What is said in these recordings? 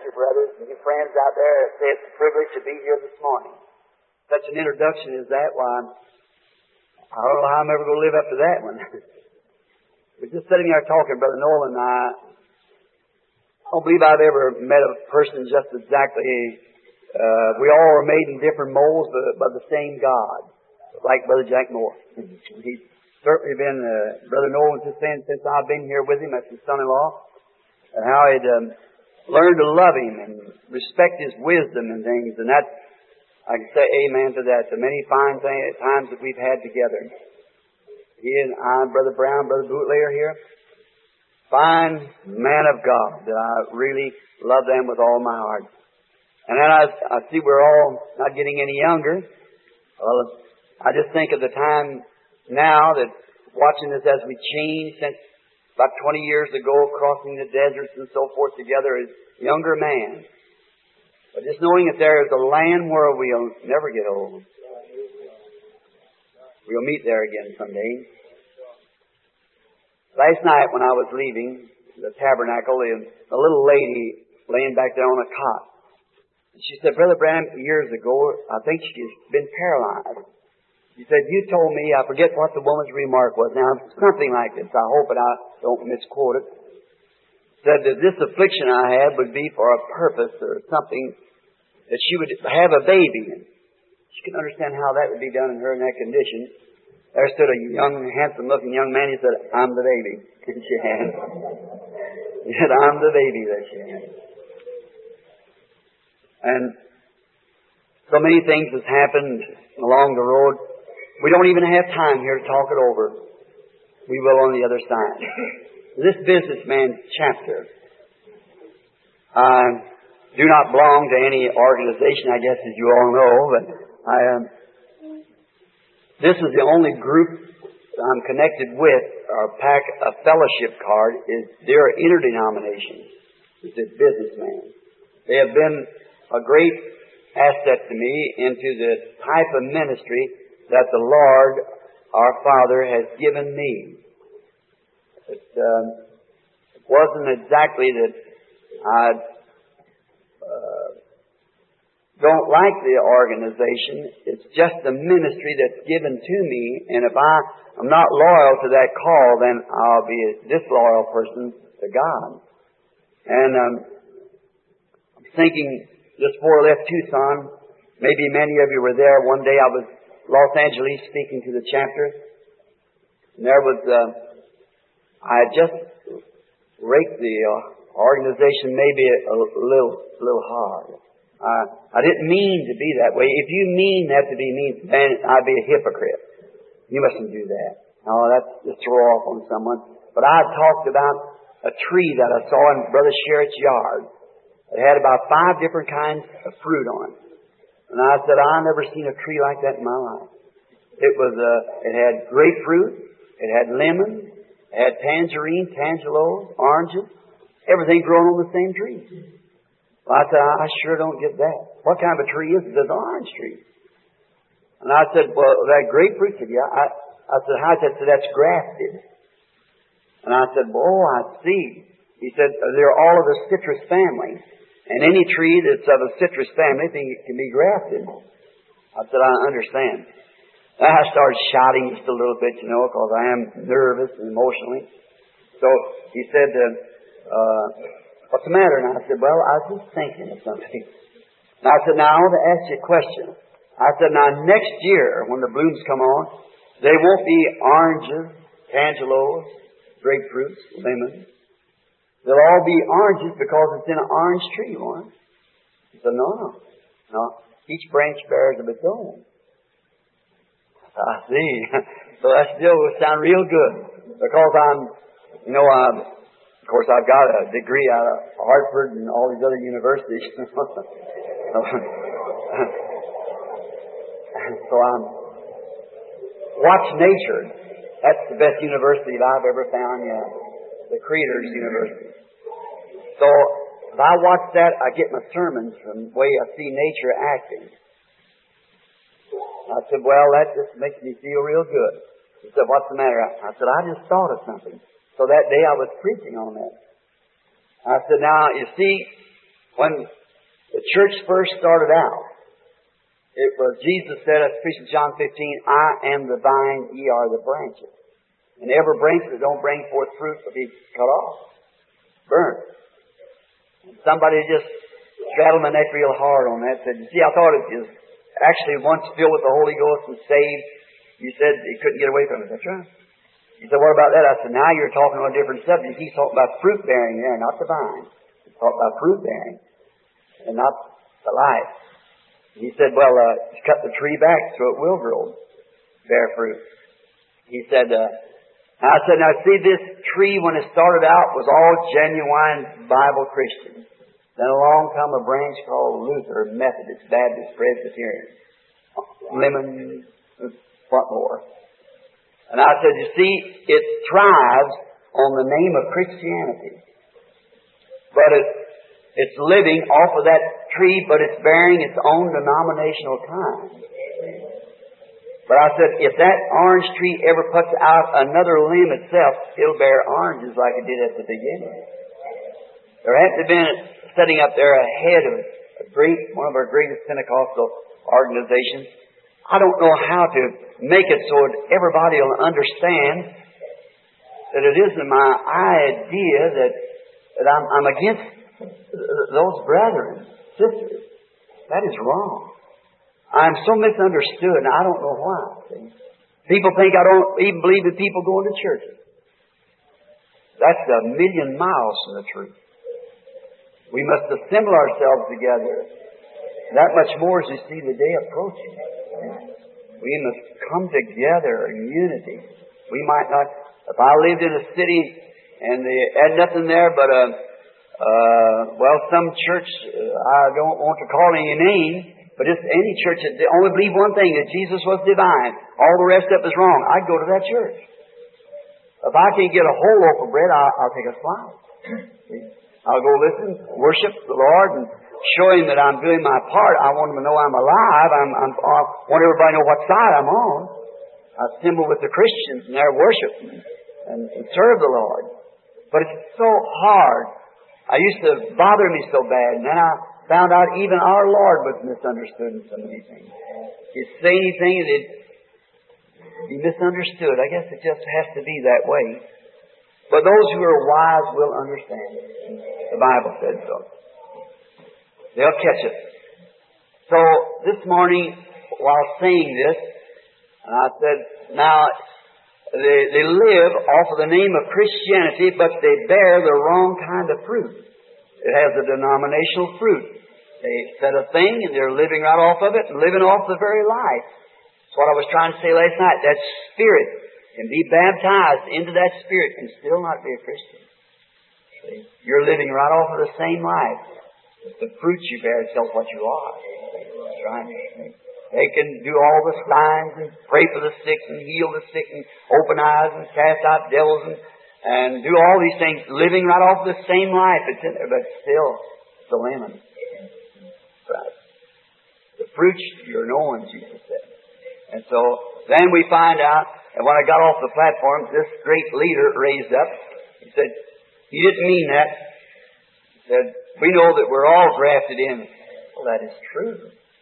you brothers and you friends out there. Say it's a privilege to be here this morning. Such an introduction as that, why, I don't know how I'm ever going to live up to that one. We're just sitting there talking, Brother Nolan and I don't believe I've ever met a person just exactly, we all are made in different molds, but by the same God, like Brother Jack Moore. He's certainly been, Brother Nolan's just saying since I've been here with him, that's his son-in-law, and how he'd learned to love him and respect his wisdom and things, and that, I can say amen to that, the many fine times that we've had together. He and I, Brother Brown, Brother Bootlayer here, fine man of God, that I really love them with all my heart. And then I see we're all not getting any younger. Well, I just think of the time now that watching this as we change since about 20 years ago, crossing the deserts and so forth together as younger man. But just knowing that there is a land where we'll never get old. We'll meet there again someday. Last night when I was leaving the tabernacle, a little lady laying back there on a cot. She said, Brother Branham, years ago, I think she's been paralyzed. She said, you told me, I forget what the woman's remark was. Now, something like this. I hope I don't misquote it. Said that this affliction I had would be for a purpose or something, that she would have a baby. And she couldn't understand how that would be done in her in that condition. There stood a young, handsome-looking young man. He said, I'm the baby that she had. He said, I'm the baby that she had. And so many things has happened along the road. We don't even have time here to talk it over. We will on the other side. This businessman's chapter, I do not belong to any organization, I guess, as you all know, but this is the only group I'm connected with, or pack a fellowship card, is their interdenomination. It's a businessman. They have been a great asset to me into the type of ministry that the Lord, our Father, has given me. It wasn't exactly that I don't like the organization. It's just the ministry that's given to me, and if I'm not loyal to that call, then I'll be a disloyal person to God. And I'm thinking, just before I left Tucson, maybe many of you were there. One day I was Los Angeles speaking to the chapter, and there was I had just raked the organization maybe a little hard. I didn't mean to be that way. If you mean that to be mean, then I'd be a hypocrite. You mustn't do that. No, that's to throw off on someone. But I talked about a tree that I saw in Brother Sherritt's yard. It had about 5 different kinds of fruit on it. And I said, I've never seen a tree like that in my life. It had grapefruit, it had lemon, it had tangerine, tangelos, oranges, everything growing on the same tree. Well, I said, I sure don't get that. What kind of a tree is it? It's an orange tree. And I said, well, that grapefruit, said, yeah. I said, how is that? So that's grafted. And I said, well, oh, I see. He said, they're all of the citrus family. And any tree that's of a citrus family can be grafted. I said, I understand. And I started shouting just a little bit, because I am nervous and emotionally. So he said, what's the matter? And I said, well, I was just thinking of something. And I said, now I want to ask you a question. I said, now next year, when the blooms come on, they won't be oranges, tangelos, grapefruits, lemons. They'll all be oranges because it's in an orange tree, Warren. He said, no. Each branch bears of its own. I see. So that still will sound real good. Because of course I've got a degree out of Hartford and all these other universities. So watch nature. That's the best university that I've ever found yet. The Creator's University. So if I watch that, I get my sermons from the way I see nature acting. I said, well, that just makes me feel real good. He said, what's the matter? I said, I just thought of something. So that day I was preaching on that. I said, now, you see, When the church first started out, it was, Jesus said, as preached in John 15, I am the vine, ye are the branches. And every branch that don't bring forth fruit will be cut off, burnt. And somebody just straddled my neck real hard on that. Said, you see, I thought it was actually once filled with the Holy Ghost and saved. You said you couldn't get away from it. That's right. He said, what about that? I said, now you're talking on a different subject. He's talking about fruit bearing there, not the vine. He's talking about fruit bearing and not the life. He said, well, cut the tree back so it will grow, bear fruit. He said, I said, now see, this tree when it started out was all genuine Bible Christians. Then along come a branch called Luther, Methodist, Baptist, Presbyterian, Lemon, Frontmore. And I said, you see, it thrives on the name of Christianity. But it's living off of that tree, but it's bearing its own denominational kind. But I said, if that orange tree ever puts out another limb itself, it'll bear oranges like it did at the beginning. There had to have been setting up there a head of one of our greatest Pentecostal organizations. I don't know how to make it so that everybody will understand that it isn't my idea that I'm against those brethren, sisters. That is wrong. I'm so misunderstood, and I don't know why. See? People think I don't even believe that people go into churches. That's a million miles from the truth. We must assemble ourselves together. That much more as you see the day approaching. We must come together in unity. We might not, if I lived in a city and they had nothing there but some church, I don't want to call any name, but it's any church that only believe one thing, that Jesus was divine. All the rest of it is wrong. I'd go to that church. If I can't get a whole loaf of bread, I'll take a slice. I'll go listen, worship the Lord, and show Him that I'm doing my part. I want Him to know I'm alive. I want everybody to know what side I'm on. I assemble with the Christians and their worship and serve the Lord. But it's so hard. I used to bother me so bad, and then I found out even our Lord was misunderstood in so many things. You say anything and it'd be misunderstood. I guess it just has to be that way. But those who are wise will understand it. The Bible said so. They'll catch it. So this morning, while saying this, and I said, now, they live off of the name of Christianity, but they bear the wrong kind of fruit. It has a denominational fruit. They said a thing, and they're living right off of it, and living off the very life. That's what I was trying to say last night. That Spirit can be baptized into that Spirit and still not be a Christian. See? You're living right off of the same life. The fruit you bear tells what you are. That's right. They can do all the signs and pray for the sick and heal the sick and open eyes and cast out devils and do all these things, living right off the same life. It's in there, but still, it's a lemon. Right. The fruit you're knowing, Jesus said. And so then we find out, and when I got off the platform, this great leader raised up. He said, he didn't mean that. He said, we know that we're all grafted in. Well, that is true.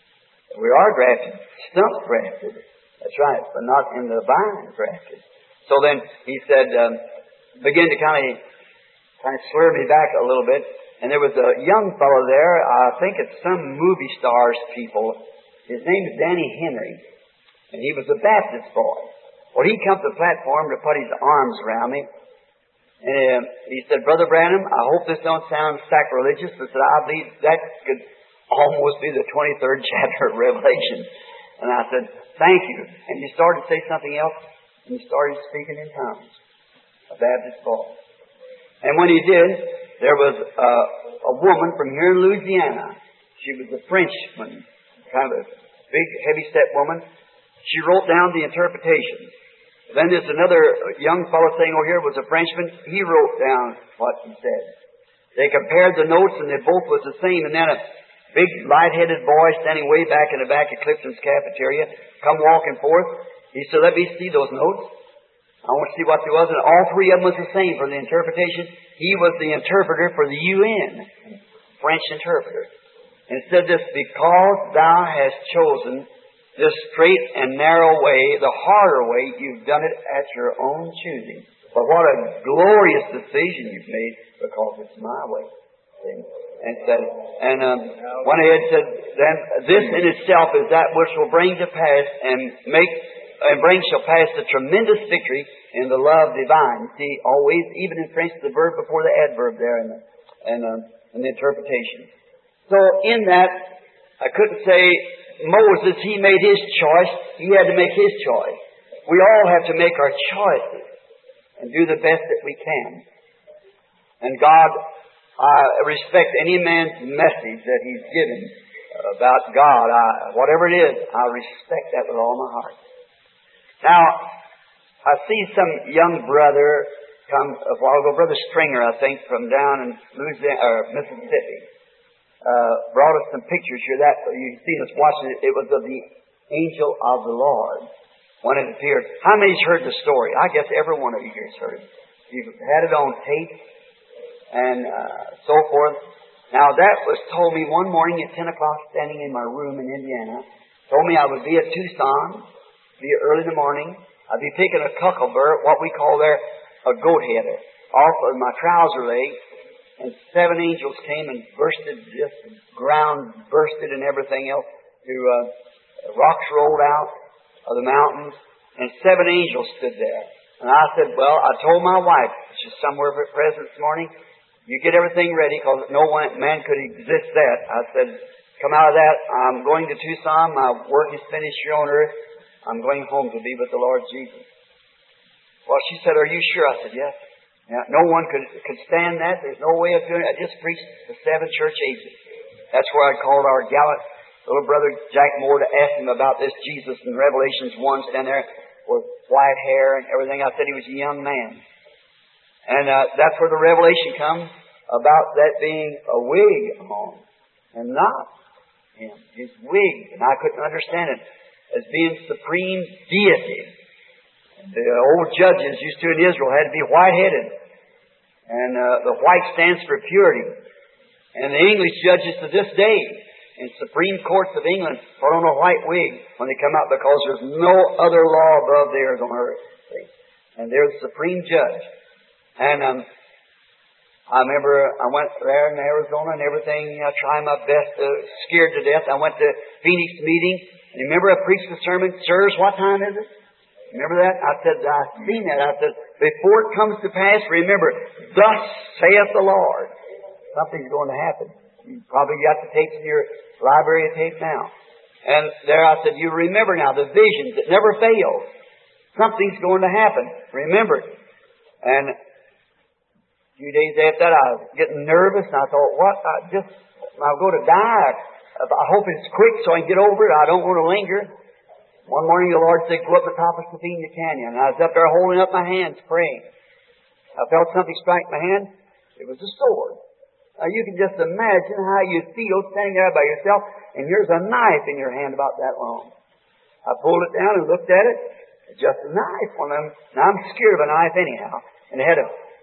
We are grafted, stump grafted. That's right, but not in the vine grafted. So then he said, begin to kind of swerve me back a little bit. And there was a young fellow there, I think it's some movie stars people. His name is Danny Henry. And he was a Baptist boy. Well, he come to the platform to put his arms around me. And he said, Brother Branham, I hope this don't sound sacrilegious, but I believe that could almost be the 23rd chapter of Revelation. And I said, thank you. And he started to say something else, and he started speaking in tongues. A Baptist boy. And when he did, there was a woman from here in Louisiana. She was a Frenchman, kind of a big, heavy-set woman. She wrote down the interpretation. Then there's another young fellow saying over here was a Frenchman. He wrote down what he said. They compared the notes, and they both was the same. And then a big, light-headed boy standing way back in the back of Clifton's cafeteria come walking forth. He said, let me see those notes. I want to see what there was. And all three of them was the same for the interpretation. He was the interpreter for the UN. French interpreter. And it said this, because thou hast chosen this straight and narrow way, the harder way, you've done it at your own choosing. But what a glorious decision you've made, because it's my way. See? And said, one ahead said, then this in itself is that which will bring to pass shall pass the tremendous victory in the love divine. See, always, even in French, the verb before the adverb there in the interpretation. So in that, I couldn't say Moses, he made his choice. He had to make his choice. We all have to make our choices and do the best that we can. And God, I respect any man's message that he's given about God. Whatever it is, I respect that with all my heart. Now, I see some young brother come a while ago, Brother Stringer, I think, from down in Mississippi. Brought us some pictures here. That you see us watching it. It was of the angel of the Lord when it appeared. How many's heard the story? I guess every one of you here has heard it. You've had it on tape and so forth. Now that was told me one morning at 10 o'clock, standing in my room in Indiana. Told me I would be at Tucson, be early in the morning. I'd be taking a cucklebur, what we call there a goat head, off of my trouser leg. And 7 angels came and bursted, just the ground bursted and everything else. Rocks rolled out of the mountains, and 7 angels stood there. And I said, well, I told my wife, she's somewhere present this morning, you get everything ready, because no man could exist that. I said, come out of that. I'm going to Tucson. My work is finished here on earth. I'm going home to be with the Lord Jesus. Well, she said, are you sure? I said, yes. Now, no one could stand that. There's no way of doing it. I just preached the 7 church ages. That's where I called our gallant little brother Jack Moore to ask him about this Jesus in Revelations 1, stand there with white hair and everything. I said he was a young man. And that's where the revelation comes about that being a wig on and not him. His wig. And I couldn't understand it as being supreme deity. The old judges used to in Israel had to be white-headed. And the white stands for purity. And the English judges to this day in Supreme Courts of England put on a white wig when they come out, because there's no other law above theirs on earth. See? And they're the supreme judge. And I remember I went there in Arizona and everything. I tried my best, scared to death. I went to Phoenix meeting. And remember I preached the sermon, Sirs, what time is it? Remember that? I said, I've seen that. I said, before it comes to pass, remember, thus saith the Lord. Something's going to happen. You probably got the tapes in your library of tape now. And there I said, you remember now the visions that never fail. Something's going to happen. Remember it. And a few days after that, I was getting nervous, and I thought, what? I'll go to die. I hope it's quick so I can get over it. I don't want to linger. One morning the Lord said, go up the top of Sabina Canyon. And I was up there holding up my hands, praying. I felt something strike my hand. It was a sword. Now you can just imagine how you feel standing there by yourself, and here's a knife in your hand about that long. I pulled it down and looked at it. It's just a knife. Now I'm scared of a knife anyhow. And it had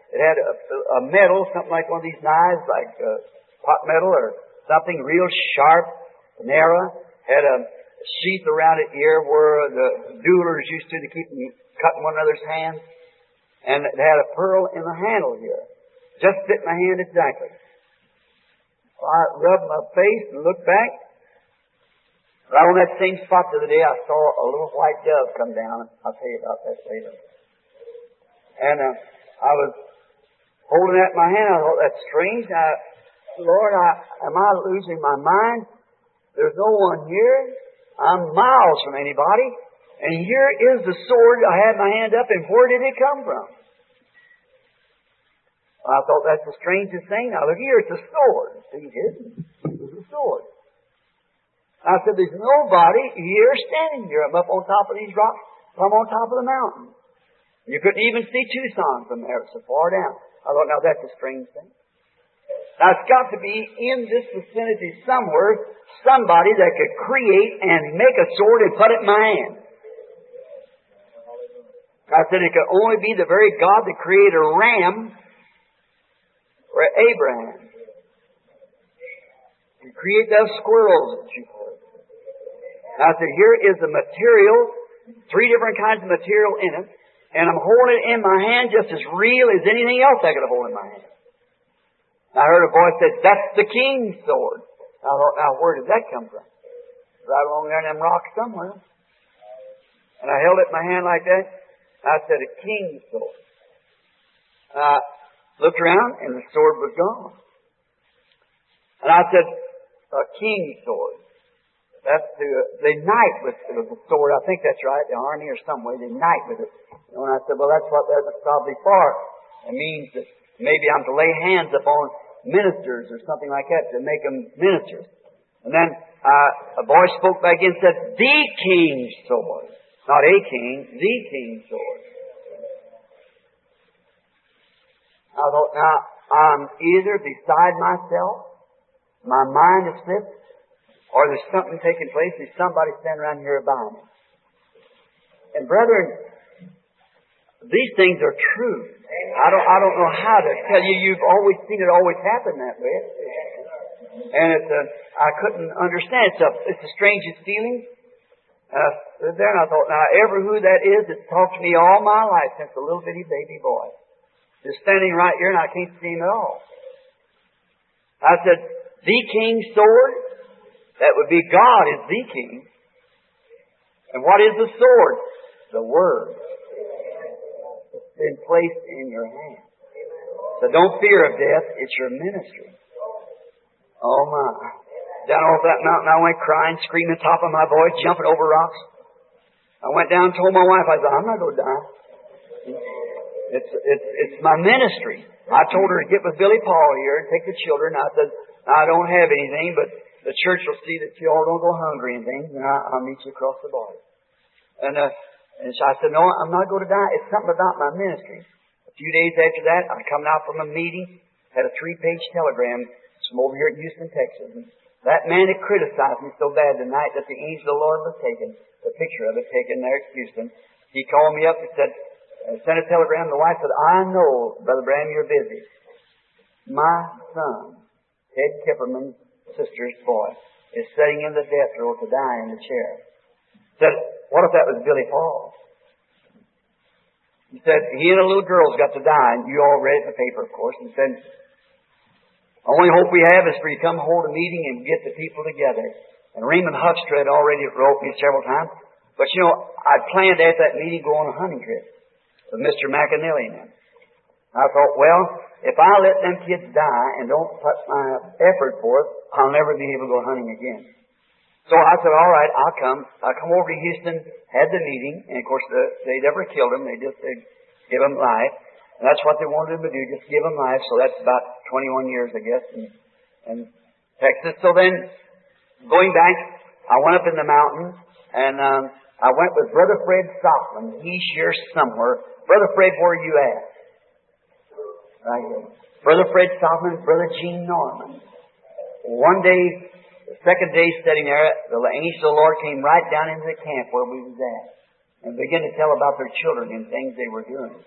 a metal, something like one of these knives, like pot metal or something real sharp, narrow. Had a sheath around it here where the duelers used to keep them cutting one another's hands. And it had a pearl in the handle here. Just fit my hand exactly. So I rubbed my face and looked back. Right on that same spot the other day, I saw a little white dove come down. I'll tell you about that later. And I was holding that in my hand. I thought, that's strange. Lord, am I losing my mind? There's no one here. I'm miles from anybody. And here is the sword. I had my hand up, and where did it come from? I thought that's the strangest thing. Now look here, it's a sword. See, it isn't. It's a sword. I said, there's nobody here standing here. I'm up on top of these rocks. I'm on top of the mountain. You couldn't even see Tucson from there. It's so far down. I thought, now that's a strange thing. Now it's got to be in this vicinity somewhere, somebody that could create and make a sword and put it in my hand. I said it could only be the very God that created a ram for Abraham. You create those squirrels that you put. Now, I said, here is the material, 3 different kinds of material in it, and I'm holding it in my hand just as real as anything else I could hold in my hand. I heard a voice say, that's the king's sword. I thought, now where did that come from? Right along there in them rocks somewhere. And I held it in my hand like that. I said, a king's sword. And I looked around and the sword was gone. And I said, a king's sword. That's they knight with the sword. I think that's right. The army or some way, they knight with it. And I said, well, that's what that's probably for. It means that maybe I'm to lay hands upon ministers or something like that to make them ministers. And then a voice spoke back in and said, the king's sword. Not a king, the king's sword. I thought, now, I'm either beside myself, my mind is slipped, or there's something taking place, there's somebody standing around here by me. And brethren, these things are true. I don't know how to tell you. You've always seen it always happen that way. And I couldn't understand. It's the strangest feeling. I stood there and I thought, now ever who that is that's talked to me all my life since a little bitty baby boy is standing right here and I can't see him at all. I said, the king's sword? That would be God is the king. And what is the sword? The Word. It's been placed in your hand. So don't fear of death. It's your ministry. Oh my. Down off that mountain I went crying, screaming top of my voice, jumping over rocks. I went down and told my wife, I said, I'm not going to die. It's my ministry. I told her to get with Billy Paul here and take the children. I said, I don't have anything, but the church will see that you all don't go hungry and things, and I'll meet you across the border. And so I said, no, I'm not going to die. It's something about my ministry. A few days after that, I come out from a meeting, had a 3-page telegram from over here at Houston, Texas. And that man had criticized me so bad the night that the angel of the Lord was taken, the picture of it taken there at Houston. He called me up and said, sent a telegram. The wife said, I know, Brother Branham, you're busy. My son, Ted Kipperman's sister's boy, is sitting in the death row to die in the chair. Said, what if that was Billy Paul? He said, he and a little girl's got to die, and you all read it in the paper, of course, and said, the only hope we have is for you to come hold a meeting and get the people together. And Raymond Huckster had already wrote me several times. But you know, I planned at that meeting go on a hunting trip with Mr. McAnally now. I thought, well, if I let them kids die and don't put my effort forth, I'll never be able to go hunting again. So I said, all right, I'll come. I come over to Houston, had the meeting, and of course they never killed him. They just give him life. And that's what they wanted him to do, just give him life. So that's about 21 years, I guess, in Texas. So then, going back, I went up in the mountains, and I went with Brother Fred Sockman. He's here somewhere. Brother Fred, where are you at? Right here. Brother Fred Sockman, Brother Gene Norman. One day, the second day sitting there, the angel of the Lord came right down into the camp where we was at and began to tell about their children and things they were doing.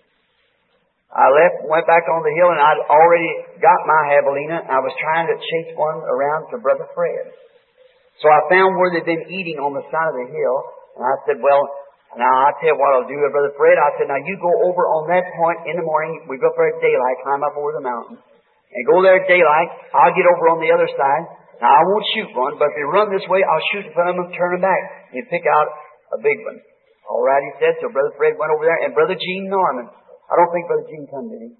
I left, went back on the hill, and I'd already got my javelina. I was trying to chase one around to Brother Fred. So I found where they'd been eating on the side of the hill, and I said, well, now I'll tell you what I'll do with Brother Fred. I said, now you go over on that point in the morning. We go up there at daylight, climb up over the mountain, and go there at daylight. I'll get over on the other side. Now I won't shoot one, but if they run this way, I'll shoot in front of them and turn them back and pick out a big one. All right, he said. So Brother Fred went over there, and Brother Gene Norman. I don't think Brother Gene come, did he?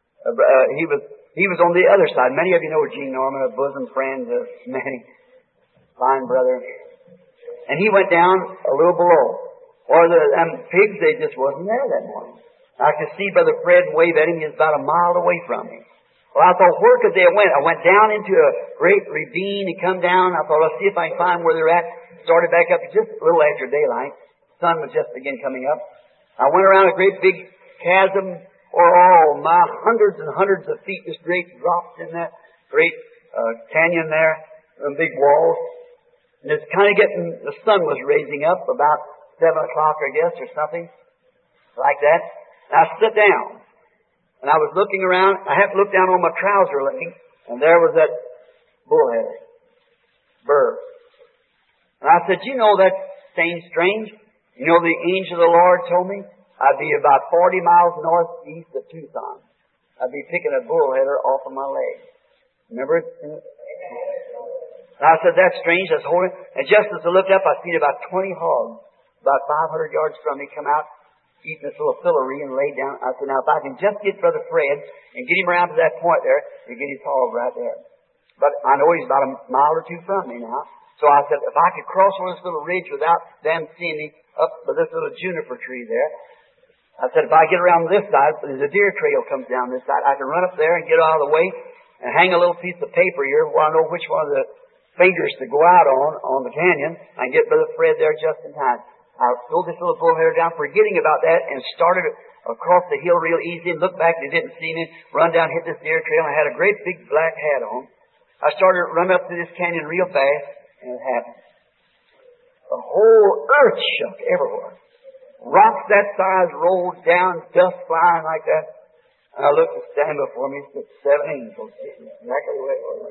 He was on the other side. Many of you know Gene Norman, a bosom friend of Manny. Fine brother. And he went down a little below. Or them pigs, they just wasn't there that morning. I could see Brother Fred wave at him. He was about a mile away from me. Well, I thought, where could they have went? I went down into a great ravine and come down. I thought, I'll see if I can find where they're at. Started back up just a little after daylight. The sun was just again coming up. I went around a great big chasm, or my hundreds and hundreds of feet, just great drops in that great canyon there, and big walls. And it's kind of getting, the sun was raising up about 7 o'clock, I guess, or something like that. And I sat down, and I was looking around. I happened to look down on my trouser leg, and there was that bullhead. birth. And I said, you know that seems strange. You know the angel of the Lord told me I'd be about 40 miles northeast of Tucson. I'd be picking a bullheader off of my leg. Remember it? And I said, that's strange. I was holding. And just as I looked up, I seen about 20 hogs, about 500 yards from me, come out, eating this little fillery and lay down. I said, now if I can just get Brother Fred and get him around to that point there, you get his hog right there. But I know he's about a mile or two from me now. So I said, if I could cross on this little ridge without them seeing me up by this little juniper tree there, I said, if I get around this side, there's a deer trail comes down this side, I can run up there and get out of the way and hang a little piece of paper here where I know which one of the fingers to go out on the canyon and get Brother Fred there just in time. I pulled this little bullheader down, forgetting about that, and started across the hill real easy and looked back and they didn't see me, run down, hit this deer trail, and I had a great big black hat on. I started running up through this canyon real fast, and it happened. The whole earth shook everywhere. Rocks that size rolled down, dust flying like that. And I looked and standing before me, stood 7 angels, exactly the way it was.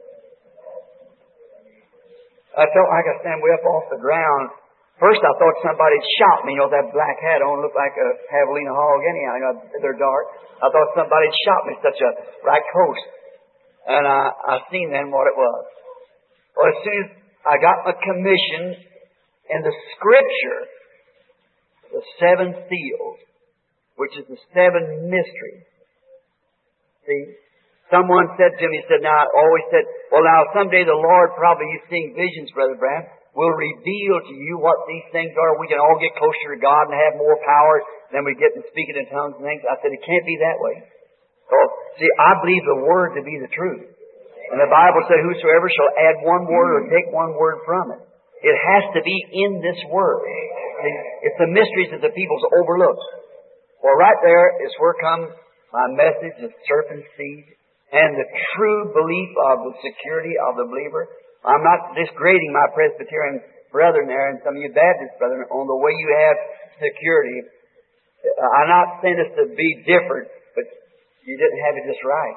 I felt like I stand way up off the ground. First I thought somebody had shot me. You know, that black hat on looked like a javelina hog anyhow. You know, they're dark. I thought somebody had shot me such a right close. And I seen then what it was. Well, as soon as I got my commission in the Scripture, the 7 seals, which is the 7 mysteries. See, someone said to me, now I always said, well now someday the Lord, probably you seeing visions, Brother Branham, will reveal to you what these things are. We can all get closer to God and have more power than we get in speaking in tongues and things. I said, it can't be that way. So, see, I believe the Word to be the truth. And the Bible said, whosoever shall add one word or take one word from it. It has to be in this Word. See, it's the mysteries that the people's overlooked. Well, right there is where comes my message of serpent seed and the true belief of the security of the believer. I'm not disgrading my Presbyterian brethren there and some of you Baptist brethren on the way you have security. I'm not saying this to be different, but you didn't have it just right.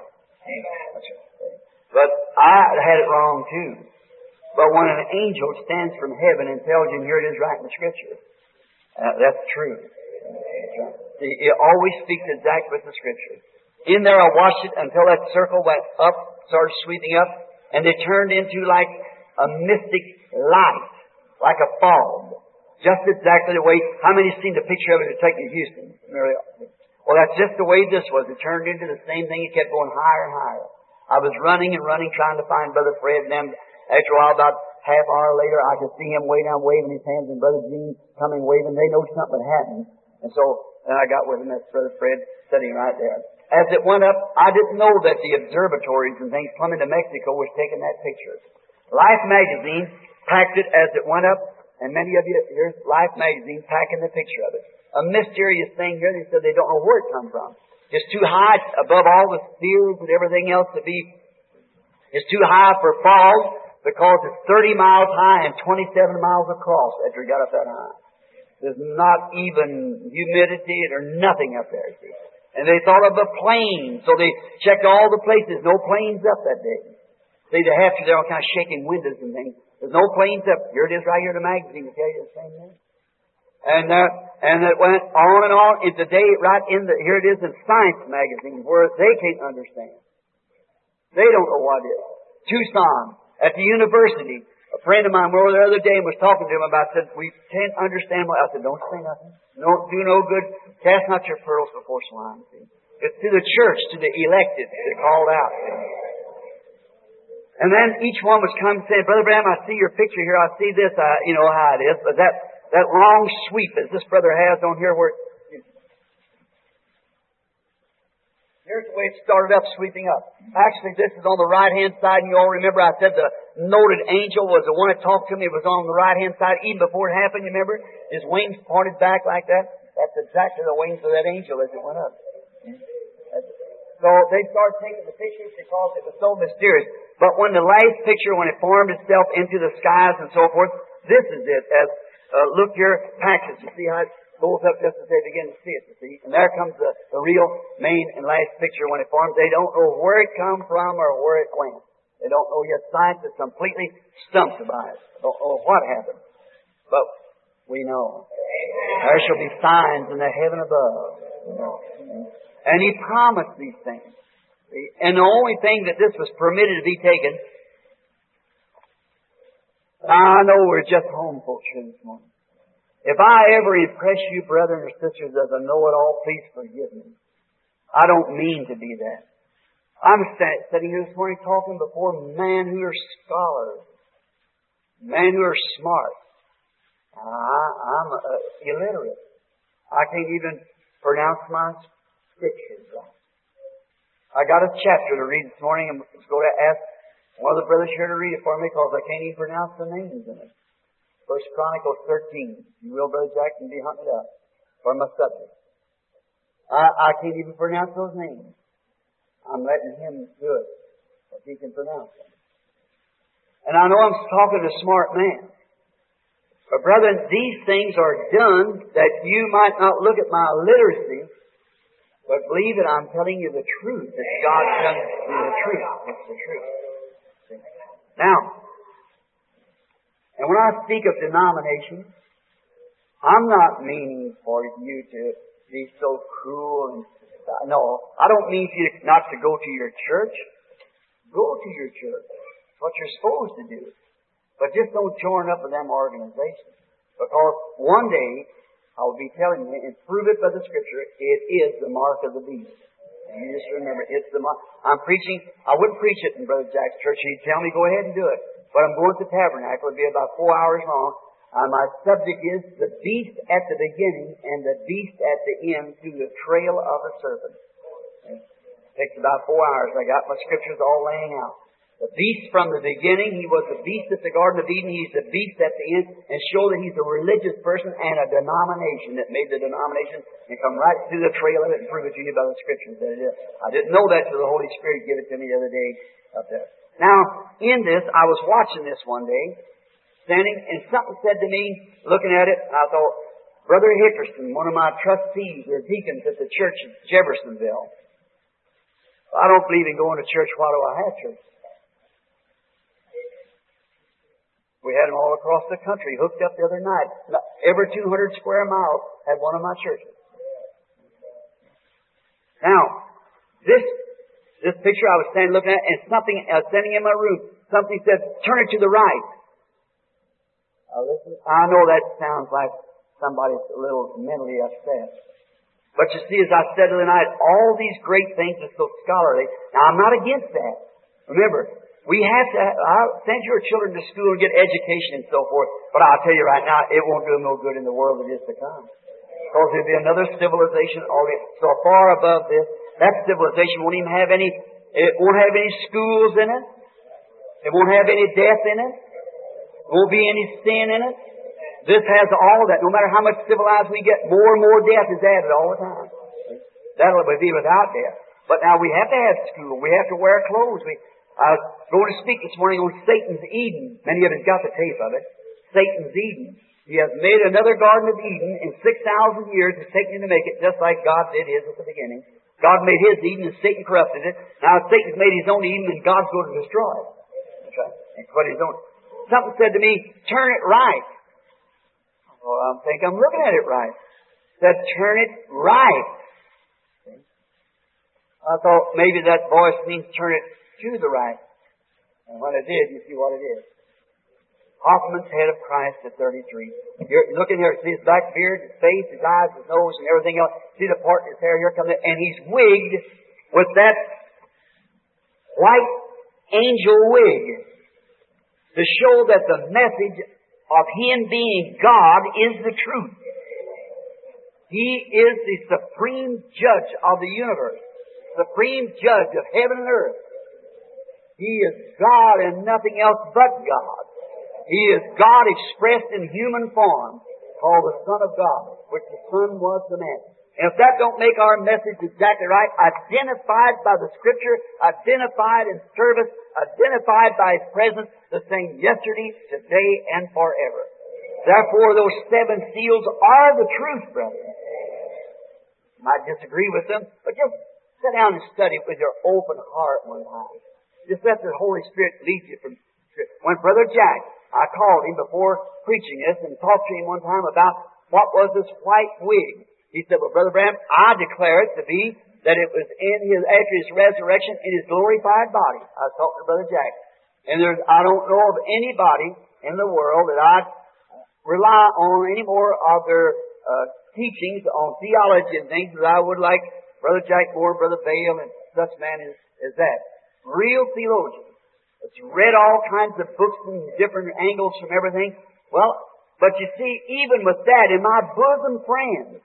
But I had it wrong too. But when an angel stands from heaven and tells you, here it is right in the Scripture, that's true. See, it always speaks exactly with the Scripture. In there I watched it until that circle went up, started sweeping up, and they turned into like a mystic light, like a fog. Just exactly the way, how many have seen the picture of it to take to Houston? Well, that's just the way this was. It turned into the same thing. It kept going higher and higher. I was running and running, trying to find Brother Fred, and then after a while, about half hour later, I could see him way down waving his hands, and Brother Gene coming waving. They know something had happened. And so, then I got with him, that's Brother Fred, sitting right there. As it went up, I didn't know that the observatories and things coming to Mexico was taking that picture. Life magazine packed it as it went up, and many of you, here's Life magazine packing the picture of it. A mysterious thing here, they said they don't know where it come from. It's too high above all the spheres and everything else to be. It's too high for fog because it's 30 miles high and 27 miles across after it got up that high. There's not even humidity or nothing up there, see. And they thought of a plane, so they checked all the places. No planes up that day. See, they have to, they're all kind of shaking windows and things. There's no planes up. Here it is right here in the magazine to tell you the same thing. And it went on and on. And today, right in the, here it is in Science magazine, where they can't understand. They don't know what it is. Tucson, at the university, a friend of mine went over there the other day and was talking to him about, said, we can't understand what, I said, don't say nothing. Don't do no good. Cast not your pearls before swine. See? It's to the church, to the elected, they're called out. And then each one was come saying, Brother Branham, I see your picture here. I see this. You know how it is. But that long sweep as this brother has on here where here's the way it started up, sweeping up. Actually, this is on the right-hand side. And you all remember I said the noted angel was the one that talked to me. It was on the right-hand side even before it happened, you remember? His wings pointed back like that. That's exactly the wings of that angel as it went up. So they started taking the pictures because it was so mysterious. But when the last picture, when it formed itself into the skies and so forth, this is it. As look your package. You see how it goes up just as they begin to see it, you see. And there comes the real main and last picture when it forms. They don't know where it come from or where it went. They don't know yet. Science is completely stumped by it. Don't know what happened. But we know. There shall be signs in the heaven above. And He promised these things. And the only thing that this was permitted to be taken, I know we're just home folks here this morning. If I ever impress you, brethren or sisters, as a know-it-all, please forgive me. I don't mean to be that. I'm sitting here this morning talking before men who are scholars, men who are smart. I'm illiterate. I can't even pronounce my scriptures right. I got a chapter to read this morning, and I was going to ask one of the brothers here to read it for me because I can't even pronounce the names in it. First Chronicles 13. You will, Brother Jack, can be hunted up for my subject. I can't even pronounce those names. I'm letting him do it, but he can pronounce them. And I know I'm talking to a smart man. But brethren, these things are done that you might not look at my literacy, but believe that I'm telling you the truth, that God's done the truth. It's the truth. Now, and when I speak of denomination, I'm not meaning for you to be so cruel and no, I don't mean for you not to go to your church. Go to your church. It's what you're supposed to do. But just don't join up with them organizations. Because one day, I'll be telling you, and prove it by the Scripture, it is the mark of the beast. And you just remember, it's the mark. I'm preaching, I wouldn't preach it in Brother Jack's church. He'd tell me, go ahead and do it. But I'm going to the tabernacle. It'll be about 4 hours long. And my subject is the beast at the beginning and the beast at the end through the trail of a serpent. It takes about 4 hours. I got my scriptures all laying out. The beast from the beginning, he was the beast at the Garden of Eden. He's the beast at the end, and show that he's a religious person and a denomination that made the denomination and come right through the trail of it and prove it to you by the scriptures that it is. I didn't know that till the Holy Spirit gave it to me the other day up there. Now, in this, I was watching this one day, standing, and something said to me, looking at it, I thought, Brother Hickerson, one of my trustees or deacons at the church in Jeffersonville. I don't believe in going to church. Why do I have church? We had them all across the country, hooked up the other night. Every 200 square miles had one of my churches. Now, this picture I was standing looking at, and something standing in my room, something said, turn it to the right. I know that sounds like somebody's a little mentally upset. But you see, as I said the other night, all these great things are so scholarly. Now, I'm not against that. Remember, we have to send your children to school and get education and so forth. But I'll tell you right now, it won't do them no good in the world that is to come. Because there'll be another civilization already so far above this. That civilization won't even have any, it won't have any schools in it. It won't have any death in it. There won't be any sin in it. This has all that. No matter how much civilized we get, more and more death is added all the time. That'll be without death. But now we have to have school. We have to wear clothes. I was going to speak this morning on Satan's Eden. Many of us got the tape of it. Satan's Eden. He has made another Garden of Eden in 6,000 years. It's taken him to make it just like God did his at the beginning. God made his Eden and Satan corrupted it. Now Satan's made his own Eden and God's going to destroy it. That's right. And put his own. Something said to me, turn it right. Well, I think I'm looking at it right. Said, turn it right. I thought maybe that voice means turn it to the right. And when it did, you see what it is. Hoffman's head of Christ at 33. You're looking here, see his black beard, his face, his eyes, his nose, and everything else. See the part in his hair, here comes it. And he's wigged with that white angel wig to show that the message of Him being God is the truth. He is the supreme judge of the universe, supreme judge of heaven and earth. He is God and nothing else but God. He is God expressed in human form, called the Son of God, which the Son was the man. And if that don't make our message exactly right, identified by the Scripture, identified in service, identified by His presence, the same yesterday, today, and forever. Therefore, those 7 seals are the truth, brethren. You might disagree with them, but just sit down and study it with your open heart one time. Just let the Holy Spirit lead you from... When Brother Jack, I called him before preaching this and talked to him one time about what was this white wig. He said, well, Brother Branham, I declare it to be that it was in his, after his resurrection, in his glorified body. I was talking to Brother Jack. And I don't know of anybody in the world that I'd rely on any more of their teachings on theology and things that I would like Brother Jack Moore, Brother Vail, and such man as that. Real theologians. It's read all kinds of books from different angles from everything. Well, but you see, even with that, in my bosom friends,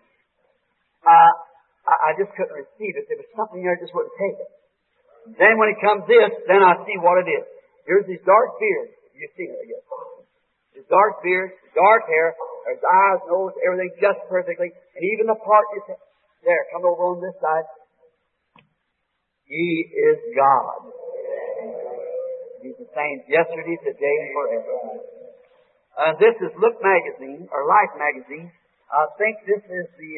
I just couldn't receive it. There was something there I just wouldn't take it. Then when it comes this, then I see what it is. Here's his dark beard. You see it, I guess. His dark beard, dark hair, his eyes, nose, everything just perfectly. And even the part is there, come over on this side. He is God. He's the same yesterday, today, and forever. This is Look Magazine, or Life Magazine. I think this is the,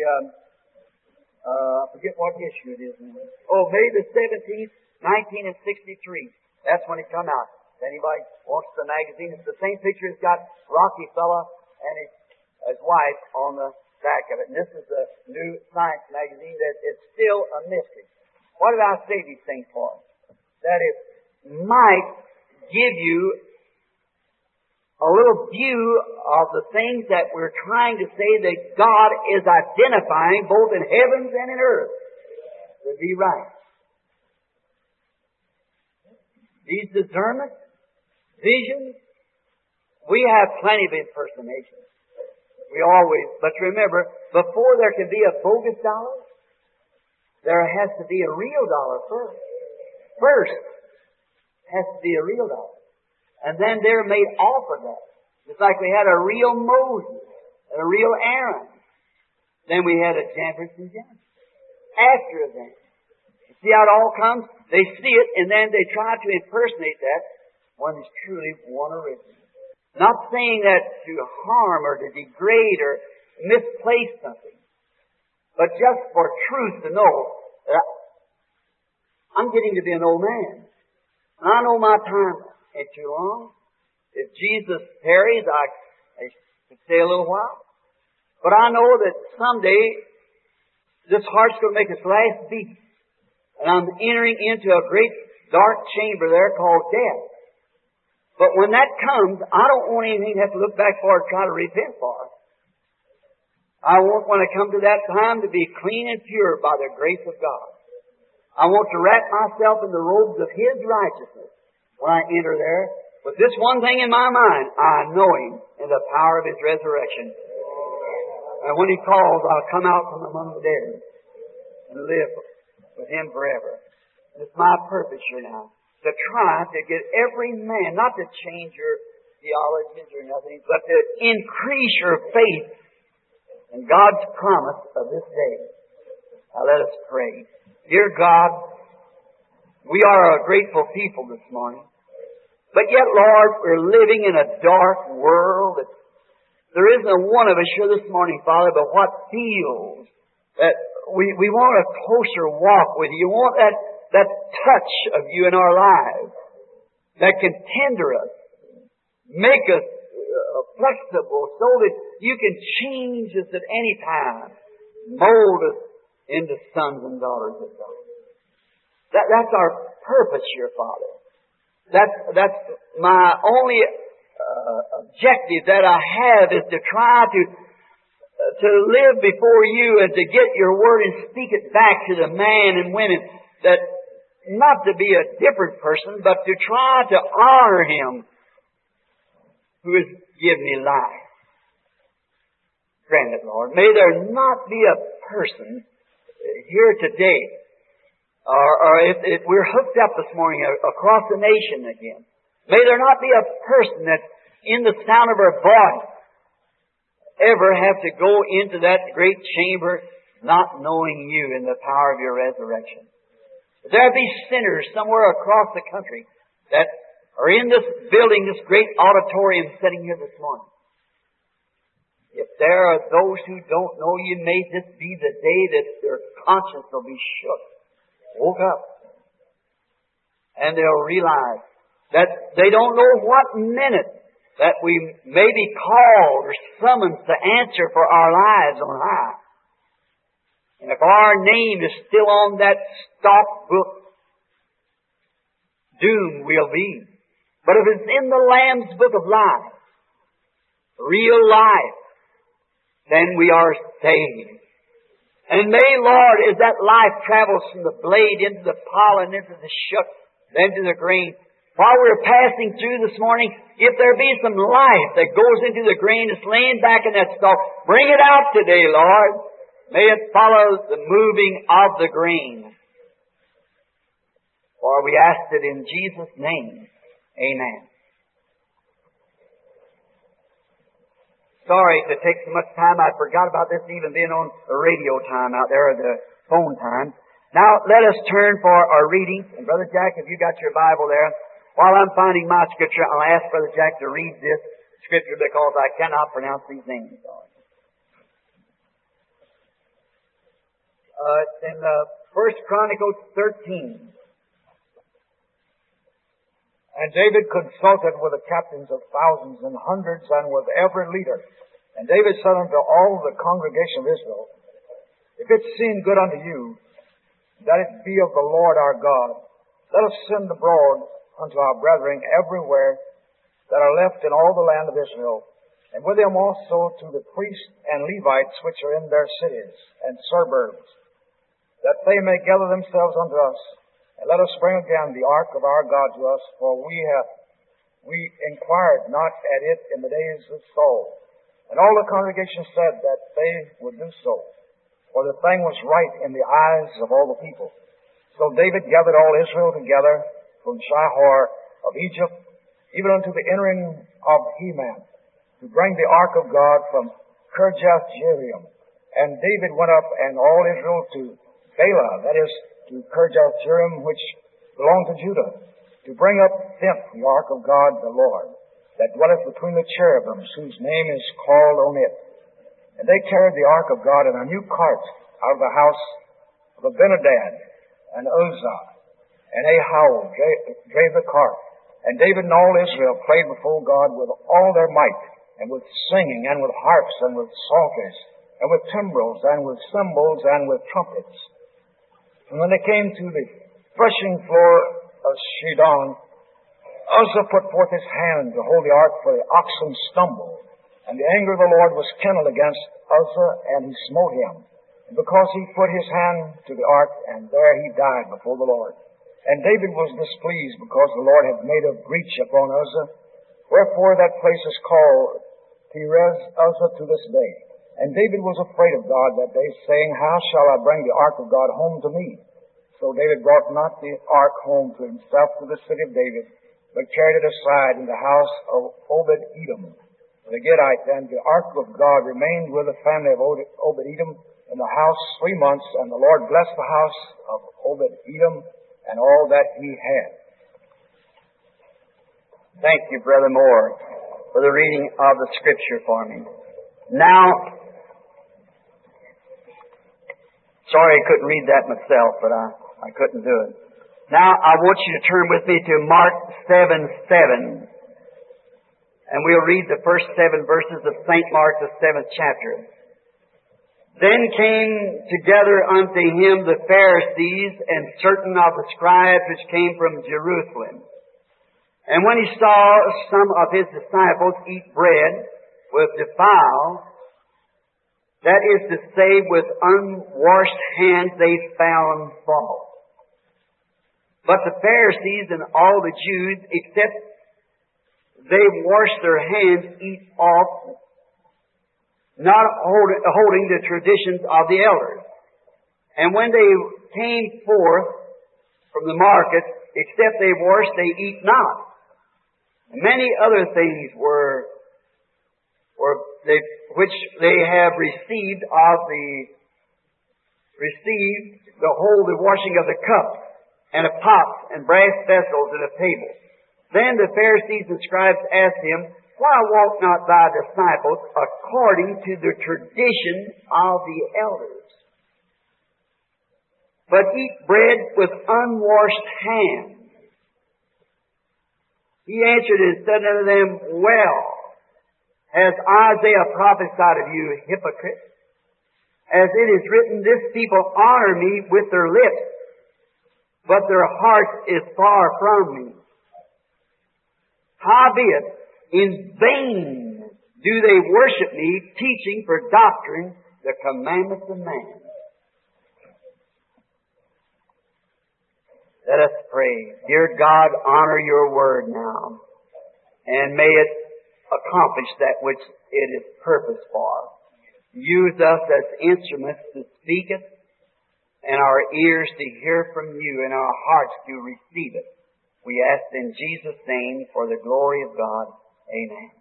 I forget what issue it is now. Oh, May the 17th, 1963. That's when it come out. If anybody wants the magazine, it's the same picture. It's got Rocky Fella and his wife on the back of it. And this is a new science magazine that is still a mystery. What did I say these things for? That it might give you a little view of the things that we're trying to say that God is identifying both in heavens and in earth. To be right. These discernments, visions, we have plenty of impersonations. We always, but remember, before there can be a bogus dollar, there has to be a real dollar first. First has to be a real dollar. And then they're made off of that. Just like we had a real Moses and a real Aaron. Then we had a Janus and Janus. After that. You see how it all comes? They see it and then they try to impersonate that when it's truly one original. Not saying that to harm or to degrade or misplace something. But just for truth to know that I'm getting to be an old man. And I know my time ain't too long. If Jesus tarries, I could stay a little while. But I know that someday this heart's going to make its last beat. And I'm entering into a great dark chamber there called death. But when that comes, I don't want anything to have to look back for or try to repent for. I want, when I come to that time, to be clean and pure by the grace of God. I want to wrap myself in the robes of His righteousness when I enter there. With this one thing in my mind, I know Him in the power of His resurrection. And when He calls, I'll come out from among the dead and live with Him forever. It's my purpose here now, to try to get every man, not to change your theologies or nothing, but to increase your faith in God's promise of this day. Now let us pray. Dear God, we are a grateful people this morning. But yet, Lord, we're living in a dark world. There isn't a one of us here this morning, Father, but what feels that we want a closer walk with you. You want that touch of you in our lives that can tender us, make us flexible so that you can change us at any time, mold us into sons and daughters of God. That's our purpose here, Father. That's my only objective that I have, is to try to live before you and to get your word and speak it back to the man and women, that not to be a different person, but to try to honor Him who has given me life. Grant it, Lord. May there not be a person here today, or if we're hooked up this morning across the nation again, may there not be a person that in the sound of our voice ever have to go into that great chamber not knowing you in the power of your resurrection. There be sinners somewhere across the country that are in this building, this great auditorium sitting here this morning. If there are those who don't know you, may this be the day that their conscience will be shook, woke up, And they'll realize that they don't know what minute that we may be called or summoned to answer for our lives on high. And if our name is still on that stock book, doom we'll be. But if it's in the Lamb's book of life, real life, then we are saved. And may, Lord, as that life travels from the blade into the pollen, into the shook, then to the grain, while we're passing through this morning, if there be some life that goes into the grain that's laying back in that stalk, bring it out today, Lord. May it follow the moving of the grain. For we ask it in Jesus' name. Amen. Sorry to take so much time. I forgot about this even being on the radio time out there, or the phone time. Now, let us turn for our reading. And Brother Jack, if you got your Bible there, while I'm finding my scripture, I'll ask Brother Jack to read this scripture because I cannot pronounce these names. It's in 1 Chronicles 13. And David consulted with the captains of thousands and hundreds and with every leader. And David said unto all the congregation of Israel, If it seem good unto you, that it be of the Lord our God, let us send abroad unto our brethren everywhere that are left in all the land of Israel, and with them also to the priests and Levites which are in their cities and suburbs, that they may gather themselves unto us, and let us bring again the ark of our God to us, for we inquired not at it in the days of Saul. And all the congregation said that they would do so, for the thing was right in the eyes of all the people. So David gathered all Israel together from Shihor of Egypt, even unto the entering of Heman, to bring the ark of God from Kirjath-jearim. And David went up, and all Israel to Bela, that is, to Kirjath-jearim, which belonged to Judah, to bring up thence the ark of God the Lord, that dwelleth between the cherubims, whose name is called on it. And they carried the ark of God in a new cart out of the house of Abinadab and Uzzah, and Ahau drave the cart. And David and all Israel played before God with all their might, and with singing, and with harps, and with psalteries, and with timbrels, and with cymbals, and with trumpets. And when they came to the threshing floor of Shidon, Uzzah put forth his hand to hold the ark, for the oxen stumbled. And the anger of the Lord was kindled against Uzzah, and he smote him. And because he put his hand to the ark, and there he died before the Lord. And David was displeased, because the Lord had made a breach upon Uzzah. Wherefore that place is called Perez Uzzah to this day. And David was afraid of God that day, saying, How shall I bring the ark of God home to me? So David brought not the ark home to himself to the city of David, but carried it aside in the house of Obed-Edom, the Gittite. And the ark of God remained with the family of Obed-Edom in the house 3 months, and the Lord blessed the house of Obed-Edom and all that he had. Thank you, Brother Moore, for the reading of the Scripture for me. Now, sorry I couldn't read that myself, but I couldn't do it. Now, I want you to turn with me to Mark 7:7, and we'll read the first 7 verses of St. Mark, the 7th chapter. Then came together unto him the Pharisees and certain of the scribes which came from Jerusalem. And when he saw some of his disciples eat bread with defile, that is to say, with unwashed hands, they found fault. But the Pharisees and all the Jews, except they wash their hands, eat off, not holding the traditions of the elders. And when they came forth from the market, except they wash, they eat not. And many other things which they have received the washing of the cups and of pots and brass vessels and of tables. Then the Pharisees and scribes asked him, Why walk not thy disciples according to the tradition of the elders, but eat bread with unwashed hands? He answered and said unto them, Well, has Isaiah prophesied of you, hypocrites? As it is written, This people honor me with their lips, but their heart is far from me. Howbeit, in vain do they worship me, teaching for doctrine the commandments of man. Let us pray. Dear God, honor your word now, and may it accomplish that which it is purposed for. Use us as instruments to speak it, and our ears to hear from you, and our hearts to receive it. We ask in Jesus' name for the glory of God. Amen.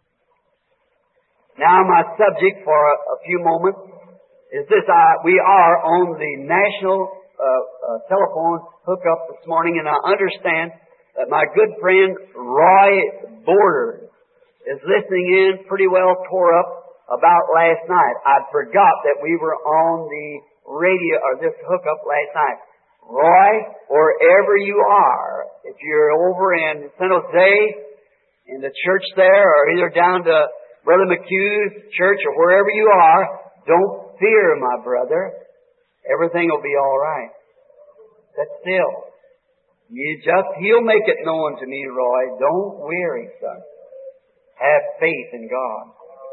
Now my subject for a few moments is this. We are on the national telephone hookup this morning, and I understand that my good friend Roy Border is listening in pretty well tore up about last night. I forgot that we were on the radio, or this hookup last night. Roy, wherever you are, if you're over in San Jose, in the church there, or either down to Brother McHugh's church, or wherever you are, don't fear, my brother. Everything will be all right. But still, He'll make it known to me, Roy. Don't weary, son. Have faith in God.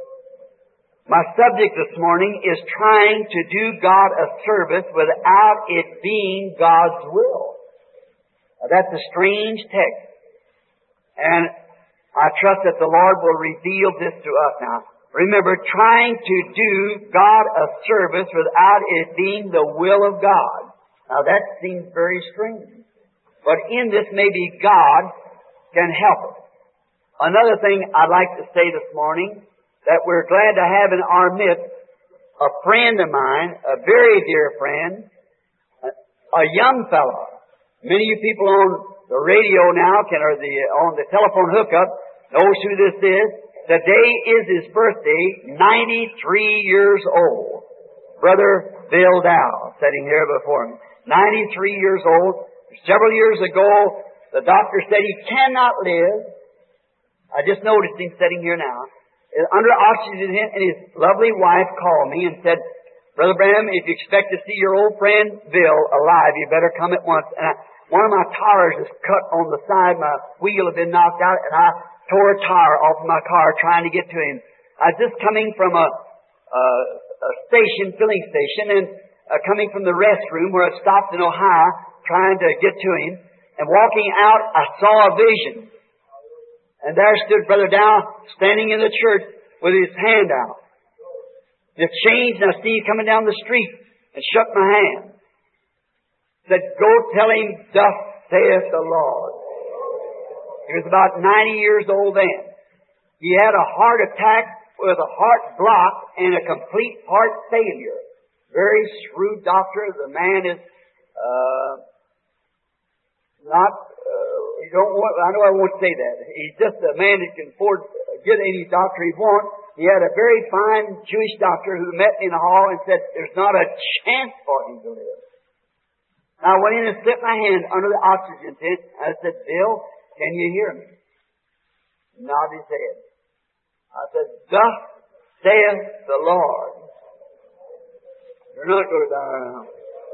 My subject this morning is trying to do God a service without it being God's will. Now, that's a strange text. And I trust that the Lord will reveal this to us now. Remember, trying to do God a service without it being the will of God. Now that seems very strange. But in this maybe God can help us. Another thing I'd like to say this morning, that we're glad to have in our midst a friend of mine, a very dear friend, a young fellow. Many of you people on the radio now on the telephone hookup knows who this is. Today is his birthday, 93 years old. Brother Bill Dow, sitting here before me. 93 years old. Several years ago, the doctor said he cannot live. I just noticed him sitting here now, under oxygen, and his lovely wife called me and said, Brother Branham, if you expect to see your old friend Bill alive, you better come at once. And one of my tires is cut on the side. My wheel had been knocked out, and I tore a tire off of my car trying to get to him. I was just coming from a filling station, and coming from the restroom where I stopped in Ohio, trying to get to him. And walking out, I saw a vision. And there stood Brother Dow standing in the church with his hand out. It changed, and I see him coming down the street and shook my hand. Said, Go tell him, thus saith the Lord. He was about 90 years old then. He had a heart attack with a heart block and a complete heart failure. Very shrewd doctor. The man is I know I won't say that. He's just a man that can afford to get any doctor he wants. He had a very fine Jewish doctor who met me in the hall and said, There's not a chance for him to live. I went in and slipped my hand under the oxygen tent. I said, Bill, can you hear me? He nodded his head. I said, Thus saith the Lord. You're not going to die now.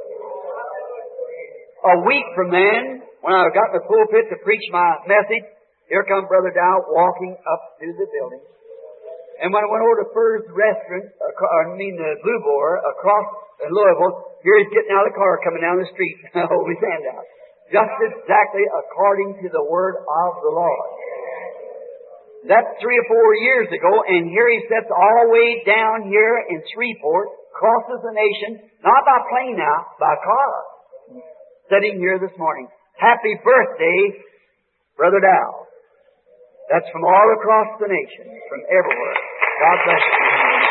A week from then, when I got in the pulpit to preach my message, here come Brother Dow walking up to the building. And when I went over to Fur's restaurant, the Blue Boar, across in Louisville, here he's getting out of the car, coming down the street, holding his hand out. Just exactly according to the word of the Lord. That's 3 or 4 years ago, and here he sits all the way down here in Shreveport, crosses the nation, not by plane now, by car. Sitting here this morning. Happy birthday, Brother Dow. That's from all across the nation, from everywhere. God bless you.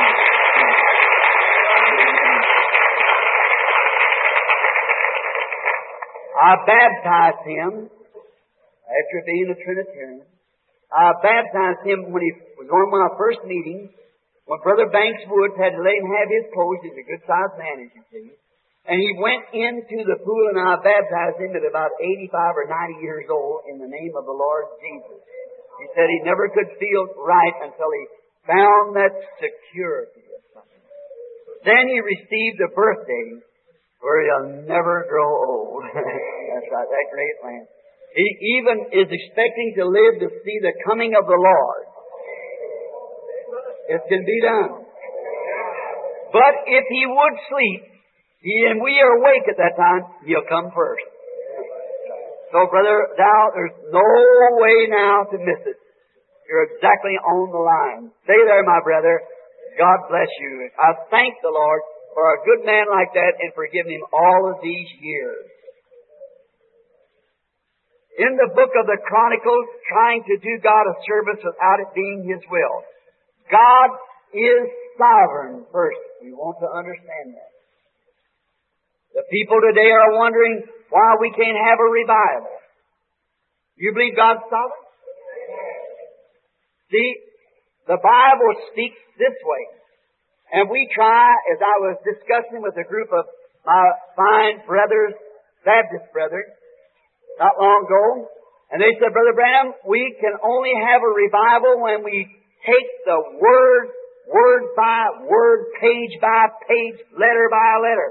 I baptized him after being a Trinitarian. I baptized him when he was one of my first meetings, when Brother Banks Woods had to let him have his clothes. He's a good-sized man, as you see. And he went into the pool, and I baptized him at about 85 or 90 years old in the name of the Lord Jesus. He said he never could feel right until he found that security of something. Then he received a birthday where he'll never grow old. That's right, that great man. He even is expecting to live to see the coming of the Lord. It can be done. But if he would sleep, and we are awake at that time, he'll come first. So, brother, there's no way now to miss it. You're exactly on the line. Stay there, my brother. God bless you. I thank the Lord for a good man like that and for giving him all of these years. In the book of the Chronicles, trying to do God a service without it being His will. God is sovereign first. We want to understand that. The people today are wondering why we can't have a revival. You believe God's sovereign? See, the Bible speaks this way. And we try, as I was discussing with a group of my fine brothers, Baptist brethren, not long ago, and they said, Brother Branham, we can only have a revival when we take the word by word, page by page, letter by letter.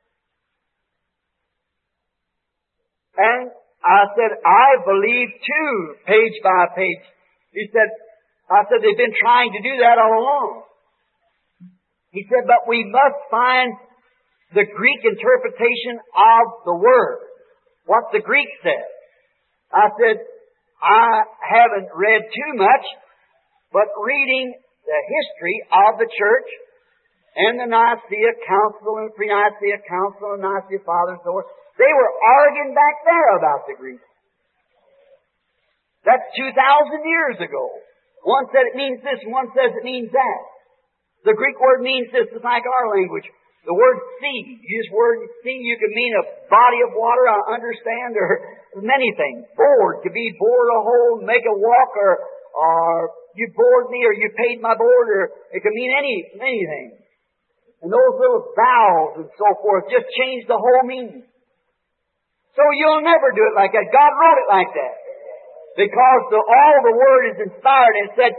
And I said, I believe too, page by page. I said, they've been trying to do that all along. He said, but we must find the Greek interpretation of the Word. What the Greek says. I said, I haven't read too much, but reading the history of the church and the Nicaea Council and Pre-Nicaea Council and Nicaea Fathers, they were arguing back there about the Greek. That's 2,000 years ago. One said it means this, one says it means that. The Greek word means this, it's like our language. The word sea, use word sea, you can mean a body of water, I understand, or many things. Board, could be board a hole, make a walk, or you board me, or you paid my board, or it could mean anything. And those little vowels and so forth just change the whole meaning. So you'll never do it like that. God wrote it like that. Because all the Word is inspired and said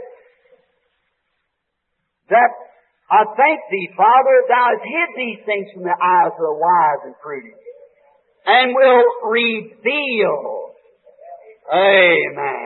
that I thank Thee, Father, Thou hast hid these things from the eyes of the wise and prudent, and will reveal. Amen.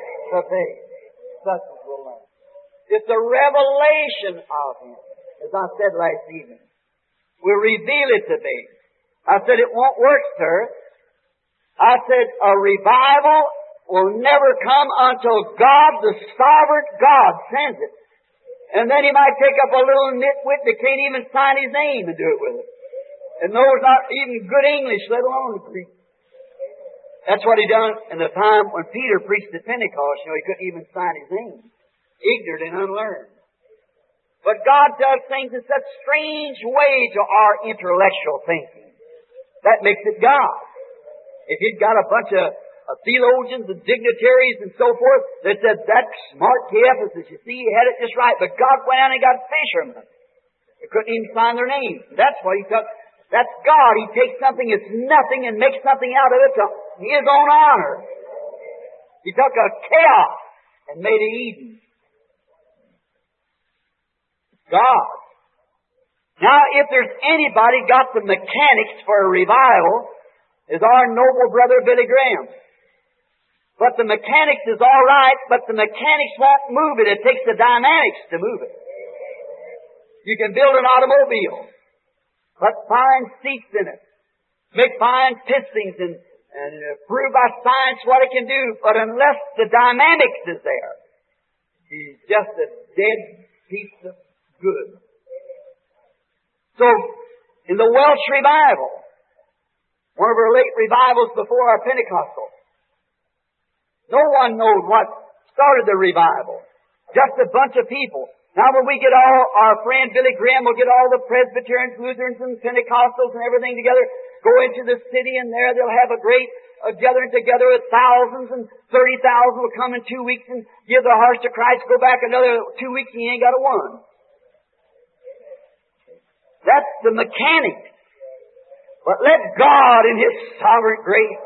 It's a revelation of Him, as I said last evening. We'll reveal it to me. I said it won't work, sir. I said a revival will never come until God, the sovereign God, sends it. And then He might take up a little nitwit that can't even sign his name and do it with it. And knows not even good English, let alone Greek. That's what He done in the time when Peter preached at Pentecost. He couldn't even sign his name. Ignorant and unlearned. But God does things in such strange way to our intellectual thinking. That makes it God. If He'd got a bunch of theologians and dignitaries and so forth that said, that smart Caiaphas, you see, he had it just right. But God went out and got fishermen. They couldn't even sign their names. That's what He took. That's God. He takes something that's nothing and makes something out of it to His own honor. He took a chaos and made it Eden. God. Now, if there's anybody got the mechanics for a revival, is our noble brother Billy Graham. But the mechanics is all right, but the mechanics won't move it. It takes the dynamics to move it. You can build an automobile, put fine seats in it, make fine pistons, and prove by science what it can do. But unless the dynamics is there, he's just a dead piece of good. So, in the Welsh revival, one of our late revivals before our Pentecostal, no one knows what started the revival. Just a bunch of people. Now when we get all, our friend Billy Graham will get all the Presbyterians, Lutherans, and Pentecostals and everything together, go into the city, and there they'll have a great gathering together with thousands, and 30,000 will come in 2 weeks and give their hearts to Christ, go back another 2 weeks and he ain't got a one. That's the mechanics. But let God in His sovereign grace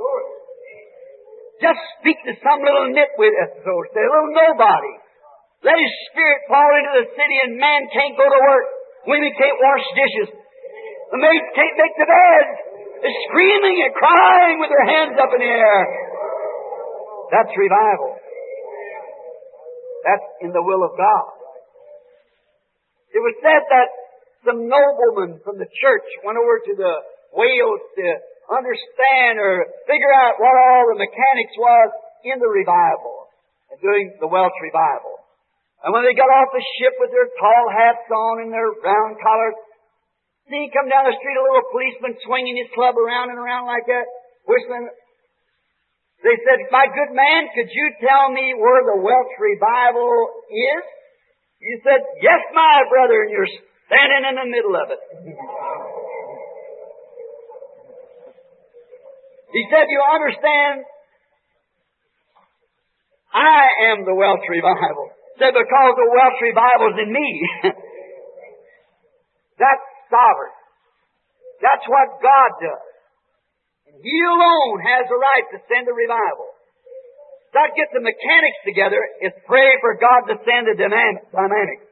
just speak to some little nitwit, so to say, a little nobody. Let His Spirit fall into the city and man can't go to work. Women can't wash dishes. The maids can't make the bed. They're screaming and crying with their hands up in the air. That's revival. That's in the will of God. It was said that some noblemen from the church went over to the Wales to understand or figure out what all the mechanics was in the revival, and doing the Welsh revival. And when they got off the ship with their tall hats on and their round collars, see come down the street a little policeman swinging his club around and around like that, whistling. They said, "My good man, could you tell me where the Welsh revival is?" You said, "Yes, my brother," and you're standing in the middle of it. He said, "You understand? I am the Welsh revival." He said, "Because the Welsh revival is in me." That's sovereign. That's what God does. And He alone has the right to send a revival. Not get the mechanics together, it's pray for God to send the dynamics.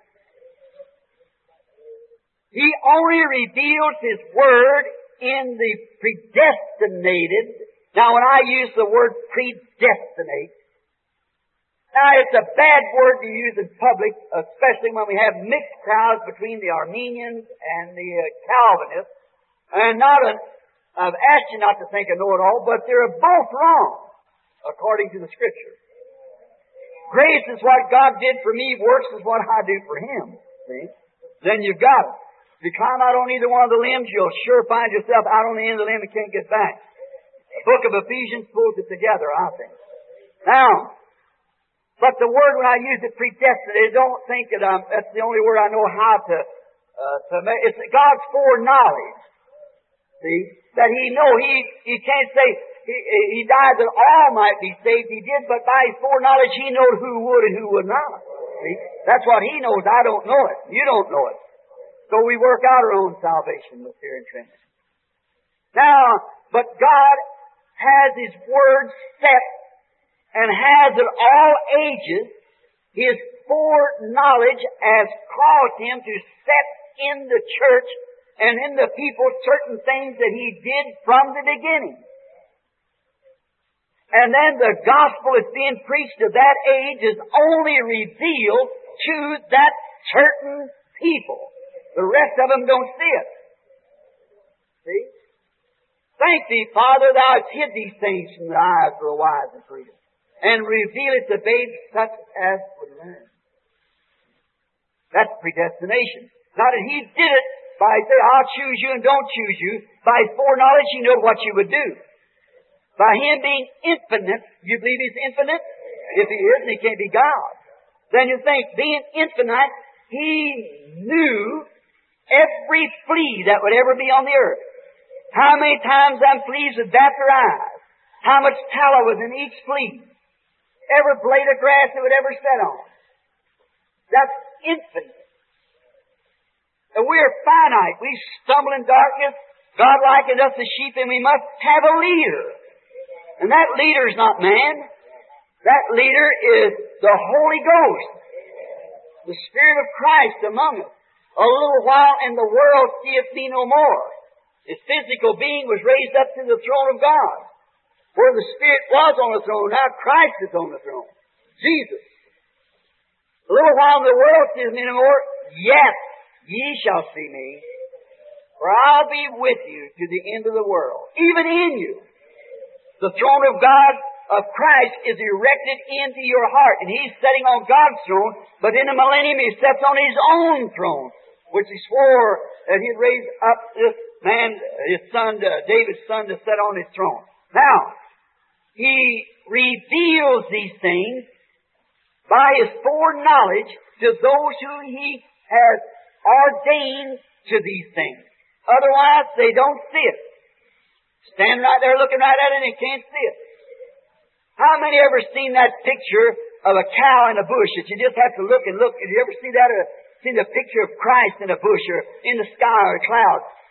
He only reveals His Word in the predestinated. Now when I use the word predestinate, now it's a bad word to use in public, especially when we have mixed crowds between the Arminians and the Calvinists. And I've asked you not to think I know it all, but they're both wrong, according to the Scripture. Grace is what God did for me, works is what I do for Him. See? Then you've got it. If you climb out on either one of the limbs, you'll sure find yourself out on the end of the limb and can't get back. The book of Ephesians pulls it together, I think. Now, but the word when I use it predestinated, don't think that that's the only word I know how to make. It's God's foreknowledge. See? That He He can't say He died that all might be saved. He did, but by His foreknowledge He knows who would and who would not. See? That's what He knows. I don't know it. You don't know it. So we work out our own salvation with fear and trembling. Now, but God has His Word set and has at all ages His foreknowledge has caused Him to set in the church and in the people certain things that He did from the beginning. And then the gospel is being preached of that age is only revealed to that certain people. The rest of them don't see it. See? Thank Thee, Father, Thou hast hid these things from the eyes of the wise and prudent, and reveal it to babes such as would learn. That's predestination. Not that He did it by saying, "I'll choose you and don't choose you." By His foreknowledge, He knows what you would do. By Him being infinite, you believe He's infinite? If He isn't, He can't be God. Then you think, being infinite, He knew every flea that would ever be on the earth. How many times them fleas would bat their eyes. How much tallow was in each flea. Every blade of grass that would ever set on. That's infinite. And we are finite. We stumble in darkness. God likened us to sheep, and we must have a leader. And that leader is not man. That leader is the Holy Ghost. The Spirit of Christ among us. A little while and the world seeth me no more. His physical being was raised up to the throne of God. Where the Spirit was on the throne, now Christ is on the throne. Jesus. A little while and the world seeth me no more, yet ye shall see me. For I'll be with you to the end of the world. Even in you. The throne of God, of Christ, is erected into your heart. And He's sitting on God's throne, but in the millennium He sits on His own throne, which He swore that He'd raise up this man, His son, David's son, to sit on His throne. Now, He reveals these things by His foreknowledge to those who He has ordained to these things. Otherwise, they don't see it. Stand right there looking right at it and can't see it. How many ever seen that picture of a cow in a bush that you just have to look and look? Did you ever see that? Seen a picture of Christ in a bush or in the sky or a cloud?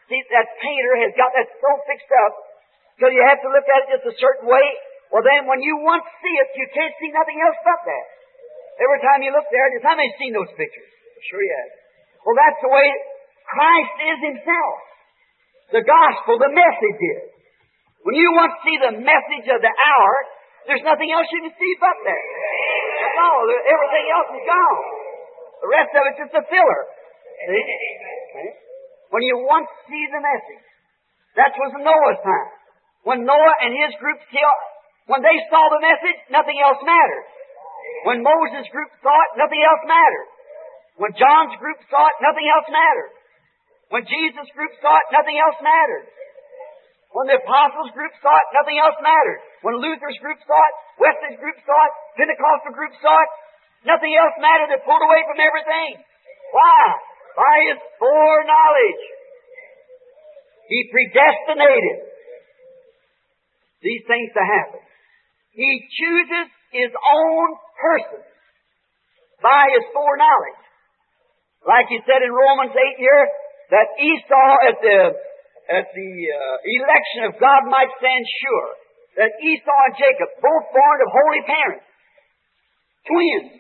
See, that painter has got that so fixed up till you have to look at it just a certain way. Well, then when you once see it, you can't see nothing else but that. Every time you look there, how many seen those pictures? I'm sure you have. Well, that's the way Christ is Himself. The gospel, the message is. When you once see the message of the hour, there's nothing else you can see but that. That's all. Everything else is gone. The rest of it's just a filler. See? Okay. When you once see the message, that was Noah's time. When Noah and his group when they saw the message, nothing else mattered. When Moses' group saw it, nothing else mattered. When John's group saw it, nothing else mattered. When Jesus' group saw it, nothing else mattered. When the Apostles' group saw it, nothing else mattered. When Luther's group saw it, Wesley's group saw it, Pentecostal group saw it, nothing else mattered. They pulled away from everything. Why? By His foreknowledge. He predestinated these things to happen. He chooses His own person by His foreknowledge. Like He said in Romans 8 here, that Esau at the election of God might stand sure. That Esau and Jacob, both born of holy parents, twins,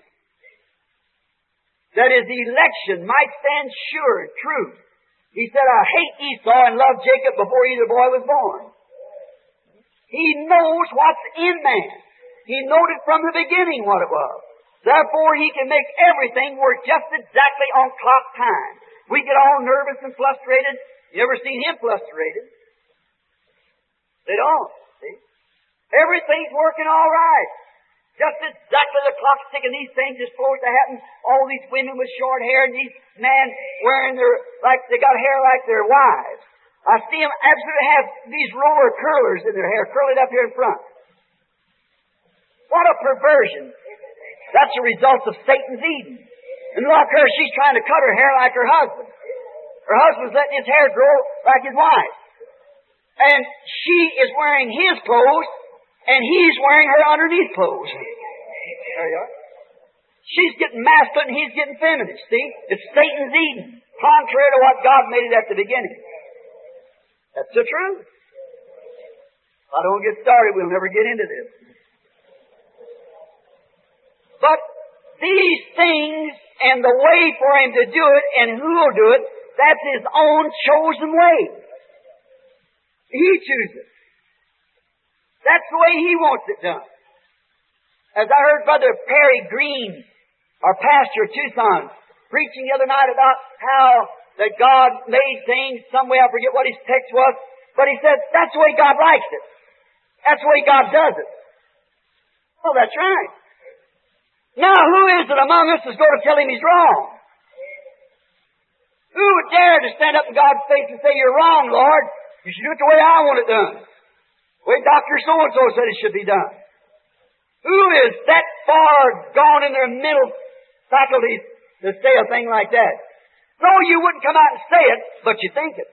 that his election might stand sure and true. He said, I hate Esau and love Jacob before either boy was born. He knows what's in man. He knew it from the beginning what it was. Therefore, He can make everything work just exactly on clock time. We get all nervous and frustrated. You ever seen Him frustrated? They don't. See? Everything's working all right. Just exactly the clock's ticking. These things are supposed to happen. All these women with short hair and these men wearing they got hair like their wives. I see them absolutely have these roller curlers in their hair, curling up here in front. What a perversion. That's a result of Satan's Eden. And look her, she's trying to cut her hair like her husband. Her husband's letting his hair grow like his wife. And she is wearing his clothes, and he's wearing her underneath clothes. There you are. She's getting masculine, and he's getting feminine. See? It's Satan's Eden, contrary to what God made it at the beginning. That's the truth. If I don't get started, we'll never get into this. But these things and the way for Him to do it and who will do it, that's His own chosen way. He chooses. That's the way He wants it done. As I heard Brother Perry Green, our pastor of Tucson, preaching the other night about how that God made things some way, I forget what his text was, but he said, that's the way God likes it. That's the way God does it. Oh, that's right. Now, who is it among us that's going to tell Him He's wrong? Who would dare to stand up in God's face and say, you're wrong, Lord. You should do it the way I want it done. The way Dr. So-and-so said it should be done. Who is that far gone in their mental faculties to say a thing like that? No, you wouldn't come out and say it, but you think it.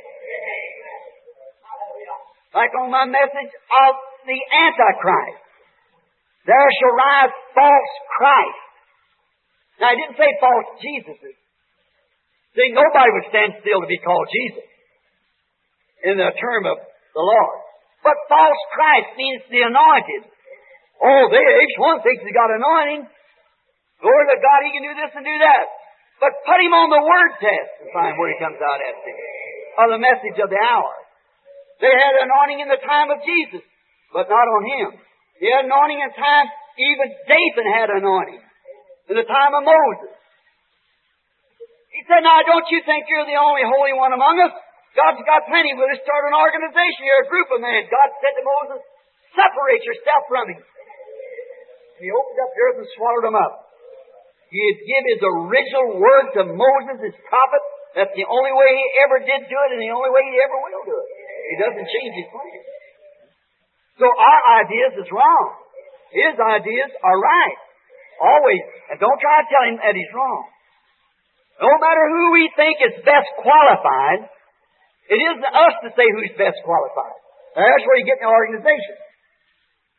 Like on my message of the Antichrist. There shall rise false Christ. Now, I didn't say false Jesuses. See, nobody would stand still to be called Jesus in the term of the Lord. But false Christ means the anointed. Oh, each one thinks he's got anointing. Glory to God, he can do this and do that. But put him on the word test and find where he comes out at. Or the message of the hour. They had anointing in the time of Jesus, but not on him. They had anointing in time, even David had anointing. In the time of Moses. He said, now don't you think you're the only holy one among us? God's got plenty. We'll just start an organization here, a group of men. God said to Moses, separate yourself from him. And he opened up the earth and swallowed them up. He'd give his original word to Moses, his prophet. That's the only way he ever did do it and the only way he ever will do it. He doesn't change his plans. So our ideas is wrong. His ideas are right. Always. And don't try to tell him that he's wrong. No matter who we think is best qualified, it isn't us to say who's best qualified. Now, that's where you get in the organization.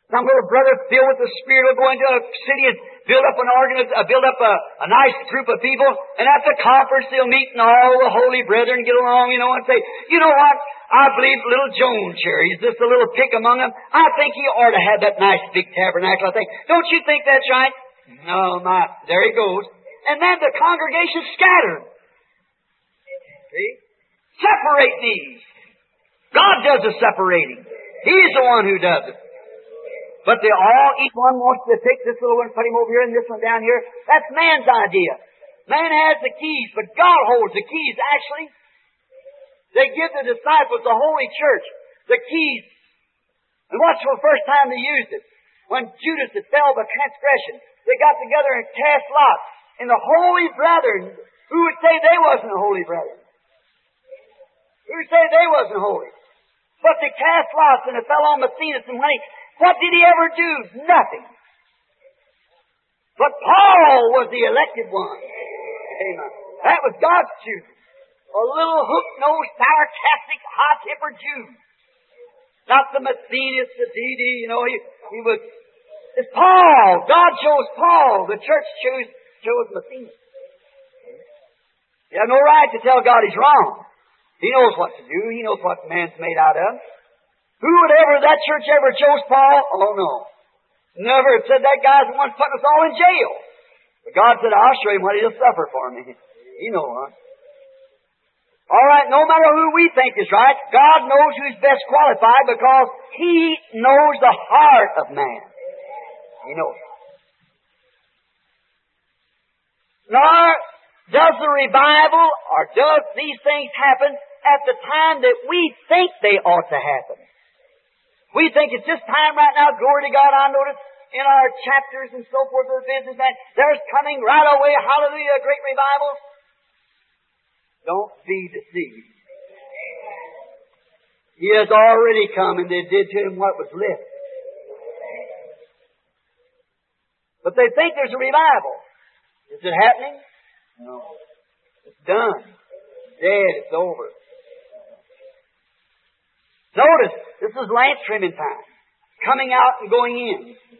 Some little brother filled with the Spirit will go into a city and build up a nice group of people, and at the conference they'll meet and all the holy brethren get along, and say, you know what? I believe little Jones here, he's just a little pick among them. I think he ought to have that nice big tabernacle. I think, don't you think that's right? No, there he goes. And then the congregation scattered. See? Separate these. God does the separating. He's the one who does it. But each one wants to take this little one, put him over here, and this one down here. That's man's idea. Man has the keys, but God holds the keys, actually. They give the disciples, the Holy Church, the keys. And what's the first time they used it? When Judas had fell by transgression. They got together and cast lots. And the holy brethren, who would say they wasn't holy brethren? Who would say they wasn't holy? But they cast lots, and it fell on Matthias, and what did he ever do? Nothing. But Paul was the elected one. Amen. That was God's choosing. A little hook-nosed, sarcastic, hot-tempered Jew. Not the Matthias, the D.D., he was... It's Paul. God chose Paul. The church chose Matthias. You have no right to tell God He's wrong. He knows what to do. He knows what man's made out of. That church ever chose Paul? Oh, no. Never. It said that guy's the one putting us all in jail. But God said, I'll show him what he'll suffer for me. You know what? All right, no matter who we think is right, God knows who's best qualified because He knows the heart of man. He knows. Nor does the revival or does these things happen at the time that we think they ought to happen. We think it's just time right now, glory to God. I notice in our chapters and so forth of the businessman, there's coming right away, hallelujah, a great revival. Don't be deceived. He has already come and they did to him what was left. But they think there's a revival. Is it happening? No. It's done. Dead. It's over. Notice, this is lamp trimming time. Coming out and going in.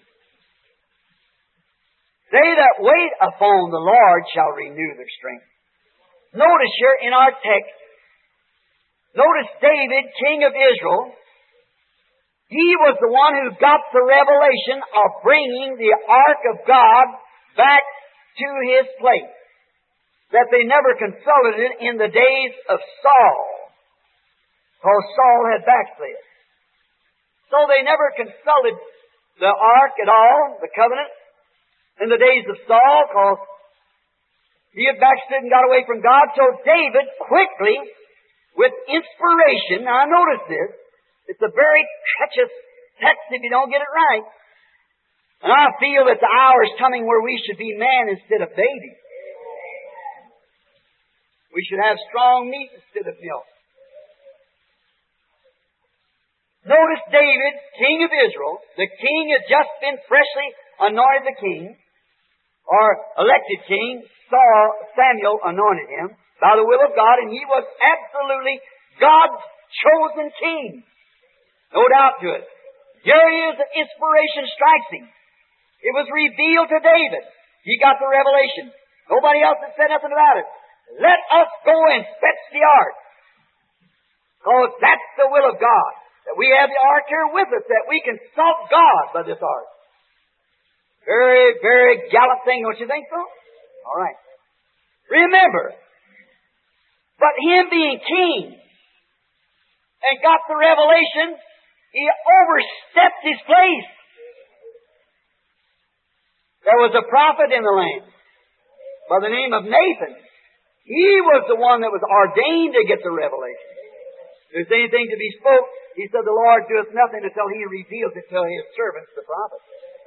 They that wait upon the Lord shall renew their strength. Notice here in our text, notice David, king of Israel, he was the one who got the revelation of bringing the ark of God back to his place. That they never consulted it in the days of Saul. Because Saul had backslid. So they never consulted the ark at all, the covenant, in the days of Saul, because he had backslid and got away from God. So David quickly, with inspiration, now notice this, it's a very treacherous text if you don't get it right. And I feel that the hour is coming where we should be man instead of baby. We should have strong meat instead of milk. Notice David, king of Israel, the king had just been freshly anointed the king, or elected king. Samuel anointed him by the will of God, and he was absolutely God's chosen king. No doubt to it. Here he is, the inspiration strikes him. It was revealed to David. He got the revelation. Nobody else had said nothing about it. Let us go and fetch the ark. Because that's the will of God. That we have the ark here with us, that we can consult God by this ark. Very, very gallant thing, don't you think so? All right. Remember, but him being king and got the revelation, he overstepped his place. There was a prophet in the land by the name of Nathan. He was the one that was ordained to get the revelation. If there's anything to be spoke, he said, the Lord doeth nothing until He reveals it to His servants, the prophets.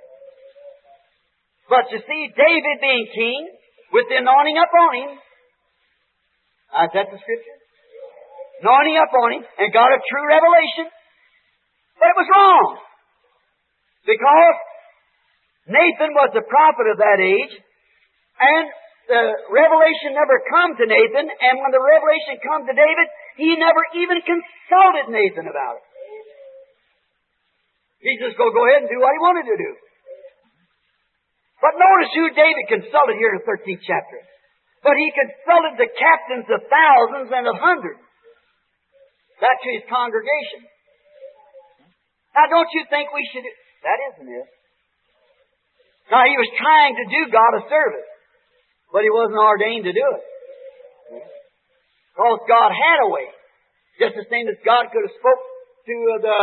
But you see, David being king, with the anointing upon him, is that the scripture? Anointing upon him, and got a true revelation. But it was wrong. Because Nathan was the prophet of that age, and the revelation never come to Nathan, and when the revelation come to David, he never even consulted Nathan about it. Jesus will go ahead and do what He wanted to do. But notice who David consulted here in the 13th chapter. But he consulted the captains of thousands and of hundreds. That to his congregation. Now don't you think we should... That isn't it. Now he was trying to do God a service. But he wasn't ordained to do it. Because God had a way. Just the same as God could have spoke to the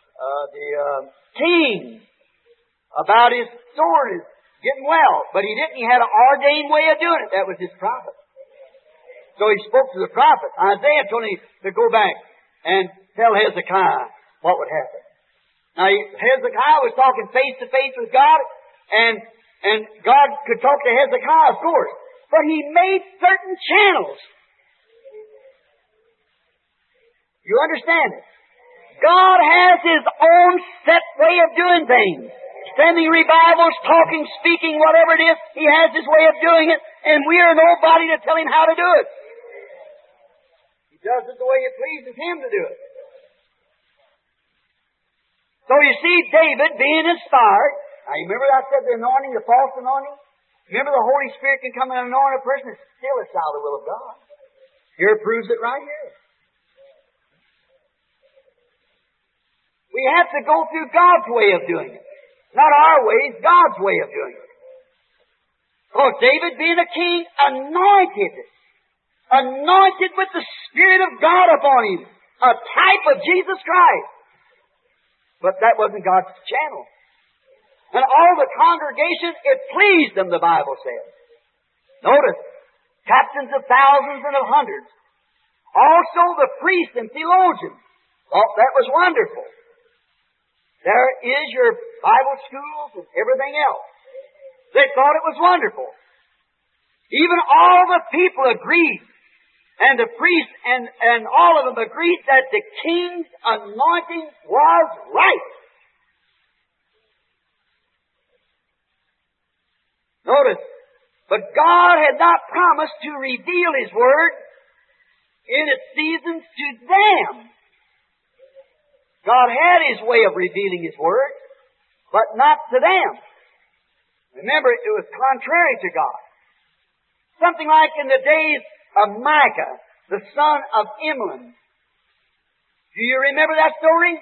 king about his sword getting well. But he didn't. He had an ordained way of doing it. That was his prophet. So he spoke to the prophet. Isaiah told him to go back and tell Hezekiah what would happen. Now Hezekiah was talking face to face with God. And God could talk to Hezekiah, of course. But He made certain channels. You understand it? God has His own set way of doing things. Sending revivals, talking, speaking, whatever it is, He has His way of doing it, and we are nobody to tell Him how to do it. He does it the way it pleases Him to do it. So you see, David being inspired. Now you remember I said the anointing, the false anointing? Remember the Holy Spirit can come and anoint a person, and still it's out of the will of God. Here it proves it right here. We have to go through God's way of doing it. Not our ways, God's way of doing it. Oh, David being a king, anointed with the Spirit of God upon him, a type of Jesus Christ. But that wasn't God's channel. And all the congregation, it pleased them, the Bible says. Notice, captains of thousands and of hundreds. Also the priests and theologians. Oh, that was wonderful. There is your Bible schools and everything else. They thought it was wonderful. Even all the people agreed, and the priests and all of them agreed that the king's anointing was right. Notice, but God had not promised to reveal His Word in its seasons to them. God had His way of revealing His Word, but not to them. Remember, it was contrary to God. Something like in the days of Micah, the son of Imlan. Do you remember that story?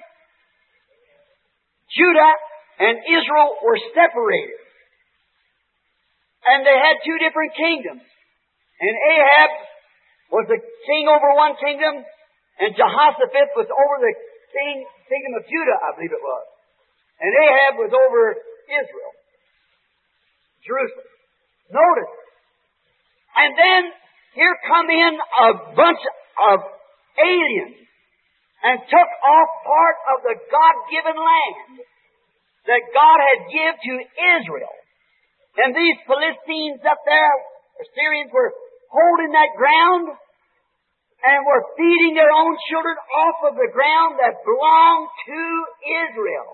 Judah and Israel were separated. And they had two different kingdoms. And Ahab was the king over one kingdom, and Jehoshaphat was over the kingdom of Judah, I believe it was. And Ahab was over Israel, Jerusalem. Notice. And then here come in a bunch of aliens and took off part of the God-given land that God had given to Israel. And these Philistines up there, Assyrians, were holding that ground and were feeding their own children off of the ground that belonged to Israel.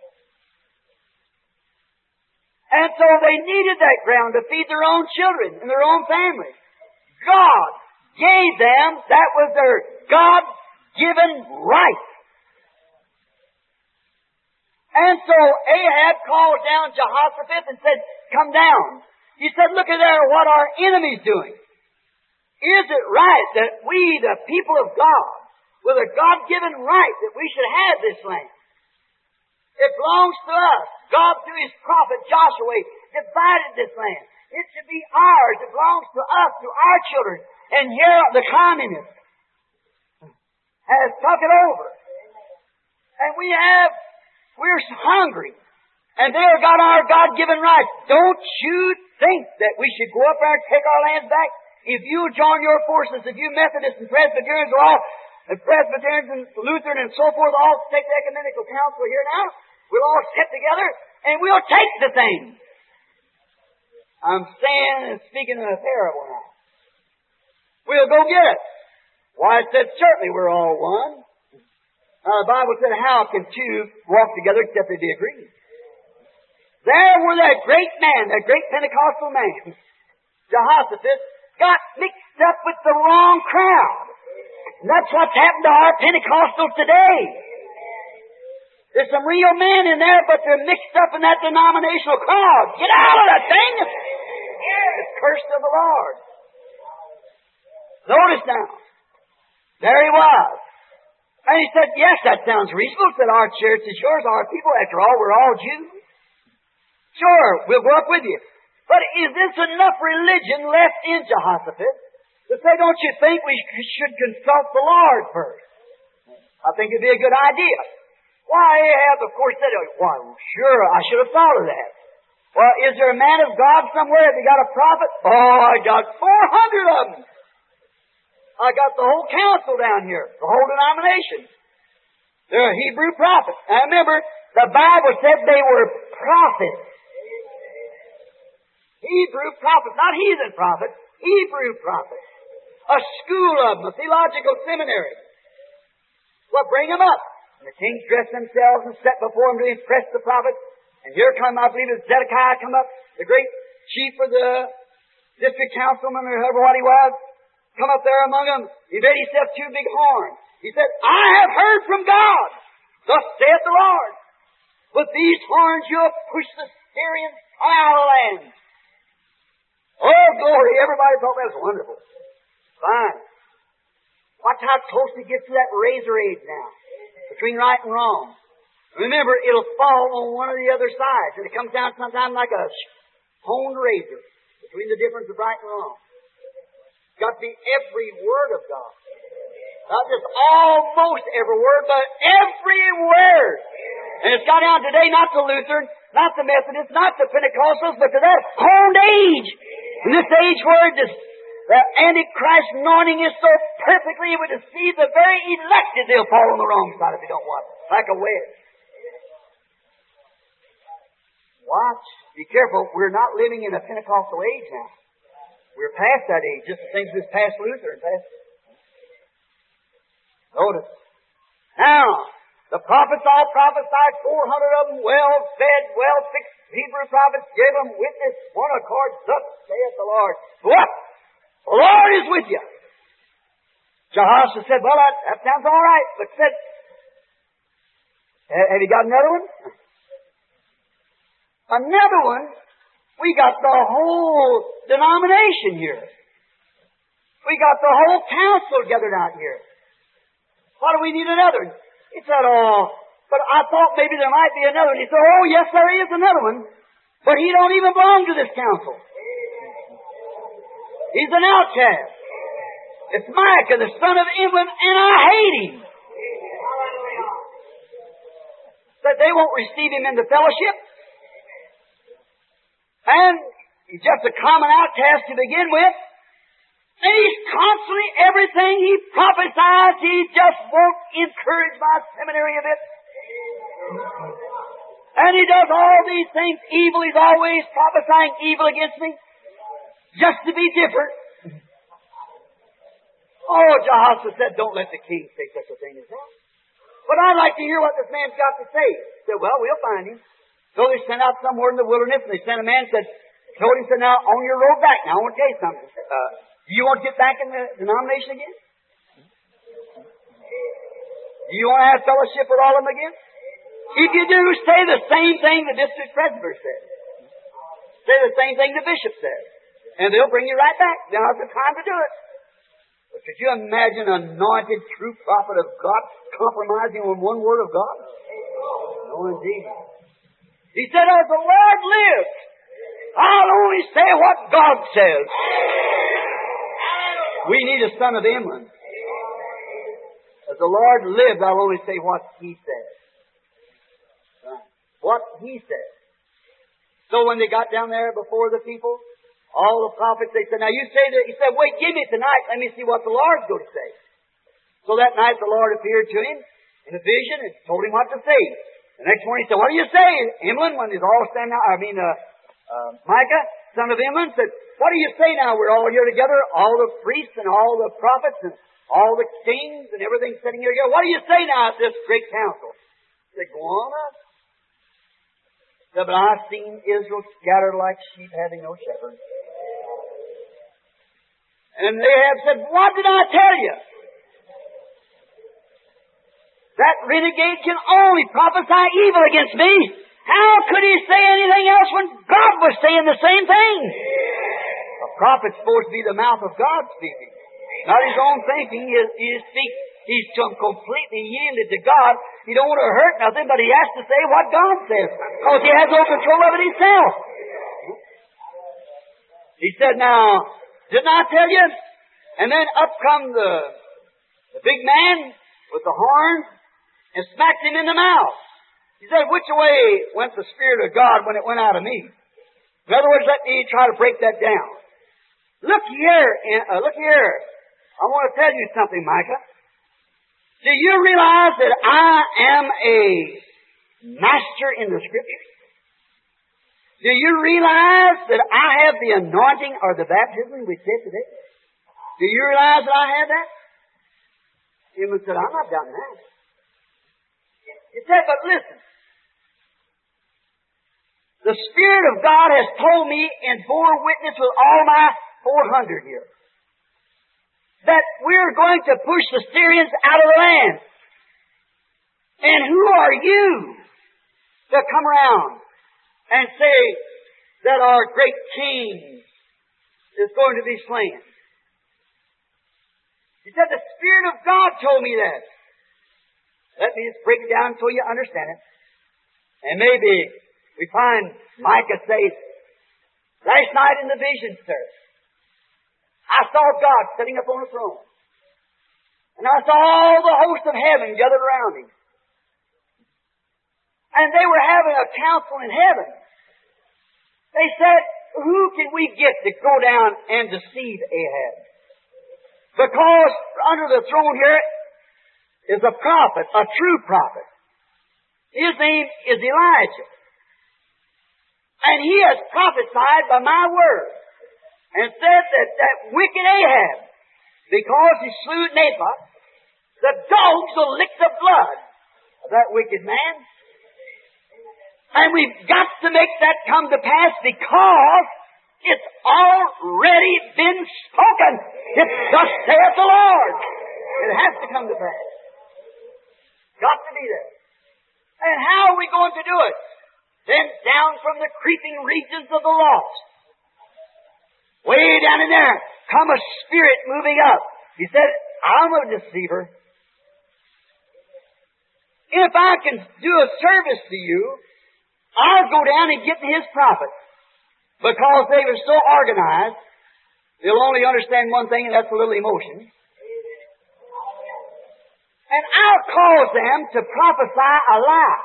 And so they needed that ground to feed their own children and their own families. God gave them, that was their God-given right. And so Ahab called down Jehoshaphat and said, "Come down." He said, "Look at there what our enemy's doing. Is it right that we, the people of God, with a God-given right that we should have this land? It belongs to us. God, through His prophet Joshua, divided this land. It should be ours. It belongs to us, to our children. And here the communists has took it over. And we're hungry. And they've got our God-given rights. Don't you think that we should go up there and take our lands back? If you join your forces, if you Methodists and Presbyterians are all, and Presbyterians and Lutheran and so forth, all take the ecumenical council here now, we'll all sit together and we'll take the thing. I'm saying and speaking in a parable now. We'll go get it. Why, it said certainly we're all one. The Bible said, how can two walk together except they be agreed? There were that great man, that great Pentecostal man, Jehoshaphat, got mixed up with the wrong crowd. And that's what's happened to our Pentecostals today. There's some real men in there, but they're mixed up in that denominational crowd. Get out of that thing! It's cursed of the Lord. Notice now. There he was. And he said, yes, that sounds reasonable. Said, our church is yours, our people. After all, we're all Jews. Sure, we'll go up with you. But is this enough religion left in Jehoshaphat to say, don't you think we should consult the Lord first? I think it'd be a good idea. Why, Ahab, of course, said, why, sure, I should have thought of that. Well, is there a man of God somewhere? Have you got a prophet? Oh, I got 400 of them. I got the whole council down here, the whole denomination. They're Hebrew prophets. Now remember, the Bible said they were prophets. Hebrew prophets, not heathen prophets, Hebrew prophets. A school of them, a theological seminary. Well, bring them up. And the kings dressed themselves and set before them to impress the prophets. And here come, I believe, Zedekiah come up, the great chief of the district councilman, or whoever what he was, come up there among them. He made himself 2 big horns. He said, I have heard from God. Thus saith the Lord. With these horns you'll push the Syrians out of the land. Oh, glory. Everybody thought that was wonderful. Fine. Watch how close he gets to that razor edge now, between right and wrong. Remember, it'll fall on one or the other sides, and it comes down sometimes like a honed razor, between the difference of right and wrong. It's got to be every word of God. Not just almost every word, but every word. And it's got down today not to Lutheran, not to Methodists, not to Pentecostals, but to that honed age. In this age where the Antichrist anointing is so perfectly, it would deceive the very elected. They'll fall on the wrong side if they don't watch. Like a wedge. Watch. Be careful. We're not living in a Pentecostal age now. We're past that age, just the same as this past Luther and past. Notice. Now, the prophets all prophesied, 400 of them, well-fed, well-fixed Hebrew prophets, gave them witness, one accord, thus saith the Lord. What? The Lord is with you. Jehoshaphat said, well, that sounds all right, but said, have you got another one? Another one? We got the whole denomination here. We got the whole council gathered out here. Why do we need another one? He said, oh, but I thought maybe there might be another one. He said, oh, yes, there is another one. But he don't even belong to this council. He's an outcast. It's Micah, the son of Imlan, and I hate him. But they won't receive him into fellowship. And he's just a common outcast to begin with. And he's constantly, everything he prophesies, he just won't encourage my seminary a bit. And he does all these things evil. He's always prophesying evil against me. Just to be different. Oh, Jehoshaphat said, don't let the king say such a thing as that. But I'd like to hear what this man's got to say. He said, well, we'll find him. So they sent out somewhere in the wilderness, and they sent a man and told him, said, now, on your road back, now I want to tell you something. Do you want to get back in the denomination again? Do you want to have fellowship with all of them again? If you do, say the same thing the district presbyter said. Say the same thing the bishop said. And they'll bring you right back. Now's the time to do it. But could you imagine an anointed, true prophet of God compromising on one word of God? No, indeed. He said, as the Lord lives, I'll only say what God says. We need a son of Imlan. As the Lord lives, I'll only say what He says. What He says. So when they got down there before the people, all the prophets, they said, now you say that, he said, wait, give me tonight, let me see what the Lord's going to say. So that night the Lord appeared to him in a vision and told him what to say. The next morning he said, what do you say, Imlan? When he's all standing out, Micah, son of Imlan, said, what do you say now? We're all here together, all the priests and all the prophets and all the kings and everything sitting here together. What do you say now at this great council? He said, go on up. He said, but I've seen Israel scattered like sheep having no shepherd. And Ahab said, what did I tell you? That renegade can only prophesy evil against me. How could he say anything else when God was saying the same thing? A prophet's supposed to be the mouth of God speaking. Not his own thinking. He's completely yielded to God. He don't want to hurt nothing, but he has to say what God says, because he has no control of it himself. He said, now, didn't I tell you? And then up come the big man with the horn and smacked him in the mouth. He said, which way went the Spirit of God when it went out of me? In other words, let me try to break that down. Look here. I want to tell you something, Micah. Do you realize that I am a master in the Scriptures? Do you realize that I have the anointing or the baptism we said today? Do you realize that I have that? He said, I'm not doubting that. He said, but listen. The Spirit of God has told me and bore witness with all my 400 here that we're going to push the Syrians out of the land. And who are you to come around and say that our great king is going to be slain? He said, the Spirit of God told me that. Let me just break it down so you understand it. And maybe we find Micah says, last night in the vision, sir, I saw God sitting up on a throne. And I saw all the hosts of heaven gathered around him. And they were having a council in heaven. They said, who can we get to go down and deceive Ahab? Because under the throne here is a prophet, a true prophet. His name is Elijah. And he has prophesied by my word and said that wicked Ahab, because he slew Naboth, the dogs will lick the blood of that wicked man. And we've got to make that come to pass because it's already been spoken. It's thus saith the Lord. It has to come to pass. Got to be there. And how are we going to do it? Then down from the creeping regions of the lost, way down in there, come a spirit moving up. He said, I'm a deceiver. If I can do a service to you, I'll go down and get his prophets. Because they were so organized, they'll only understand one thing, and that's a little emotion. And I'll cause them to prophesy a lie.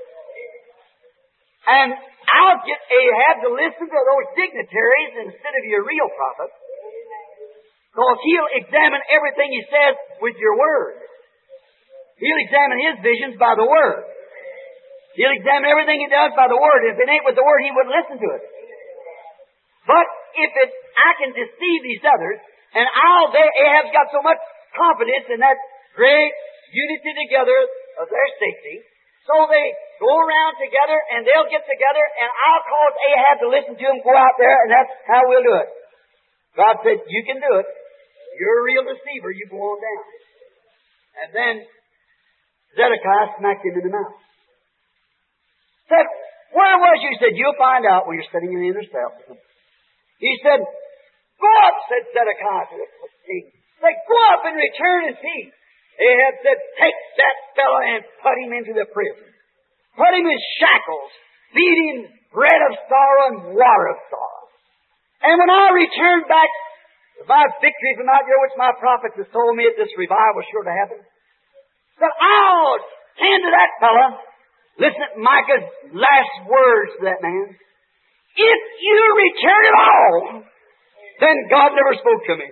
And I'll get Ahab to listen to those dignitaries instead of your real prophet. Because he'll examine everything he says with your word. He'll examine his visions by the word. He'll examine everything he does by the word. If it ain't with the word, he wouldn't listen to it. But if I can deceive these others, and Ahab's got so much confidence in that great unity together of their safety, so they go around together and they'll get together, and I'll cause Ahab to listen to them, go out there, and that's how we'll do it. God said, you can do it. You're a real deceiver. You go on down. And then Zedekiah smacked him in the mouth. Said, where was you? He said, you'll find out when you're sitting in the inner cell. He said, go up, said Zedekiah to the king. Said, go up and return in peace. Ahab said, take that fellow and put him into the prison. Put him in shackles. Feed him bread of sorrow and water of sorrow. And when I return back, my victory from out here, which my prophets have told me at this revival was sure to happen, said, I'll tend to that fellow. Listen to Micah's last words to that man. If you return at all, then God never spoke to me.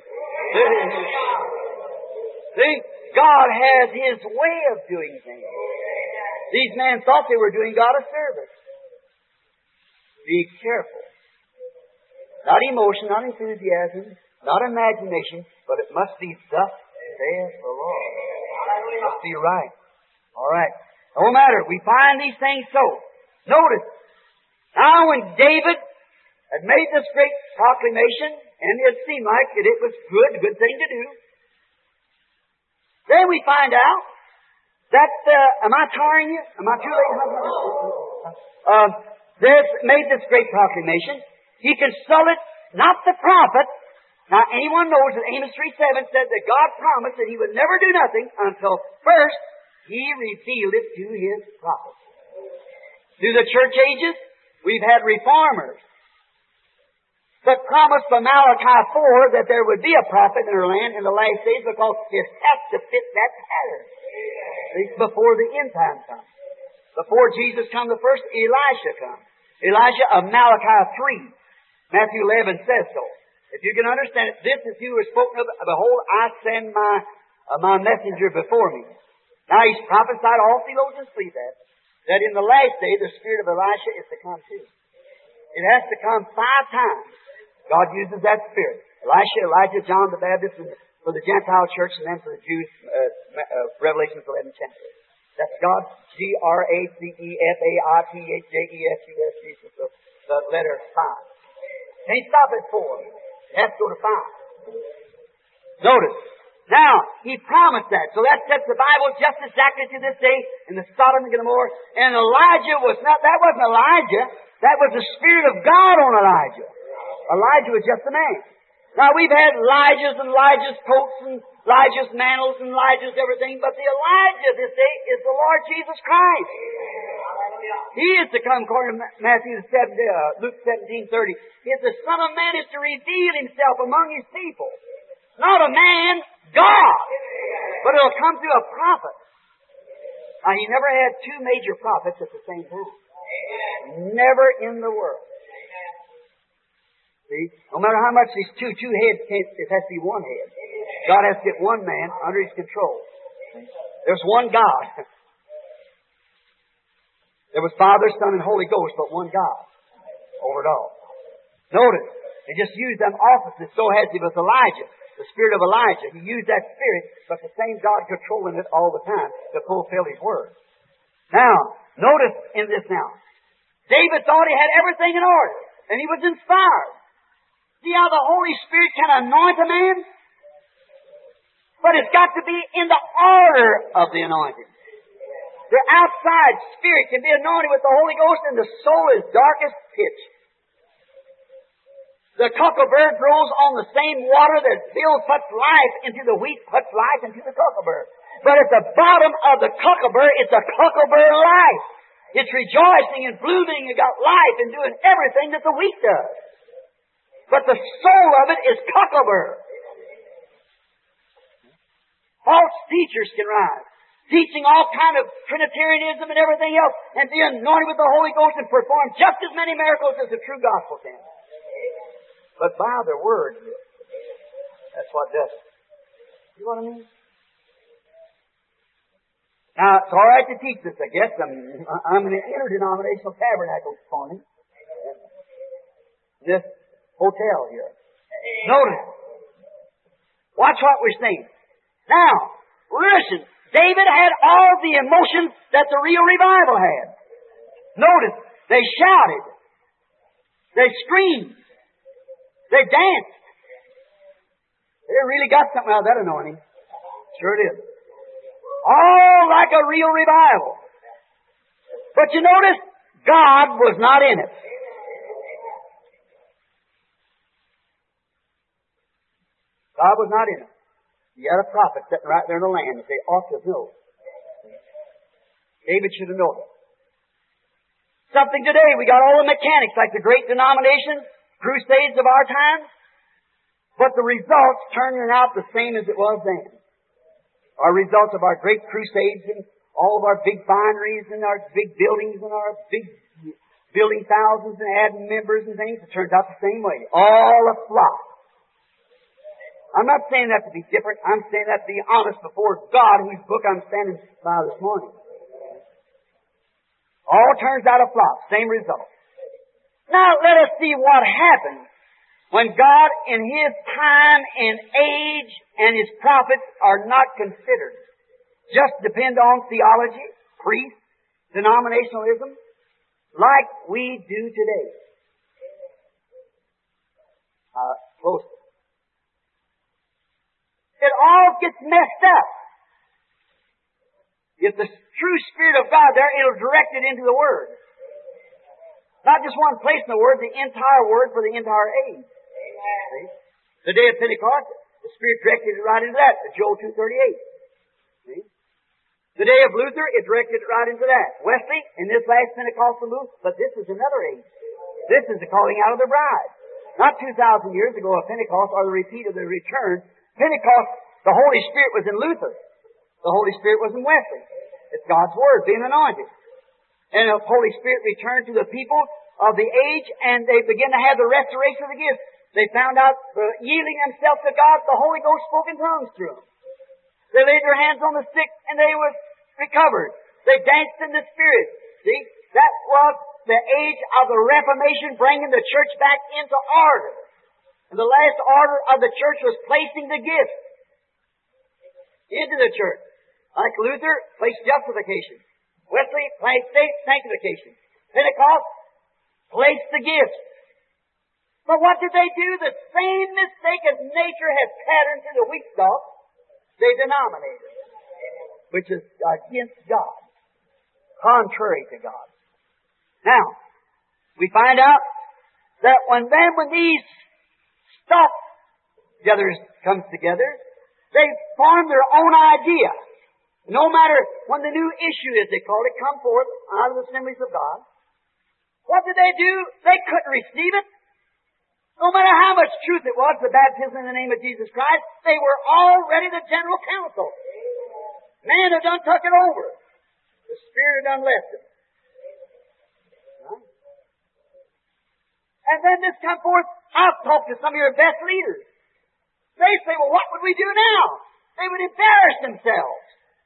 See? God has His way of doing things. These men thought they were doing God a service. Be careful. Not emotion, not enthusiasm, not imagination, but it must be thus saith the Lord. It must be right. All right. No matter. We find these things so. Notice. Now when David had made this great proclamation, and it seemed like it was good, a good thing to do, then we find out Am I tiring you? Am I too late? There's made this great proclamation. He consulted not the prophet. Now, anyone knows that Amos 3:7 said that God promised that He would never do nothing until first He revealed it to His prophets. Through the church ages, we've had reformers that promised from Malachi 4 that there would be a prophet in our land in the last days because it has to fit that pattern. Before the end time comes. Before Jesus comes, the first Elisha comes. Elijah of Malachi 3. Matthew 11 says so. If you can understand it, this is who was spoken of. Behold, I send my messenger before me. Now he's prophesied, all theologians believe that in the last day the spirit of Elisha is to come too. It has to come 5 times. God uses that spirit. Elisha, Elijah, John the Baptist, for the Gentile church, and then for the Jews, Revelation 11 chapter. That's God, GRACEFAITHJESUS, Jesus, the letter 5. Can't stop at 4. It has to go to 5. Notice. Now, He promised that. So that sets the Bible just exactly to this day in the Sodom and Gomorrah. And Elijah that wasn't Elijah. That was the Spirit of God on Elijah. Elijah was just a man. Now, we've had Elijah's and Elijah's coats and Elijah's mantles and Elijah's everything, but the Elijah this day is the Lord Jesus Christ. He is to come, according to Luke 17:30. He is the Son of Man is to reveal Himself among His people. Not a man, God. But it'll come through a prophet. Now, He never had 2 major prophets at the same time. Never in the world. See? No matter how much these two heads it has to be one head. God has to get one man under His control. There's one God. There was Father, Son, and Holy Ghost, but one God over it all. Notice, they just used them offices. So has He with Elijah, the spirit of Elijah. He used that spirit, but the same God controlling it all the time to fulfill His word. Now, notice in this now. David thought he had everything in order, and he was inspired. See how the Holy Spirit can anoint a man? But it's got to be in the order of the anointing. The outside spirit can be anointed with the Holy Ghost, and the soul is dark as pitch. The cuckleberry grows on the same water that Bill puts life into the wheat, puts life into the cuckleberry. But at the bottom of the cuckleberry, it's a cuckleberry life. It's rejoicing and blooming and got life and doing everything that the wheat does. But the soul of it is cuckleberry. False teachers can rise, teaching all kind of Trinitarianism and everything else, and be anointed with the Holy Ghost and perform just as many miracles as the true gospel can. But by their word, that's what does it. You know what I mean? Now, it's all right to teach this, I guess. I'm in an interdenominational tabernacle this morning. This hotel here. Notice. Watch what we're saying. Now, listen. David had all the emotions that the real revival had. Notice. They shouted. They screamed. They danced. They really got something out of that anointing. Sure it is. All like a real revival. But you notice, God was not in it. God was not in it. He had a prophet sitting right there in the land that they ought to know. David should have known it. Something today, we got all the mechanics like the great denominations, crusades of our time, but the results turning out the same as it was then. Our results of our great crusades and all of our big fineries and our big buildings and our big building thousands and adding members and things, it turns out the same way. All a flop. I'm not saying that to be different. I'm saying that to be honest before God, whose book I'm standing by this morning. All turns out a flop. Same result. Now, let us see what happens when God, in His time and age and His prophets are not considered. Just depend on theology, priests, denominationalism, like we do today. Close. It all gets messed up. If the true Spirit of God there, it'll direct it into the Word. Not just one place in the Word, the entire Word for the entire age. See? The day of Pentecost, the Spirit directed it right into that, Joel 2:38. See? The day of Luther, it directed it right into that. Wesley, in this last Pentecostal move, but this is another age. This is the calling out of the bride. Not 2,000 years ago of Pentecost, or the repeat of the return. Pentecost, the Holy Spirit was in Luther. The Holy Spirit was in Wesley. It's God's Word being anointed. And the Holy Spirit returned to the people of the age, and they began to have the restoration of the gifts. They found out, yielding themselves to God, the Holy Ghost spoke in tongues through them. They laid their hands on the sick, and they were recovered. They danced in the Spirit. See? That was the age of the Reformation, bringing the church back into order. And the last order of the church was placing the gifts into the church. Like Luther, placed justification. Wesley, placed sanctification. Pentecost, placed the gifts. But what did they do? The same mistake as nature has patterned to the wheat stalk, they denominated, which is against God, contrary to God. Now, we find out that when these stalk gathers comes together, they form their own idea. No matter when the new issue, as they call it, come forth out of the assemblies of God, what did they do? They couldn't receive it. No matter how much truth it was, the baptism in the name of Jesus Christ, they were already the general council. Man had done took it over. The Spirit had done left it. Right? And then this come forth, I've talked to some of your best leaders. They say, well, what would we do now? They would embarrass themselves.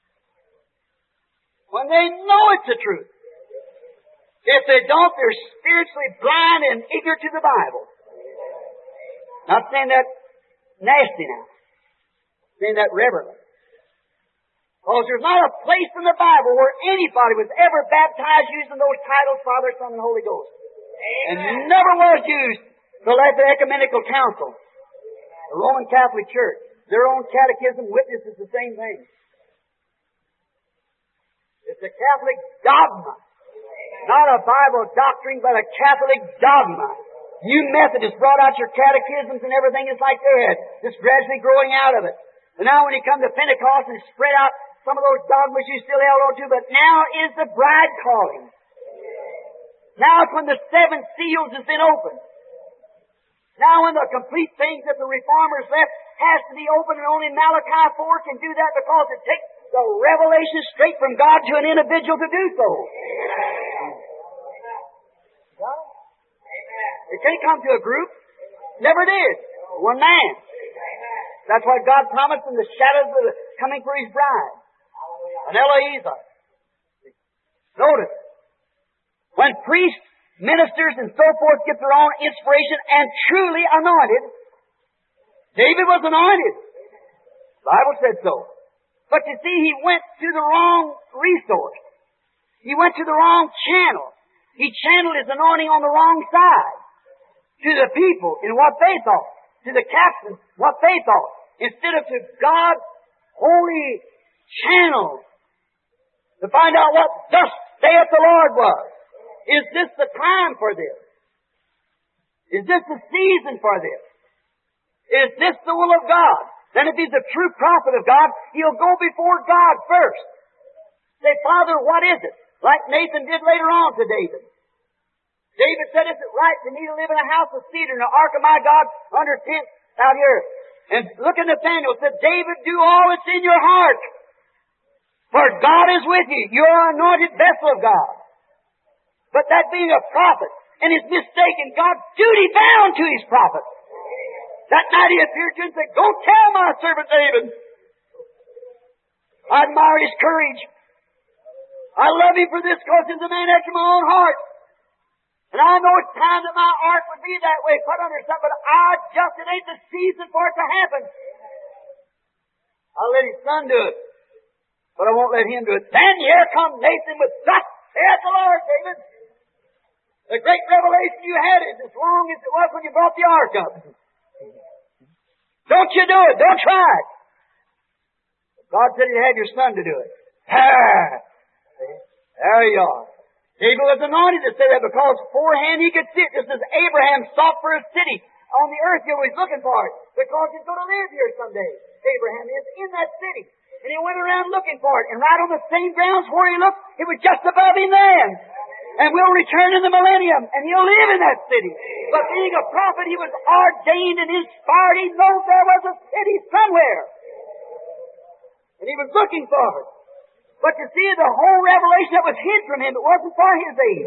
When they know it's the truth. If they don't, they're spiritually blind and ignorant to the Bible. Not saying that nasty now. Saying that reverently. Because there's not a place in the Bible where anybody was ever baptized using those titles, Father, Son, and Holy Ghost. Amen. And never was used till after the Ecumenical Council. The Roman Catholic Church. Their own catechism witnesses the same thing. It's a Catholic dogma. Not a Bible doctrine, but a Catholic dogma. You Methodists brought out your catechisms and everything is like they had. Just gradually growing out of it. And now when you come to Pentecost and spread out some of those dogmas you still held on to, but now is the bride calling. Now it's when the 7 seals has been opened. Now when the complete things that the Reformers left has to be opened, and only Malachi 4 can do that because it takes the revelation straight from God to an individual to do so. Got it? It can't come to a group. Never did. One man. That's what God promised in the shadows of the coming for His bride. An Eliezer. Notice, when priests, ministers, and so forth get their own inspiration and truly anointed, David was anointed. The Bible said so. But you see, he went to the wrong resource. He went to the wrong channel. He channeled his anointing on the wrong side. To the people in what they thought. To the captains, what they thought. Instead of to God's holy channel. To find out what thus saith the Lord was. Is this the time for this? Is this the season for this? Is this the will of God? Then if he's a true prophet of God, he'll go before God first. Say, Father, what is it? Like Nathan did later on to David. David said, is it right for me to live in a house of cedar and the ark of my God under tent out here? And look at Nathaniel, said, David, do all that's in your heart. For God is with you. You're an anointed vessel of God. But that being a prophet and his mistaken God's duty bound to his prophet. That night he appeared to him and said, go tell my servant David. I admire his courage. I love him for this because he's a man after my own heart. And I know it's time that my ark would be that way, put under something, but it ain't the season for it to happen. I'll let his son do it, but I won't let him do it. Then here comes Nathan with, thus saith the Lord, David. The great revelation you had is as long as it was when you brought the ark up. Don't you do it. Don't try it. God said He'd have your son to do it. There you are. David was anointed to say that because beforehand he could see it, just as Abraham sought for a city on the earth. He was looking for it because he's going to live here someday. Abraham is in that city. And he went around looking for it. And right on the same grounds where he looked, it was just above him then. And we'll return in the millennium, and he'll live in that city. But being a prophet, he was ordained and inspired. He knows there was a city somewhere. And he was looking for it. But you see, the whole revelation that was hid from him, it wasn't for his age.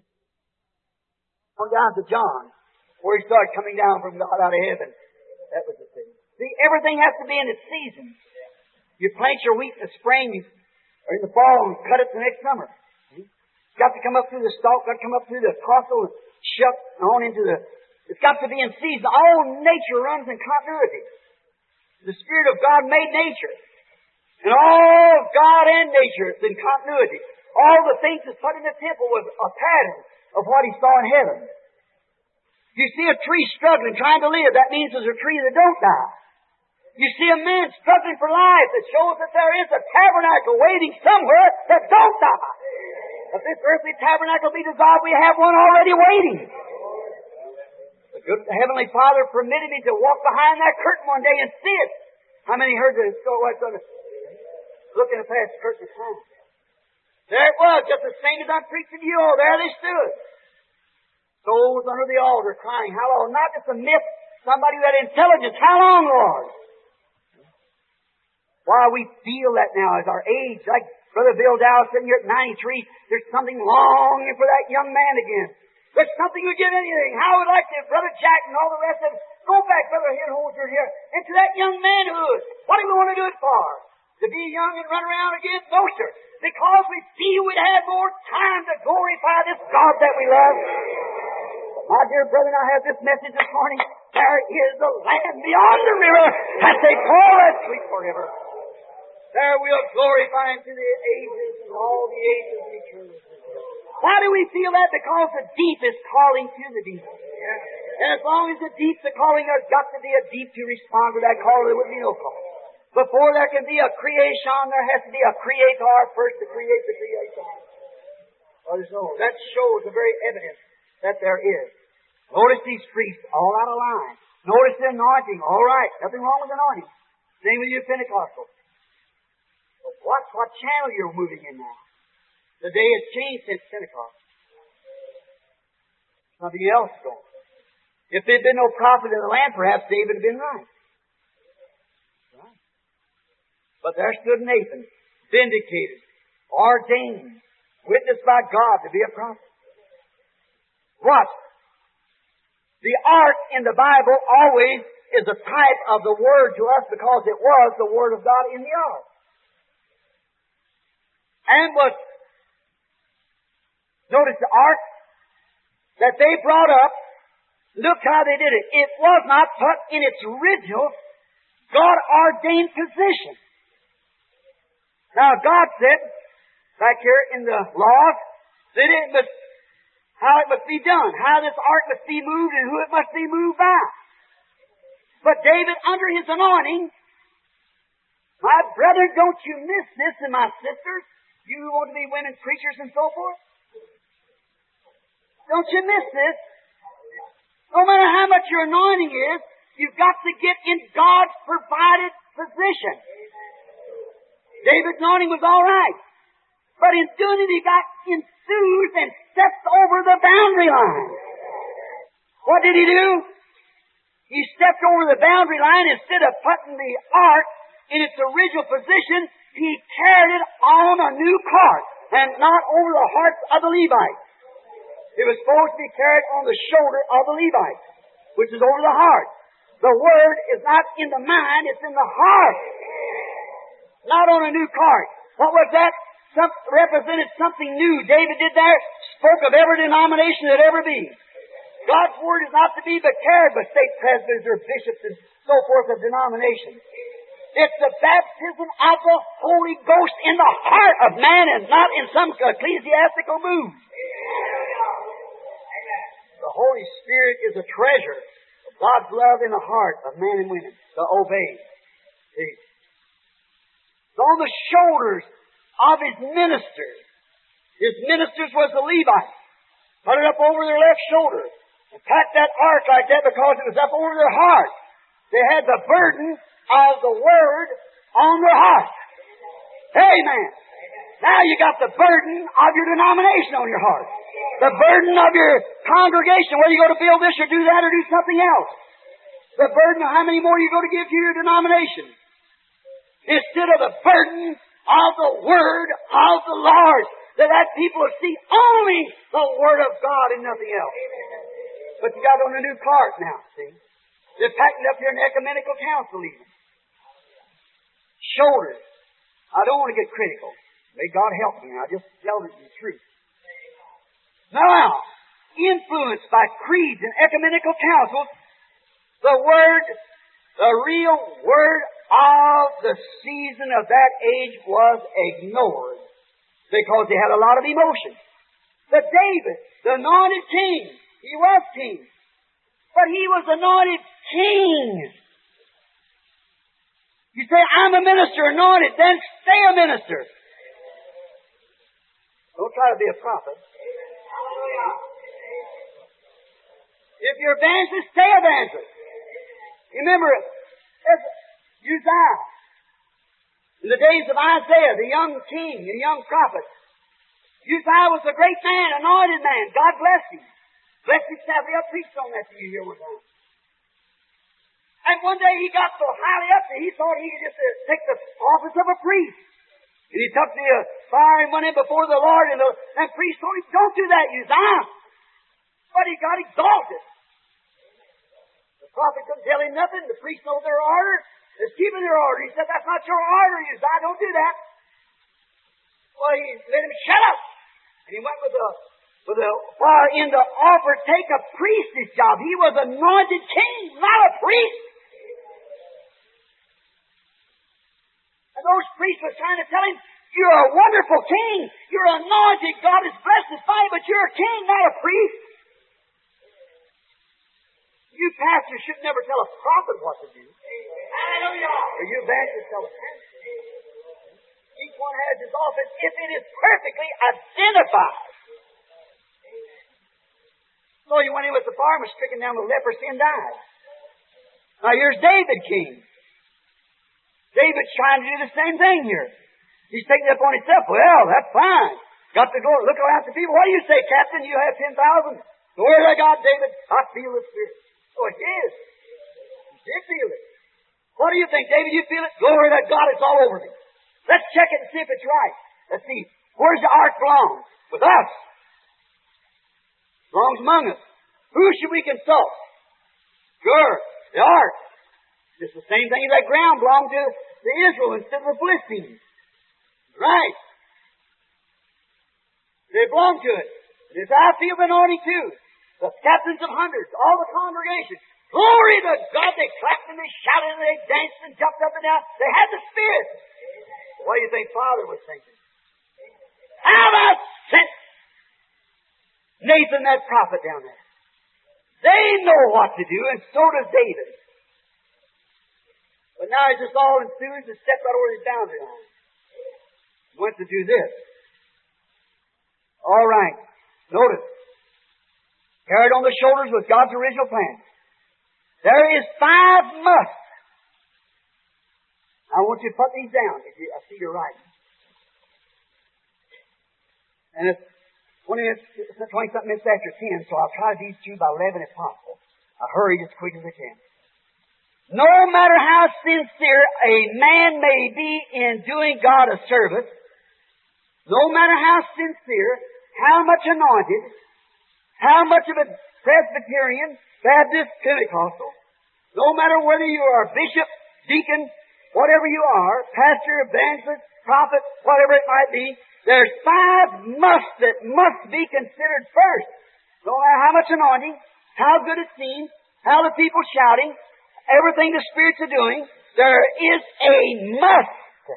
On down to John, where he started coming down from God out of heaven. That was the thing. See, everything has to be in its season. You plant your wheat in the spring, or in the fall, and cut it the next summer. It's got to come up through the stalk, got to come up through the tassel, and shuck on into the... It's got to be in season. All nature runs in continuity. The Spirit of God made nature. And all of God and nature is in continuity. All the things that's put in the temple was a pattern of what He saw in heaven. You see a tree struggling, trying to live, that means there's a tree that don't die. You see a man struggling for life, that shows that there is a tabernacle waiting somewhere that don't die. If this earthly tabernacle be dissolved, we have one already waiting. The good Heavenly Father permitted me to walk behind that curtain one day and see it. How many heard the story? Looking past the curtain of time. There it was, just the same as I'm preaching to you. Oh, there they stood. Souls under the altar crying, how long? Not just a myth, somebody who had intelligence. How long, Lord? Why, we feel that now as our age, like Brother Bill Dow sitting here at 93, there's something longing for that young man again. There's something who get anything. How would like to, Brother Jack and all the rest of them, go back, Brother Hillholzer here, into that young manhood. What do we want to do it for? To be young and run around again? No, sir. Because we feel we'd have more time to glorify this God that we love. My dear brethren, I have this message this morning. There is the land beyond the river that they call that sweet forever. There we'll glorify Him to the ages and all the ages of eternity. Why do we feel that? Because the deep is calling to the deep. And as long as the deep's a calling, there's got to be a deep to respond to that call. There would be no call. Before there can be a creation, there has to be a creator first to create the creation. That shows the very evidence that there is. Notice these priests all out of line. Notice the anointing. All right. Nothing wrong with anointing. Same with you Pentecostal. But watch what channel you're moving in now. The day has changed since Pentecost. Something else going. If there had been no prophet in the land, perhaps David had been right. But there stood Nathan, vindicated, ordained, witnessed by God to be a prophet. What? The ark in the Bible always is a type of the Word to us because it was the Word of God in the ark. And notice the ark that they brought up, look how they did it. It was not put in its original, God-ordained position. Now, God said, back here in the laws, that how it must be done, how this ark must be moved, and who it must be moved by. But David, under his anointing, my brethren, don't you miss this, and my sisters, you who want to be women preachers and so forth. Don't you miss this? No matter how much your anointing is, you've got to get in God's provided position. David's anointing was all right. But in doing it, he got enthused and stepped over the boundary line. What did he do? He stepped over the boundary line. Instead of putting the ark in its original position, he carried it on a new cart and not over the hearts of the Levites. It was supposed to be carried on the shoulder of the Levites, which is over the heart. The Word is not in the mind, it's in the heart. Not on a new cart. What was that? Represented something new. David did there, spoke of every denomination that ever be. God's Word is not to be but carried by state presbyters or bishops and so forth of denominations. It's the baptism of the Holy Ghost in the heart of man and not in some ecclesiastical move. The Holy Spirit is a treasure of God's love in the heart of men and women to obey. See? It's on the shoulders of His ministers. His ministers was the Levites. Put it up over their left shoulder and packed that ark like that because it was up over their heart. They had the burden of the Word on their heart. Amen. Now you got the burden of your denomination on your heart. The burden of your congregation, whether you go to build this or do that or do something else. The burden of how many more you go to give to your denomination. Instead of the burden of the Word of the Lord. That people will see only the Word of God and nothing else. But you got on a new cart now, see. They're packing up here in ecumenical council even. Shoulders. I don't want to get critical. May God help me. I just tell you the truth. Now, influenced by creeds and ecumenical councils, the Word, the real Word of the season of that age was ignored. Because they had a lot of emotion. But David, the anointed king, he was king. But he was anointed king. You say, I'm a minister anointed, then stay a minister. Don't try to be a prophet. If you're evangelist, stay evangelist. Remember, Uzziah. In the days of Isaiah, the young king, the young prophet, Uzziah was a great man, anointed man. God bless him. Bless his family. I preached on that to you here one time. And one day he got so highly up that he thought he could just take the office of a priest. And he took the fire and went in before the Lord, and the priest told him, don't do that, Uzziah. But he got exalted. The prophet couldn't tell him nothing. The priest know their order. They're keeping their order. He said, that's not your order, Uzziah. Don't do that. Well, he let him shut up. And he went with the fire in to offer take a priest's job. He was anointed king, not a priest. And those priests were trying to tell him, you're a wonderful king. You're anointed. God has blessed us by you, but you're a king, not a priest. You pastors should never tell a prophet what to do. Hallelujah. Or you evangelists tell a pastor. Each one has his office if it is perfectly identified. So he went in with the farmer, stricken down with leprosy, and died. Now here's David king. David's trying to do the same thing here. He's taking it upon himself. Well, that's fine. Got to go look around the people. What do you say, Captain? You have 10,000. Glory to God, David. I feel the Spirit. Oh, it is. You did feel it. What do you think, David? You feel it? Glory to God, it's all over me. Let's check it and see if it's right. Let's see. Where's the ark belong? With us. Belongs among us. Who should we consult? Sure, the ark. It's the same thing as that ground belonged to Israel instead of the Philistines. Right. They belong to it. And as I feel the anointing too, the captains of hundreds, all the congregation, glory to God, they clapped and they shouted and they danced and jumped up and down. They had the Spirit. What do you think Father was thinking? How about sent Nathan, that prophet, down there? They know what to do, and so does David. But now he's just all enthused and stepped out over his boundary line. He wants to do this. All right. Notice. Carried on the shoulders was God's original plan. There is 5 musts. I want you to put these down. I see you're writing. And it's 20-something minutes after 10, so I'll try to do these through by 11 if possible. I'll hurry as quick as I can. No matter how sincere a man may be in doing God a service, no matter how sincere, how much anointed, how much of a Presbyterian, Baptist, Pentecostal, no matter whether you are a bishop, deacon, whatever you are, pastor, evangelist, prophet, whatever it might be, there's 5 musts that must be considered first. No matter how much anointing, how good it seems, how the people shouting, everything the Spirits are doing, there is a must.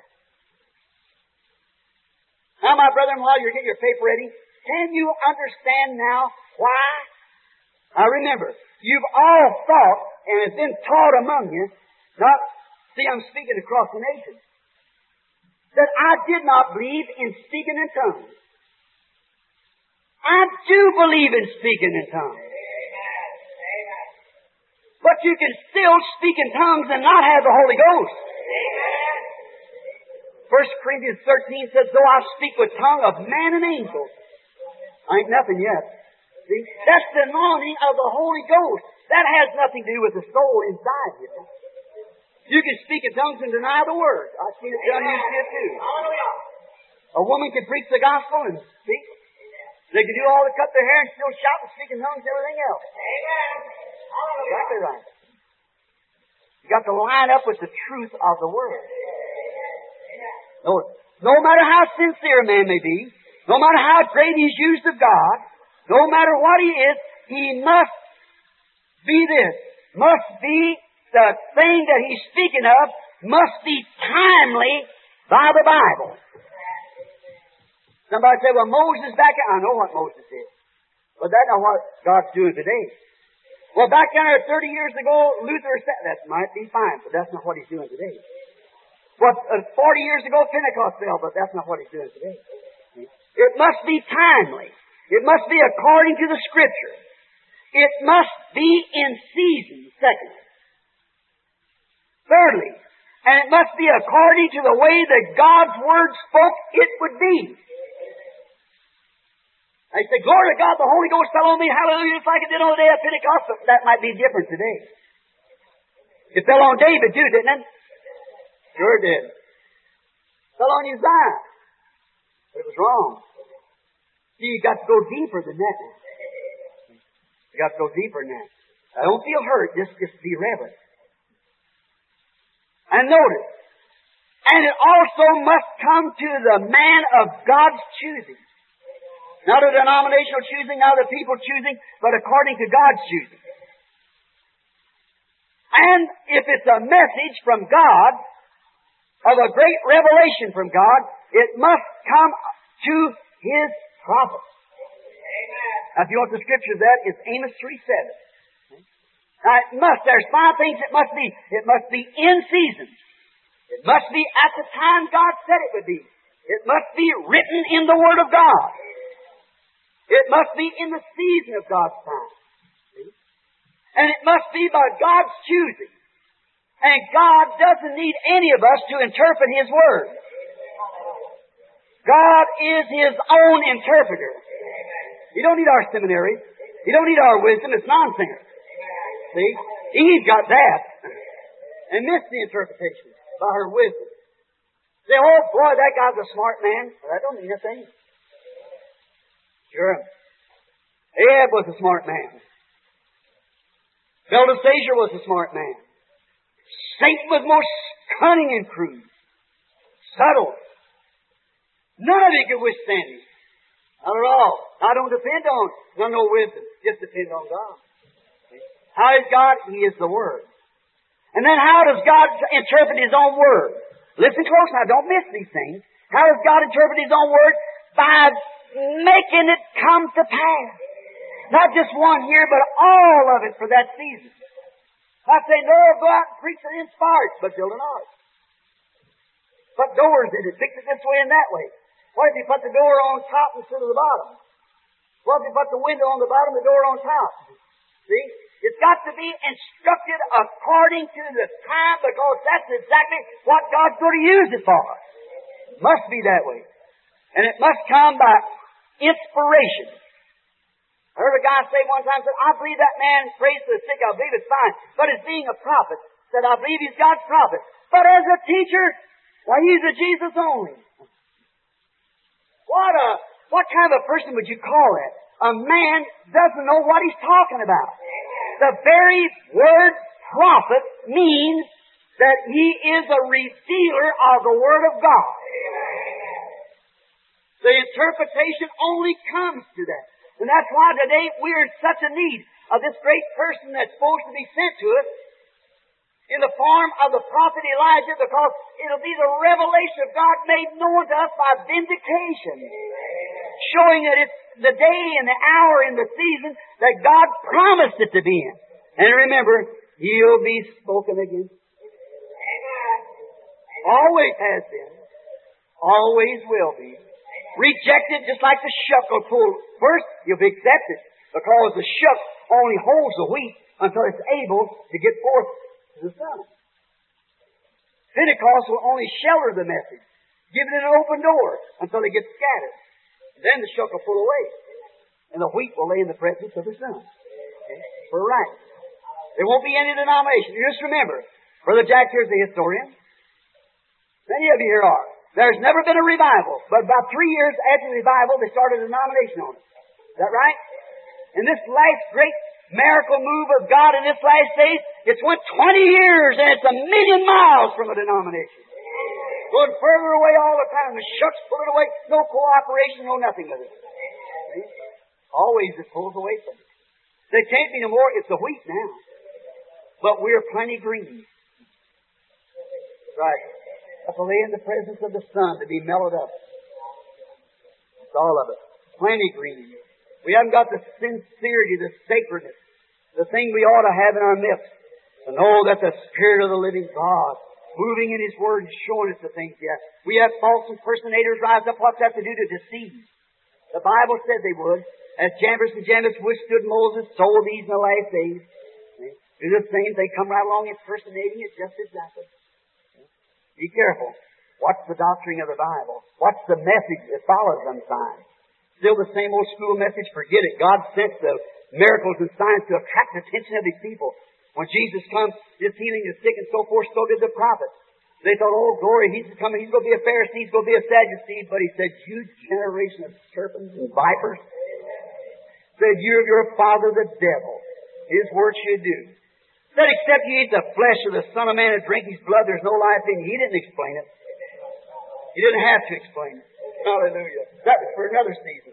Now, my brother, while you're getting your paper ready, can you understand now why? Now remember, you've all thought, and it's been taught among you, I'm speaking across the nation, that I did not believe in speaking in tongues. I do believe in speaking in tongues. But you can still speak in tongues and not have the Holy Ghost. 1 Corinthians 13 says, though I speak with tongue of man and angels, I ain't nothing yet. See? That's the anointing of the Holy Ghost. That has nothing to do with the soul inside you. You can speak in tongues and deny the Word. I've seen it done, you see it too. A woman can preach the gospel and speak. They can do all the cut their hair and still shout and speak in tongues and everything else. Exactly right. You got to line up with the truth of the Word. No matter how sincere a man may be, no matter how great he's used of God, no matter what he is, he must be this. Must be the thing that he's speaking of, must be timely by the Bible. Somebody said, well, Moses back then, I know what Moses did. But that's not what God's doing today. Well, back down there 30 years ago, Luther said, that might be fine, but that's not what he's doing today. But 40 years ago, Pentecost fell, but that's not what he's doing today. It must be timely. It must be according to the Scripture. It must be in season, secondly. Thirdly, and it must be according to the way that God's Word spoke it would be. I say, glory to God, the Holy Ghost fell on me, hallelujah, just like it did on the day of Pentecost, but that might be different today. It fell on David too, didn't it? Sure did. It fell on Uzziah. But it was wrong. See, you got to go deeper than that. You got to go deeper than that. I don't feel hurt, just be reverent. And notice, and it also must come to the man of God's choosing. Not a denominational choosing, not a people choosing, but according to God's choosing. And if it's a message from God, of a great revelation from God, it must come to His prophet. Now, if you want the scripture of that, it's Amos 3:7. Now, there's 5 things it must be. It must be in season. It must be at the time God said it would be. It must be written in the Word of God. It must be in the season of God's time. See? And it must be by God's choosing. And God doesn't need any of us to interpret His Word. God is His own interpreter. You don't need our seminary. You don't need our wisdom. It's nonsense. See? Eve got that and missed the interpretation by her wisdom. Say, oh boy, that guy's a smart man. Well, that don't mean a thing. Sure. Ahab was a smart man. Belteshazzar was a smart man. Satan was most cunning and crude. Subtle. None of it could withstand him. Not at all. I don't depend on no wisdom. Just depend on God. How is God? He is the Word. And then how does God interpret His own Word? Listen close now. Don't miss these things. How does God interpret His own Word? By making it come to pass. Not just one here, but all of it for that season. I say, no, go out and preach and inspire, but build an ark. Put doors in it. Fix it this way and that way. What if you put the door on top instead of the bottom? What if you put the window on the bottom, the door on top? See? It's got to be instructed according to the time, because that's exactly what God's going to use it for. It must be that way. And it must come by inspiration. I heard a guy say one time, said, I believe that man prays for the sick, I believe it's fine. But as being a prophet, said, I believe he's God's prophet. But as a teacher, why, he's a Jesus only. What kind of a person would you call that? A man doesn't know what he's talking about. The very word prophet means that he is a revealer of the Word of God. The interpretation only comes to that. And that's why today we're in such a need of this great person that's supposed to be sent to us in the form of the prophet Elijah, because it'll be the revelation of God made known to us by vindication, showing that it's the day and the hour and the season that God promised it to be in. And remember, He'll be spoken again. Always has been. Always will be. Rejected just like the shuck will pull. First, you'll be accepted because the shuck only holds the wheat until it's able to get forth to the sun. Pentecost will only shelter the message, give it an open door until it gets scattered. Then the shuck will pull away, and the wheat will lay in the presence of the sun. Okay? For right. There won't be any denomination. You just remember, Brother Jack here's the historian. Many of you here are. There's never been a revival, but about 3 years after the revival, they started a denomination on it. Is that right? And this last great miracle move of God in this last days, it's went 20 years and it's 1,000,000 miles from a denomination. Going further away all the time. The shucks pull it away. No cooperation, no nothing with it. See? Always it pulls away from it. There can't be no more. It's the wheat now. But we're plenty green. Right. To lay in the presence of the sun to be mellowed up. That's all of it. Plenty green. We haven't got the sincerity, the sacredness, the thing we ought to have in our midst. To know that the Spirit of the living God, moving in His Word and showing us the things yet. We have false impersonators rise up. What's that to do? To deceive. The Bible said they would. As Jambres and Jannes withstood Moses, so will these in the last days. Do the same. They come right along impersonating it just exactly. Be careful. What's the doctrine of the Bible? What's the message that follows them signs? Still the same old school message. Forget it. God sent the miracles and signs to attract the attention of His people. When Jesus comes, just healing the sick and so forth, so did the prophets. They thought, oh, glory, He's coming. He's going to be a Pharisee. He's going to be a Sadducee. But He said, you generation of serpents and vipers, said, you of your father the devil. His word should do. Said, except you eat the flesh of the Son of Man and drink His blood, there's no life in you. He didn't explain it. He didn't have to explain it. Hallelujah. That was for another season.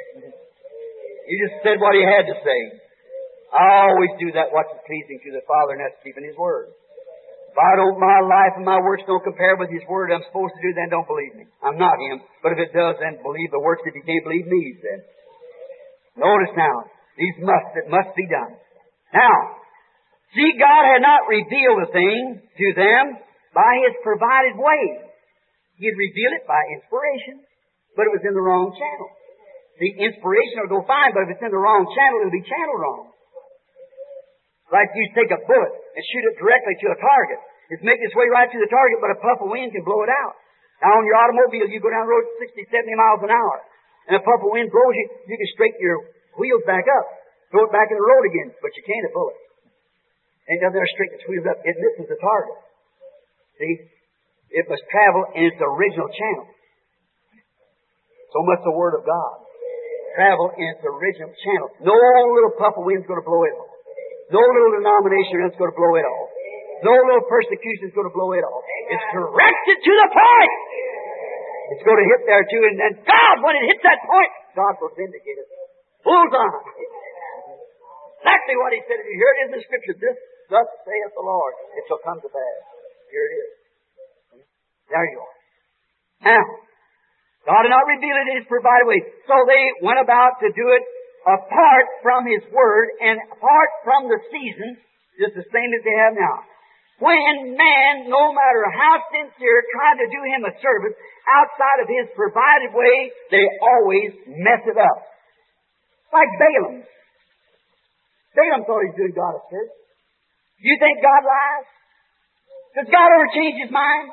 He just said what He had to say. I always do that, what's pleasing to the Father, and that's keeping His Word. If my life and my works don't compare with His Word I'm supposed to do, then don't believe me. I'm not Him. But if it does, then believe the works. If you can't believe me, He said. Notice now, it must be done. Now, see, God had not revealed a thing to them by His provided way. He had revealed it by inspiration, but it was in the wrong channel. The inspiration will go fine, but if it's in the wrong channel, it'll be channeled wrong. Like you take a bullet and shoot it directly to a target. It's making its way right to the target, but a puff of wind can blow it out. Now, on your automobile, you go down the road 60, 70 miles an hour, and a puff of wind blows you, you can straighten your wheels back up, throw it back in the road again, but you can't a bullet. Ain't nothing there to straighten its wheels up. It misses the target. See? It must travel in its original channel. So much the Word of God. Travel in its original channel. No little puff of wind's going to blow it off. No little denomination is going to blow it off. No little persecution is going to blow it off. It's directed to the point. It's going to hit there too, and then God, when it hits that point, God will vindicate it. Bullseye. Exactly what He said. Here it is in the Scripture. This, thus saith the Lord. It shall come to pass. Here it is. There you are. Now, God had not revealed it in His provided way. So they went about to do it apart from His Word and apart from the season, just the same as they have now. When man, no matter how sincere, tried to do Him a service outside of His provided way, they always mess it up. Like Balaam. Balaam thought he was doing God a service. Do you think God lies? Does God ever change His mind?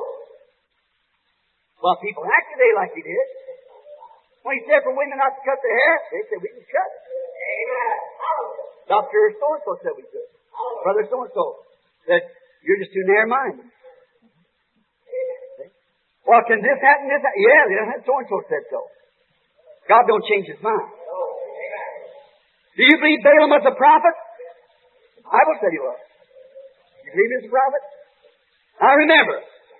Well, people act today like He did. When He said for women not to cut their hair, they said we can cut it. Amen. Dr. So-and-so said we could. Brother so-and-so said, you're just too narrow-minded. Well, can this happen? This happen? Yeah, so-and-so said so. God don't change His mind. Do you believe Balaam was a prophet? The Bible said he was. You believe he was a prophet? Now remember,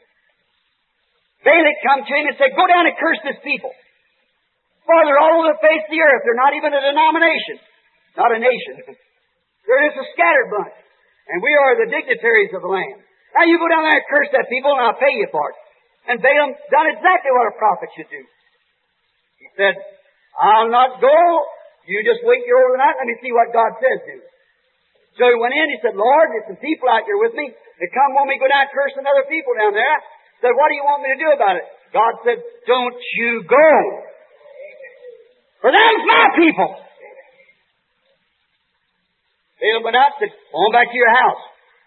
Balak come to him and said, go down and curse this people. For they're all over the face of the earth. They're not even a denomination. Not a nation. They're just a scattered bunch. And we are the dignitaries of the land. Now you go down there and curse that people and I'll pay you for it. And Balaam done exactly what a prophet should do. He said, I'll not go. You just wait here overnight. Let me see what God says to you. So he went in. He said, Lord, there's some people out here with me. They come want me to go down and curse some other people down there. Said, what do you want me to do about it? God said, don't you go. For them's my people. Balaam went out and said, on back to your house.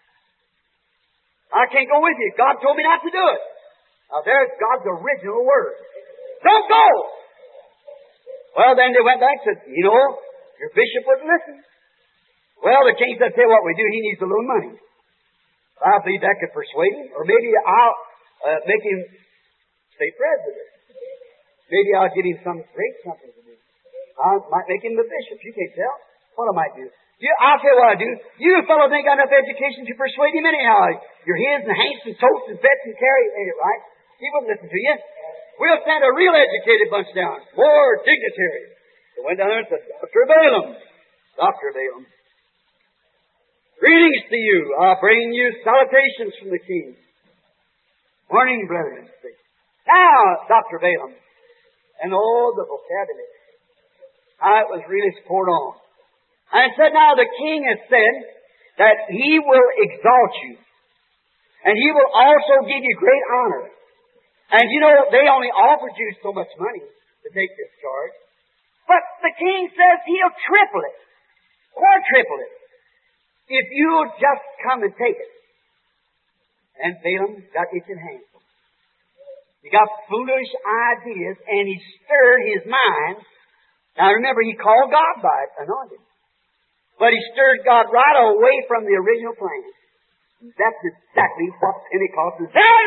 I can't go with you. God told me not to do it. Now there's God's original word. Don't go. Well, then they went back and said, you know, your bishop wouldn't listen. Well, the king said, tell you what we do, he needs a little money. I believe that could persuade him. Or maybe I'll make him state president. Maybe I'll give him some great something to do. I might make him the bishop. You can't tell what I might do. I'll tell you what I do. You fellows ain't got enough education to persuade him anyhow. You're his and Hanks and Toast and Betts and Carrie, ain't it right? He wouldn't listen to you. We'll send a real educated bunch down. More dignitaries. They went down there and said, Dr. Balaam. Dr. Balaam. Greetings to you. I bring you salutations from the king. Morning, brethren. Now, Dr. Balaam. And all the vocabulary. It was really poured on. And it said, now the king has said that he will exalt you. And he will also give you great honor. And you know, they only offered you so much money to take this charge. But the king says he'll triple it. Quadruple it. If you'll just come and take it. And Balaam got itching hands. He got foolish ideas and he stirred his mind. Now remember, he called God by it, anointed. But he stirred God right away from the original plan. That's exactly what Pentecost has done.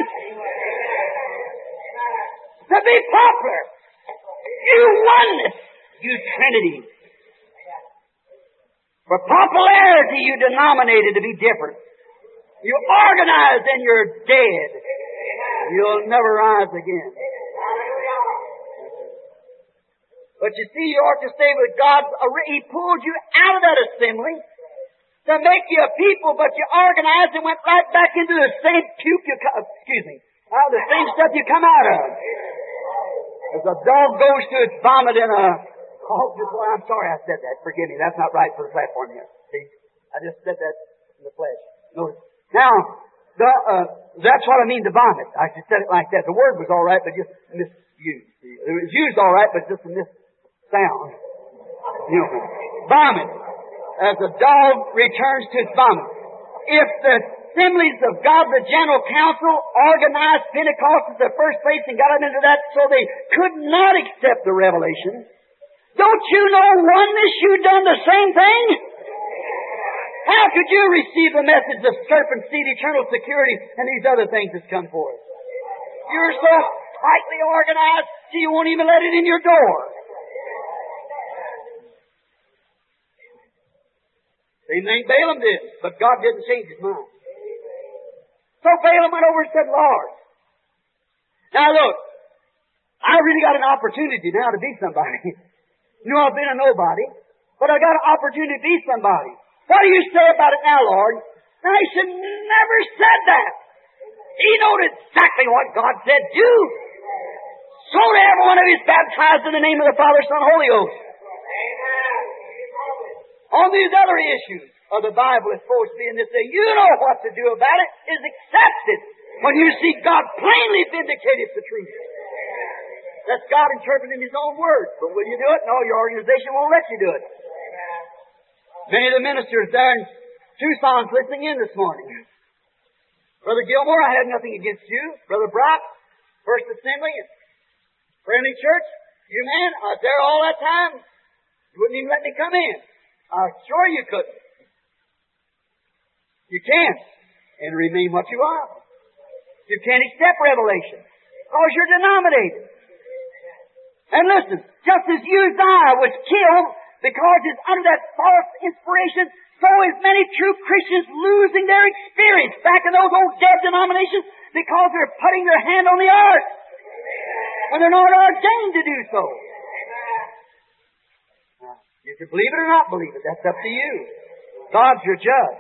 To be popular. You oneness. You Trinity. For popularity, you denominated to be different. You organized and you're dead. You'll never rise again. But you see, you ought to stay with God. He pulled you out of that assembly to make you a people, but you organized and went right back into the same puke you the same stuff you come out of. As a dog goes to its vomit in a I'm sorry I said that. Forgive me. That's not right for the platform here. See? I just said that in the flesh. Notice. Now, that's what I mean to vomit. I just said it like that. The word was all right, but just misused. It was used all right, but just a missound. You know, vomit. As a dog returns to its vomit. If the assemblies of God, the General Council, organized Pentecost at the first place and got them into that so they could not accept the revelation, don't you know oneness you've done the same thing? How could you receive the message of serpent seed, eternal security, and these other things that's come forth? You're so tightly organized, so you won't even let it in your door. Same thing Balaam did, but God didn't change his mind. So Balaam went over and said, Lord, now look, I really got an opportunity now to be somebody. You know, I've been a nobody, but I got an opportunity to be somebody. What do you say about it now, Lord? Now, he should never said that. He knew exactly what God said do. So to every one of you is baptized in the name of the Father, Son, Holy Ghost. On these other issues of the Bible is supposed to be in this day, you know what to do about it, is accept it. When you see God plainly vindicated the truth. That's God interpreting His own words. But will you do it? No, your organization won't let you do it. Many of the ministers there in Tucson's listening in this morning. Brother Gilmore, I had nothing against you. Brother Brock, First Assembly, Friendly Church, you man, I was there all that time. You wouldn't even let me come in. I'm sure you couldn't. You can't. And remain what you are. You can't accept revelation. Because you're denominated. And listen, just as Uzziah was killed because he's under that false inspiration, so is many true Christians losing their experience back in those old dead denominations because they're putting their hand on the ark. When they're not ordained to do so. Now, you can believe it or not believe it. That's up to you. God's your judge.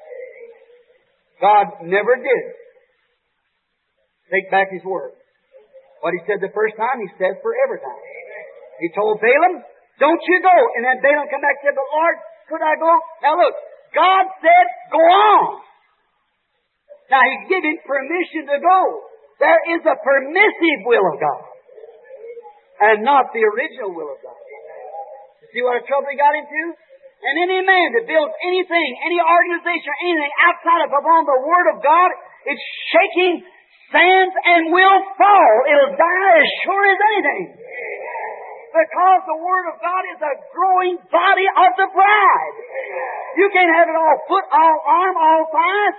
God never did take back His word. What He said the first time, He said for every time. He told Balaam, don't you go. And then Balaam come back and said, but Lord, could I go? Now look, God said, go on. Now He gave him permission to go. There is a permissive will of God, and not the original will of God. You see what a trouble he got into? And any man that builds anything, any organization or anything outside of upon the Word of God, it's shaking sands and will fall. It'll die as sure as anything. Because the Word of God is a growing body of the bride. You can't have it all foot, all arm, all thigh.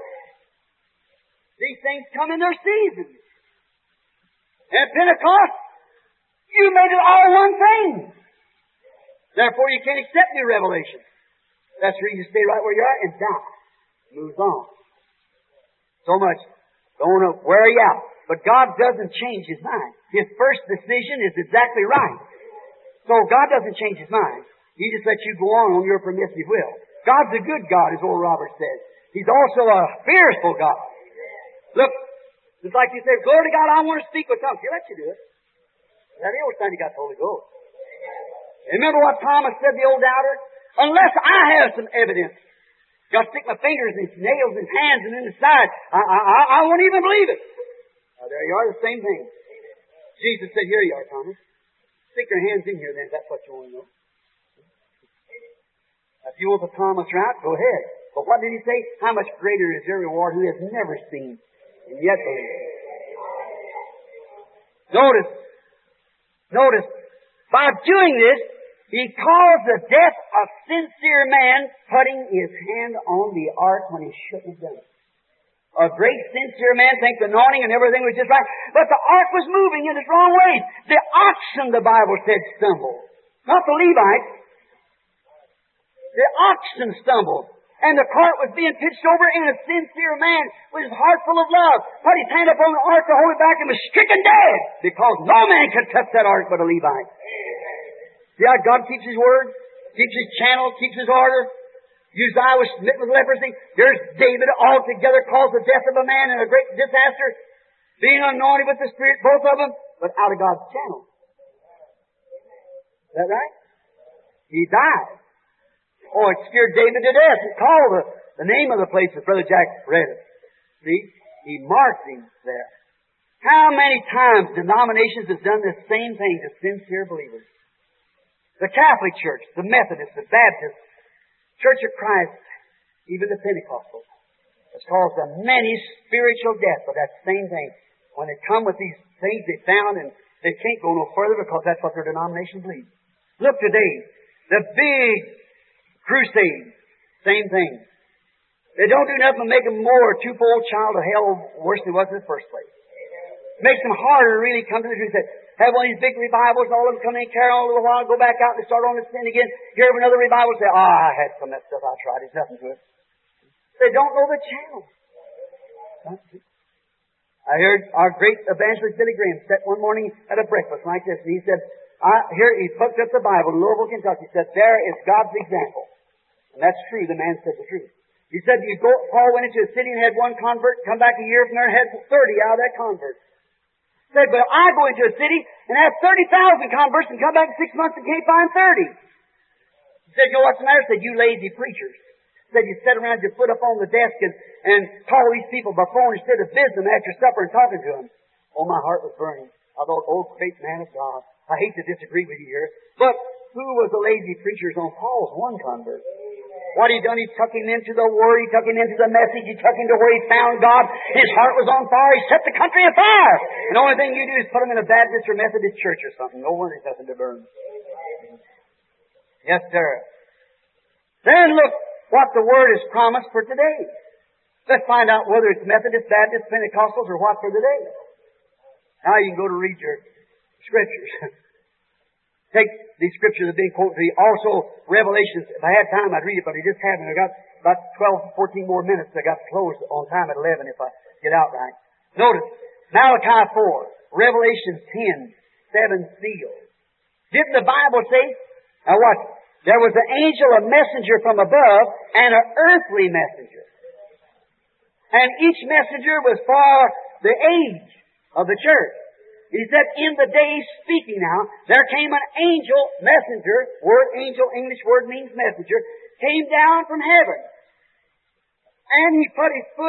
These things come in their seasons. At Pentecost, you made it all one thing. Therefore, you can't accept new revelation. That's where you stay right where you are and die. Moves on. So much. Don't want to wear you out. But God doesn't change His mind. His first decision is exactly right. So God doesn't change His mind. He just lets you go on your permissive will. God's a good God, as old Robert says. He's also a fearful God. Look, it's like you say, glory to God, I want to speak with tongues. He'll let you do it. That's the old time you got the Holy Ghost. Remember what Thomas said, the old doubter? Unless I have some evidence. Got to stick my fingers in his nails and hands and in the side. I won't even believe it. Now, there you are, the same thing. Jesus said, here you are, Thomas. Stick your hands in here then, if that's what you want to know. If you want the Thomas route, go ahead. But what did he say? How much greater is their reward who has never seen and yet believes. Notice, by doing this, he caused the death of sincere man putting his hand on the ark when he shouldn't have done it. A great sincere man thinks the anointing and everything was just right, but the ark was moving in its wrong ways. The oxen, the Bible said, stumbled. Not the Levites. The oxen stumbled. And the cart was being pitched over, and a sincere man with his heart full of love put his hand up on the ark to hold it back and was stricken dead, because no man could touch that ark but a Levite. See how God keeps His word, keeps His channel, keeps His order. Uzziah was smitten with leprosy. There's David altogether caused the death of a man in a great disaster, being anointed with the Spirit, both of them, but out of God's channel. Is that right? He died. Oh, it scared David to death. He called the name of the place that Brother Jack read it. See? He marked him there. How many times denominations have done this same thing to sincere believers? The Catholic Church, the Methodist, the Baptist, Church of Christ, even the Pentecostal. It's caused a many spiritual death for that same thing. When they come with these things they found, and they can't go no further because that's what their denomination believes. Look today, the big crusade, same thing. They don't do nothing but make them more a twofold child of hell worse than he was in the first place. It makes them harder to really come to the truth. Have one of these big revivals, all of them come in, carry on a little while, go back out and start on the sin again. Hear of another revival, say, I had some of that stuff I tried. There's nothing to it. They don't know the channel. I heard our great evangelist Billy Graham sit one morning at a breakfast like this, and he said, he hooked up the Bible in Louisville, Kentucky. He said, there is God's example. And that's true. The man said the truth. He said, Paul went into a city and had one convert, come back a year from there and had 30 out of that convert. He said, but I go into a city and have 30,000 converts and come back in 6 months and can't find 30. He said, you know what's the matter? He said, you lazy preachers. He said, you sit around your foot up on the desk and call these people by phone instead of visiting them after supper and talking to them. Oh, my heart was burning. I thought, oh, great man of God. I hate to disagree with you here, but who was the lazy preachers on Paul's one convert? What he done, he took him into the Word, he took him into the message, he took him to where he found God. His heart was on fire, he set the country afire. And the only thing you do is put him in a Baptist or Methodist church or something. No wonder there's nothing to burn. Yes, sir. Then look what the Word has promised for today. Let's find out whether it's Methodist, Baptist, Pentecostals, or what for today. Now you can go to read your Scriptures. Take these scriptures that have been quoted to you. Also, Revelations. If I had time, I'd read it, but I just haven't. I got about 12, 14 more minutes. I got to close on time at 11 if I get out right. Notice, Malachi 4, Revelation 10, 7 seals. Didn't the Bible say, now what? There was an angel, a messenger from above, and an earthly messenger. And each messenger was for the age of the church. He said, in the days speaking now, there came an angel, messenger, word angel, English word means messenger, came down from heaven. And he put his foot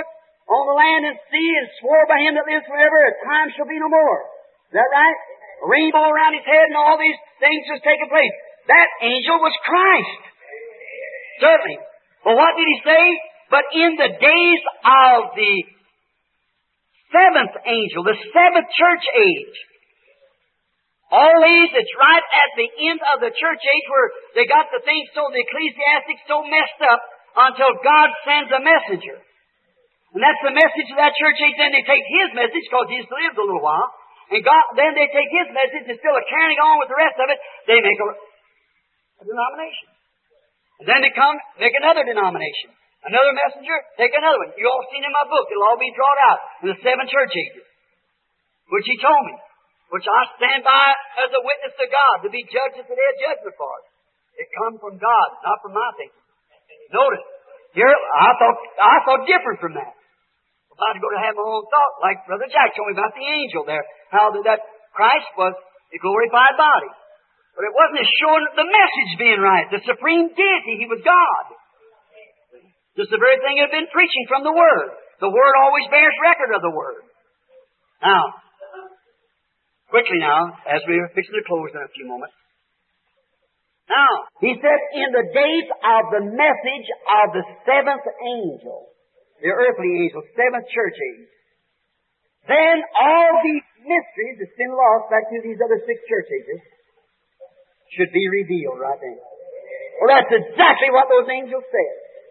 on the land and sea, and swore by Him that lives forever, time shall be no more. Is that right? A rainbow around His head and all these things just taking place. That angel was Christ. Certainly. Well, what did He say? But in the days of the seventh angel, the seventh church age, always it's right at the end of the church age where they got the things so, the ecclesiastics so messed up until God sends a messenger. And that's the message of that church age. Then they take His message, because He's lived a little while, and then they take His message and still are carrying on with the rest of it. They make a denomination. And then they come, make another denomination. Another messenger, take another one. You all seen in my book. It'll all be drawn out in the seven church ages, which He told me, which I stand by as a witness to God, to be judged at the day of judgment for it. It comes from God, not from my thinking. Notice, here, I thought different from that. I'm about to go to have my own thought, like Brother Jack told me about the angel there, how that Christ was the glorified body. But it wasn't showing the message being right, the supreme deity. He was God. Just the very thing He had been preaching from the Word. The Word always bears record of the Word. Now, quickly now, as we are fixing to close in a few moments. Now, He said, in the days of the message of the seventh angel, the earthly angel, seventh church age, then all these mysteries that's been lost back to these other six church ages should be revealed right then. Well, that's exactly what those angels said.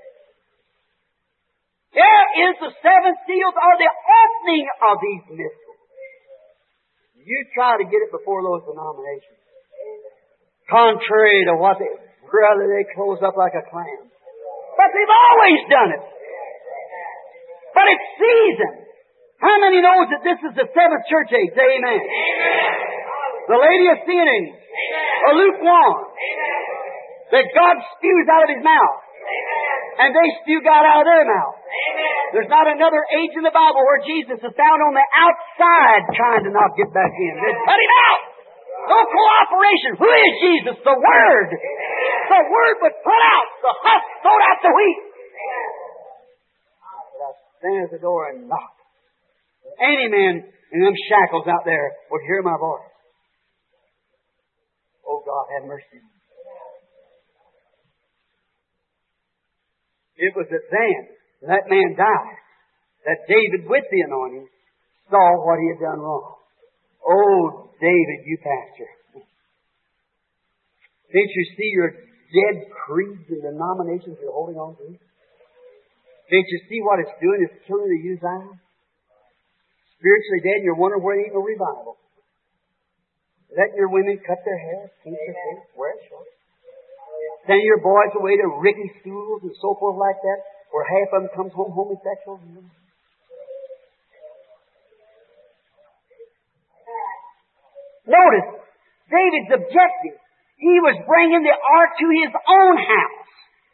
Here is the seven seals, or the opening of these mysteries. You try to get it before those denominations. Contrary to what they close up like a clam. But they've always done it. But it's season. How many knows that this is the seventh church age? Say amen. The Laodicean age. Or lukewarm. That God spews out of His mouth. And they spew God out of their mouth. There's not another age in the Bible where Jesus is found on the outside trying to not get back in. They cut Him out. No cooperation. Who is Jesus? The Word. The Word was put out. The husk thrown out the wheat. But I stand at the door and knock. Any man in them shackles out there would hear my voice. Oh God, have mercy. It was at then that man died, that David with the anointing saw what he had done wrong. Oh, David, you pastor. Can't you see your dead creeds and denominations you're holding on to? Can't you see what it's doing? It's killing the youth out. Spiritually dead, and you're wondering where there ain't no revival. Letting your women cut their hair, keep their face, wear it short. Sending your boys away to Ricky schools and so forth like that, where half of them comes home homosexual. Notice, David's objective. He was bringing the ark to his own house.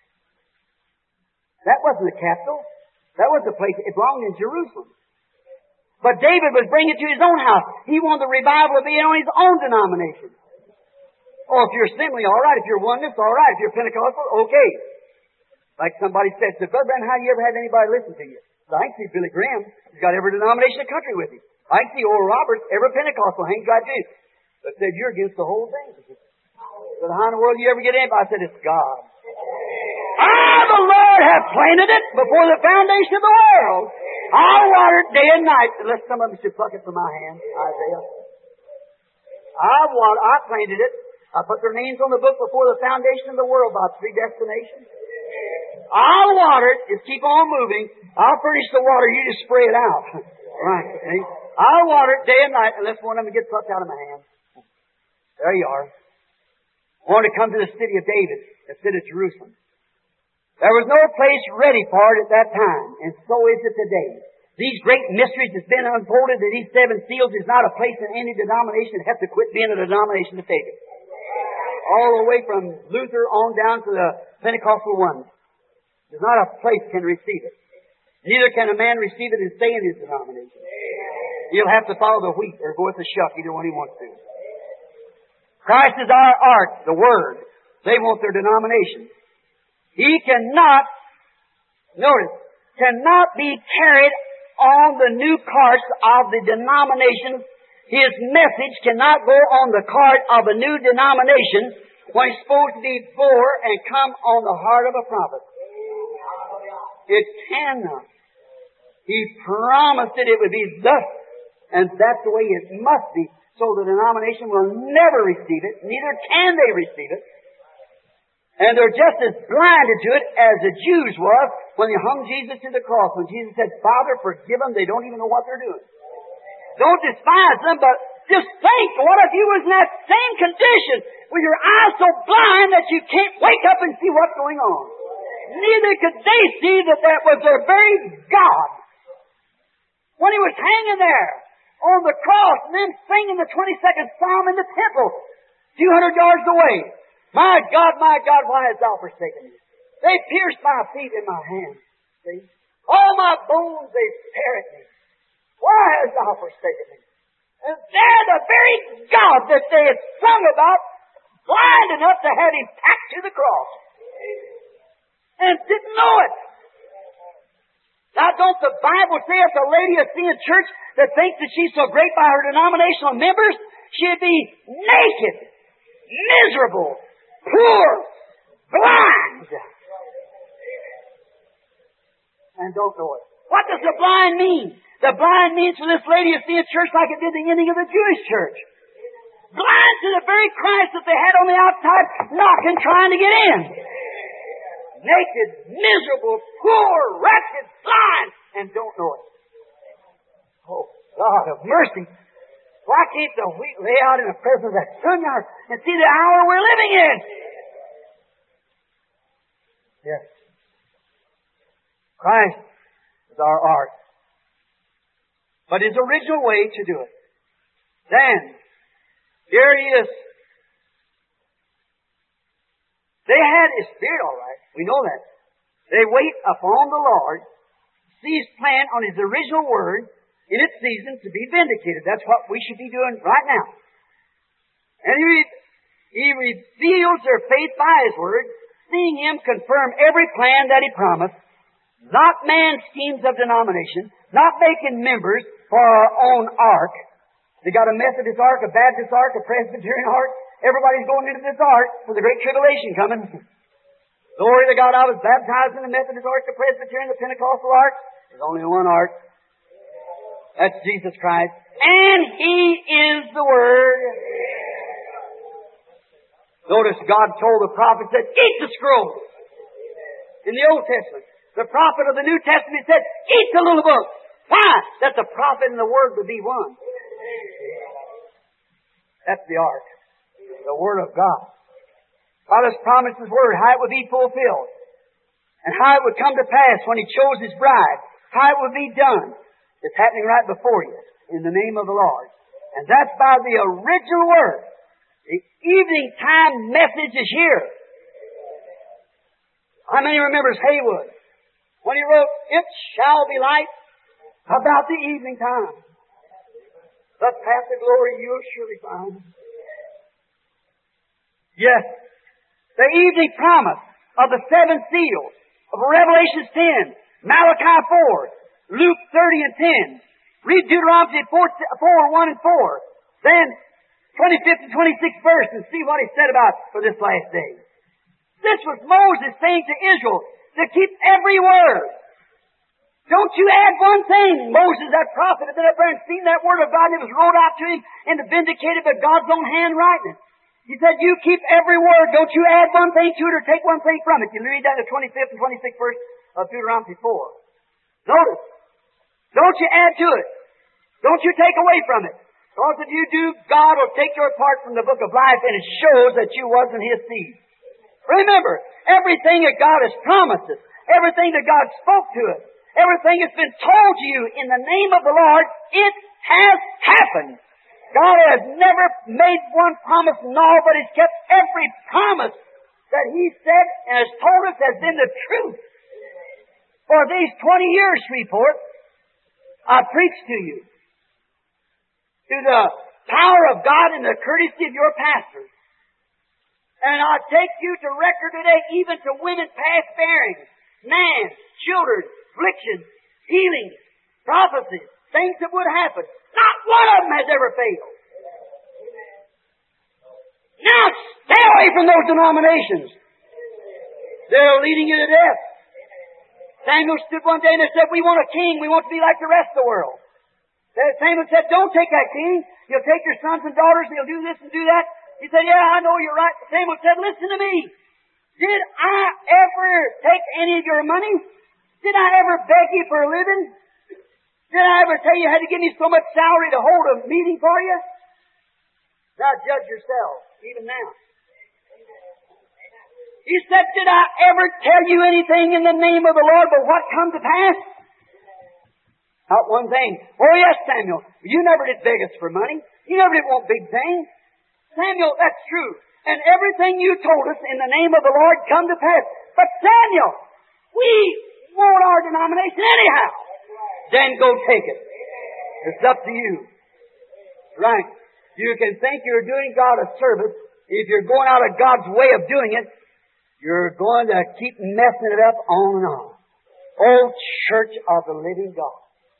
That wasn't the capital. That was the place. It belonged in Jerusalem. But David was bringing it to his own house. He wanted the revival to be on his own denomination. Oh, if you're Assembly, all right. If you're Oneness, all right. If you're Pentecostal, okay. Like somebody said, Brother Branham, how do you ever have anybody listen to you? So I can see Billy Graham. He's got every denomination in the country with him. I can see Oral Roberts, every Pentecostal hangs right to him. But said, you're against the whole thing. So how in the world do you ever get anybody? I said, it's God. The Lord hath planted it before the foundation of the world. I'll water it day and night, unless some of them should pluck it from my hand, Isaiah. I planted it. I put their names on the book before the foundation of the world, about 3 destinations. I'll water it. Just keep on moving. I'll furnish the water. You just spray it out. Right. See? I'll water it day and night, unless one of them gets plucked out of my hand. There you are. I want to come to the city of David, the city of Jerusalem. There was no place ready for it at that time, and so is it today. These great mysteries that's been unfolded to these 7 seals is not a place in any denomination that has to quit being a denomination to take it. All the way from Luther on down to the Pentecostal ones. There's not a place can receive it. Neither can a man receive it and stay in his denomination. He'll have to follow the wheat or go with the shuck, either one he wants to. Christ is our ark, the Word. They want their denomination. He cannot, notice, cannot be carried on the new cards of the denominations. His message cannot go on the card of a new denomination when it's supposed to be bore and come on the heart of a prophet. It cannot. He promised it would be thus, and that's the way it must be. So the denomination will never receive it, neither can they receive it. And they're just as blinded to it as the Jews were when they hung Jesus to the cross. When Jesus said, Father, forgive them, they don't even know what they're doing. Don't despise them, but just think, what if you was in that same condition with your eyes so blind that you can't wake up and see what's going on? Neither could they see that that was their very God. When He was hanging there on the cross and then singing the 22nd Psalm in the temple, 200 yards away. My God, why hast thou forsaken me? They pierced my feet and my hands. See? All my bones they tear at me. Why hast thou forsaken me? And there the very God that they had sung about, blind enough to have Him tacked to the cross. And didn't know it. Now don't the Bible say if the Laodicean church that thinks that she's so great by her denominational members, she'd be naked, miserable, poor, blind, and don't know it. What does the blind mean? The blind means for this Laodicean church like it did the ending of the Jewish church. Blind to the very Christ that they had on the outside, knocking, trying to get in. Naked, miserable, poor, wretched, blind, and don't know it. Oh, God of mercy. Why can't the wheat lay out in the presence of that sun yard and see the hour we're living in? Yes. Christ is our art. But His original way to do it. Then, here He is. They had His Spirit, all right. We know that. They wait upon the Lord, see His plan on His original Word in its season to be vindicated. That's what we should be doing right now. And He reveals their faith by His Word, seeing Him confirm every plan that He promised, not man's schemes of denomination, not making members for our own ark. They got a Methodist ark, a Baptist ark, a Presbyterian ark. Everybody's going into this ark for the Great Tribulation coming. Glory to God, I was baptized in the Methodist ark, the Presbyterian, the Pentecostal ark. There's only one ark. That's Jesus Christ. And He is the Word. Notice God told the prophet, said, eat the scroll. In the Old Testament. The prophet of the New Testament said, eat the little book. Why? That the prophet and the Word would be one. That's the ark. The Word of God. God has promised His Word, how it would be fulfilled. And how it would come to pass when He chose His bride. How it would be done. It's happening right before you. In the name of the Lord. And that's by the original Word. The evening time message is here. How many remembers Haywood? When he wrote, it shall be light about the evening time. Thus path of glory you'll surely find. Yes. The evening promise of the seven seals of Revelation 10, Malachi 4, Luke 30 and 10. Read Deuteronomy 4, 1 and 4. Then 25th and 26th verse and see what He said about for this last day. This was Moses saying to Israel to keep every word. Don't you add one thing. Moses, that prophet, had been up there and seen that Word of God and it was wrote out to him and vindicated by God's own handwriting. He said, you keep every word. Don't you add one thing to it or take one thing from it. You read that in the 25th and 26th verse of Deuteronomy 4. Notice, don't you add to it. Don't you take away from it. Because if you do, God will take your part from the book of life and it shows that you wasn't His seed. Remember, everything that God has promised us, everything that God spoke to us, everything that's been told to you in the name of the Lord, it has happened. God has never made one promise and all, but He's kept every promise that He said and has told us has been the truth. For these 20 years, Shreveport, I preached to you. Through the power of God and the courtesy of your pastors. And I take you to record today, even to women past bearing, man, children, afflictions, healing, prophecies, things that would happen. Not one of them has ever failed. Now stay away from those denominations. They're leading you to death. Samuel stood one day and they said, we want a king. We want to be like the rest of the world. Samuel said, don't take that king. He'll take your sons and daughters and he'll do this and do that. He said, yeah, I know you're right. Samuel said, listen to me. Did I ever take any of your money? Did I ever beg you for a living? Did I ever tell you you had to give me so much salary to hold a meeting for you? Now judge yourself, even now. He said, did I ever tell you anything in the name of the Lord but what come to pass? Not one thing. Oh yes, Samuel, you never did beg us for money. You never did want big things. Samuel, that's true. And everything you told us in the name of the Lord come to pass. But Samuel, we want our denomination anyhow. Then go take it. It's up to you. Right. You can think you're doing God a service. If you're going out of God's way of doing it, you're going to keep messing it up on and on. Oh, Church of the Living God.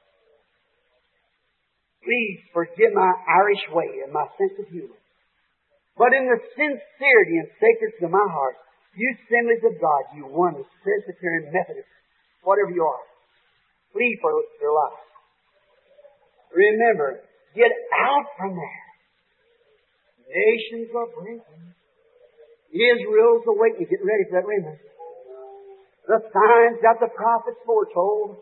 Please forgive my Irish way and my sense of humor. But in the sincerity and sacredness of my heart, you assemblies of God, you one Presbyterian Methodist, whatever you are, flee for your life. Remember, get out from there. Nations are breaking. Israel's awaiting. Get ready for that remnant. The signs that the prophets foretold.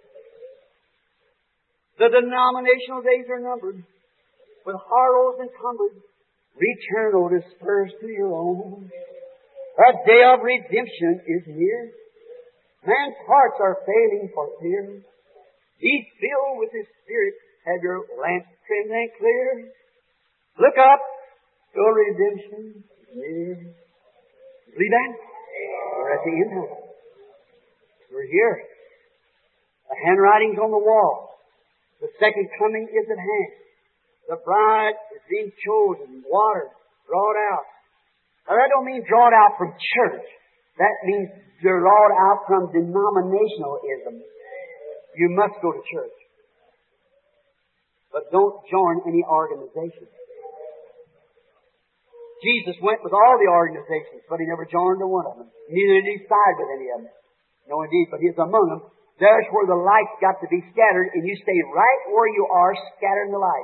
The denominational days are numbered. With harlows encumbered. Return, O dispersed to your own. The day of redemption is near. Man's hearts are failing for fear. Be filled with His Spirit. Have your lamps trimmed and clear. Look up. Your redemption is near. Believe that? We're at the end of it. We're here. The handwriting's on the wall. The second coming is at hand. The bride is being chosen, watered, brought out. Now that don't mean drawn out from church. That means drawn out from denominationalism. You must go to church. But don't join any organization. Jesus went with all the organizations, but He never joined to one of them. Neither did He side with any of them. No, indeed, but He was among them. There's where the light's got to be scattered, and you stay right where you are, scattering the light.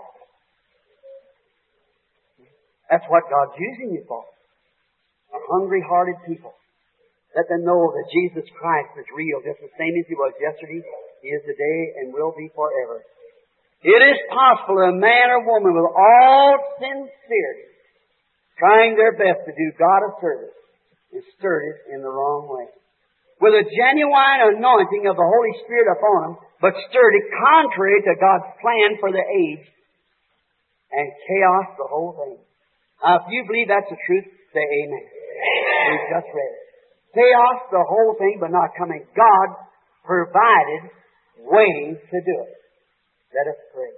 That's what God's using you for. A hungry-hearted people. Let them know that Jesus Christ is real, just the same as He was yesterday, He is today, and will be forever. It is possible that a man or woman with all sincerity trying their best to do God a service and stirred it in the wrong way. With a genuine anointing of the Holy Spirit upon them, but stirred it contrary to God's plan for the age, and chaos the whole thing. Now, if you believe that's the truth, say amen. We've just read it. Chaos the whole thing, but not coming. God provided ways to do it. Let us pray.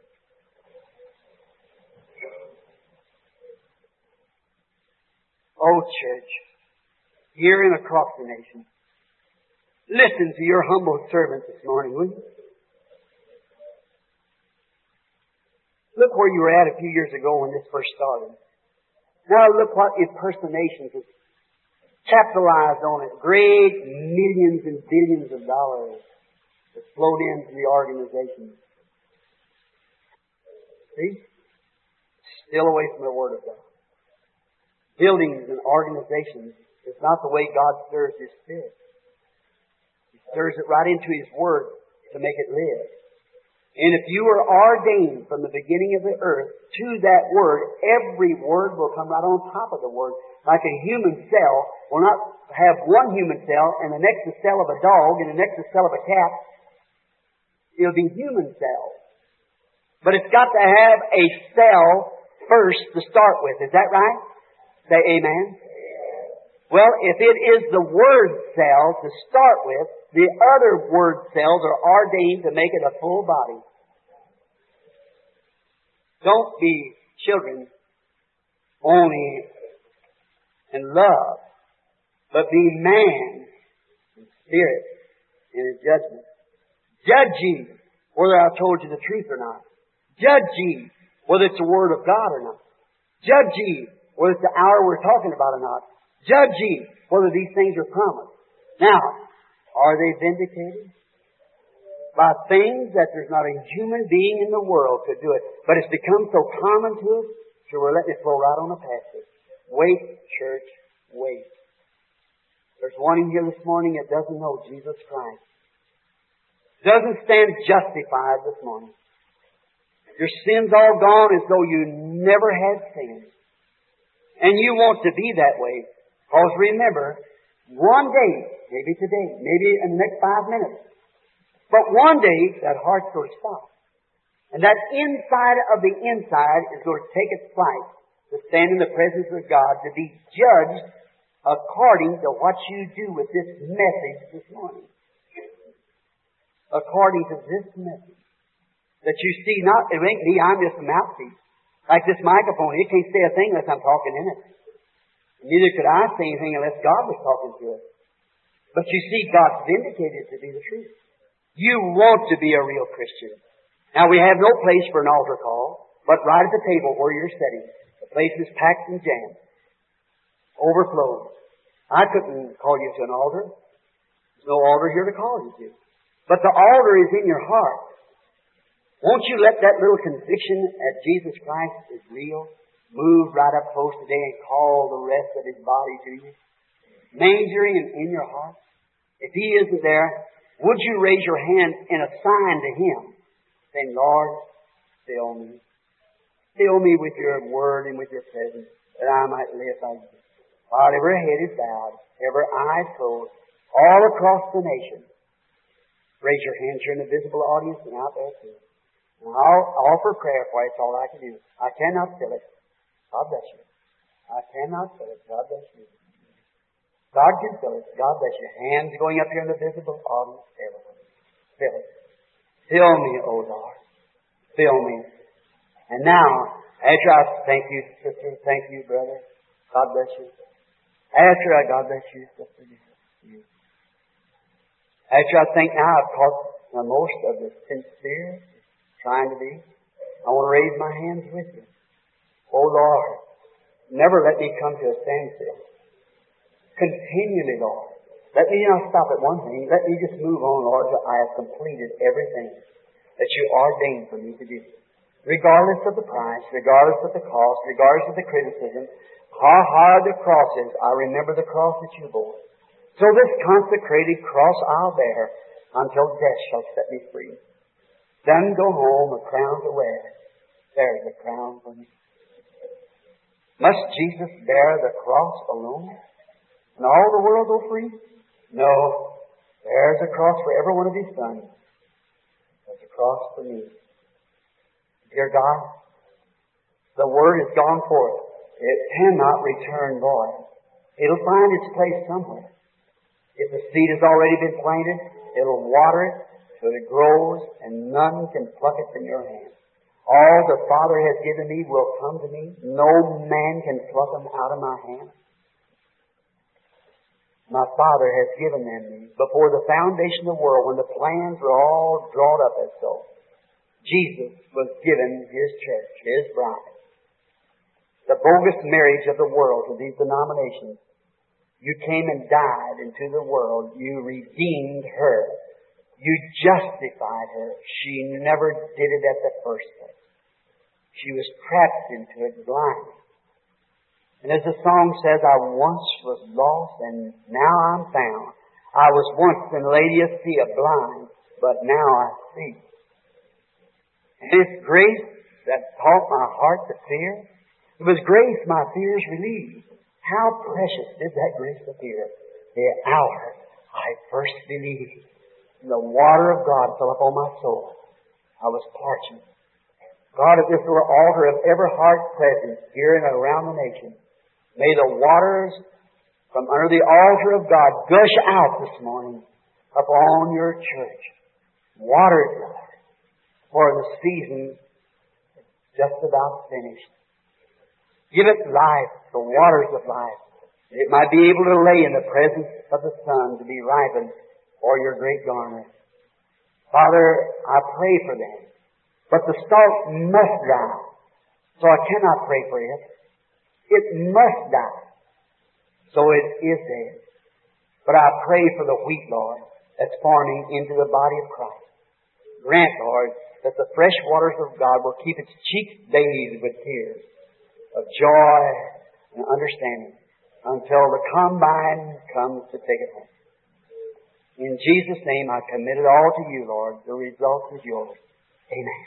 Oh, church, here and across the nation, listen to your humble servant this morning, will you? Look where you were at a few years ago when this first started. Now look what impersonations have capitalized on it. Great millions and billions of dollars that flowed into the organization. See? Still away from the Word of God. Buildings and organizations is not the way God stirs His Spirit. He stirs it right into His Word to make it live. And if you were ordained from the beginning of the earth to that Word, every word will come right on top of the Word. Like a human cell will not have one human cell and the next the cell of a dog and the next the cell of a cat. It'll be human cells. But it's got to have a cell first to start with. Is that right? Say amen. Well, if it is the Word cell to start with, the other Word cells are ordained to make it a full body. Don't be children only in love, but be man in spirit and in judgment. Judging whether I've told you the truth or not. Judge ye whether it's the Word of God or not. Judge ye whether it's the hour we're talking about or not. Judge ye whether these things are promised. Now, are they vindicated? By things that there's not a human being in the world could do it. But it's become so common to us, so we're letting it flow right on past us. Wait, church, wait. There's one in here this morning that doesn't know Jesus Christ. Doesn't stand justified this morning. Your sin's all gone as though you never had sinned. And you want to be that way. Because remember, one day, maybe today, maybe in the next 5 minutes, but one day that heart's going to stop. And that inside of the inside is going to take its flight to stand in the presence of God to be judged according to what you do with this message this morning. According to this message. That you see, not, it ain't me, I'm just a mouthpiece. Like this microphone, it can't say a thing unless I'm talking in it. Neither could I say anything unless God was talking to it. But you see, God's vindicated to be the truth. You want to be a real Christian. Now, we have no place for an altar call, but right at the table where you're sitting. The place is packed and jammed. Overflowed. I couldn't call you to an altar. There's no altar here to call you to. But the altar is in your heart. Won't you let that little conviction that Jesus Christ is real move right up close today and call the rest of His body to you? Mangering in your heart. If He isn't there, would you raise your hand in a sign to Him, saying, Lord, fill me. Fill me with your word and with your presence, that I might live by you. While every head is bowed, every eye is closed, all across the nation. Raise your hands here in the visible audience and out there too. And I'll offer prayer for you. It's all I can do. I cannot fill it. God bless you. I cannot fill it. God bless you. God can fill it. God bless you. Hands going up here in the visible audience. Everywhere. Fill it. Fill me, O Lord. Fill me. And now, after I thank you, sister, thank you, brother. God bless you. After I, God bless you, sister. You. After I think now I've caught the most of the sincere, trying to be, I want to raise my hands with you. Oh Lord, never let me come to a standstill. Continually, Lord. Let me not stop at one thing. Let me just move on, Lord, till I have completed everything that you ordained for me to do. Regardless of the price, regardless of the cost, regardless of the criticism, how hard the cross is, I remember the cross that you bore. So this consecrated cross I'll bear until death shall set me free. Then go home, a crown to wear. There's a crown for me. Must Jesus bear the cross alone? And all the world go free? No. There's a cross for every one of His sons. There's a cross for me. Dear God, the Word has gone forth. It cannot return void. It'll find its place somewhere. If the seed has already been planted, it'll water it till it grows, and none can pluck it from your hand. All the Father has given me will come to me. No man can pluck them out of my hand. My Father has given them me before the foundation of the world, when the plans were all drawn up as so. Jesus was given His church, His bride. The bogus marriage of the world to these denominations. You came and died into the world. You redeemed her. You justified her. She never did it at the first place. She was trapped into it blind. And as the song says, I once was lost and now I'm found. I was once in Laodicea blind, but now I see. And it's grace that taught my heart to fear. It was grace my fears relieved. How precious did that grace appear the hour I first believed. And the water of God fell upon my soul. I was parching. God, at this little altar of every heart present here and around the nation, may the waters from under the altar of God gush out this morning upon your church. Water it, Lord, for the season is just about finished. Give it life, the waters of life. It might be able to lay in the presence of the sun to be ripened for your great garner. Father, I pray for them. But the stalk must die. So I cannot pray for it. It must die. So it is dead. But I pray for the wheat, Lord, that's forming into the body of Christ. Grant, Lord, that the fresh waters of God will keep its cheeks bathed with tears of joy and understanding until the combine comes to take it home. In Jesus' name, I commit it all to you, Lord. The result is yours. Amen.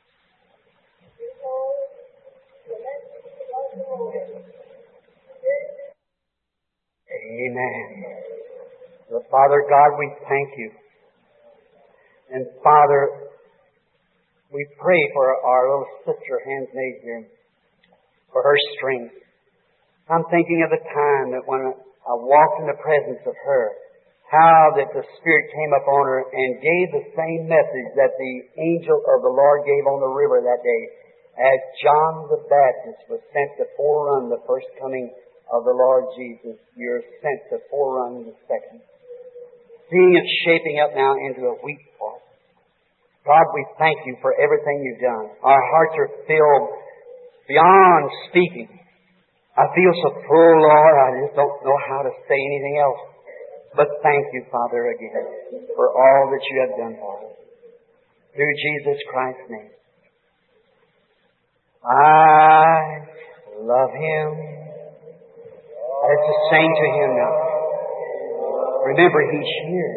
Amen. So, Father God, we thank you. And Father, we pray for our little sister, handmaid here, for her strength. I'm thinking of the time that when I walked in the presence of her, how that the Spirit came upon her and gave the same message that the angel of the Lord gave on the river that day, as John the Baptist was sent to forerun the first coming of the Lord Jesus. You're sent to forerun the second. Seeing it shaping up now into a wheat pot. God, we thank you for everything you've done. Our hearts are filled beyond speaking. I feel so full, Lord, I just don't know how to say anything else. But thank you, Father, again, for all that you have done for us. Through Jesus Christ's name. I love Him. Let's just sing to Him now. Remember, He's here.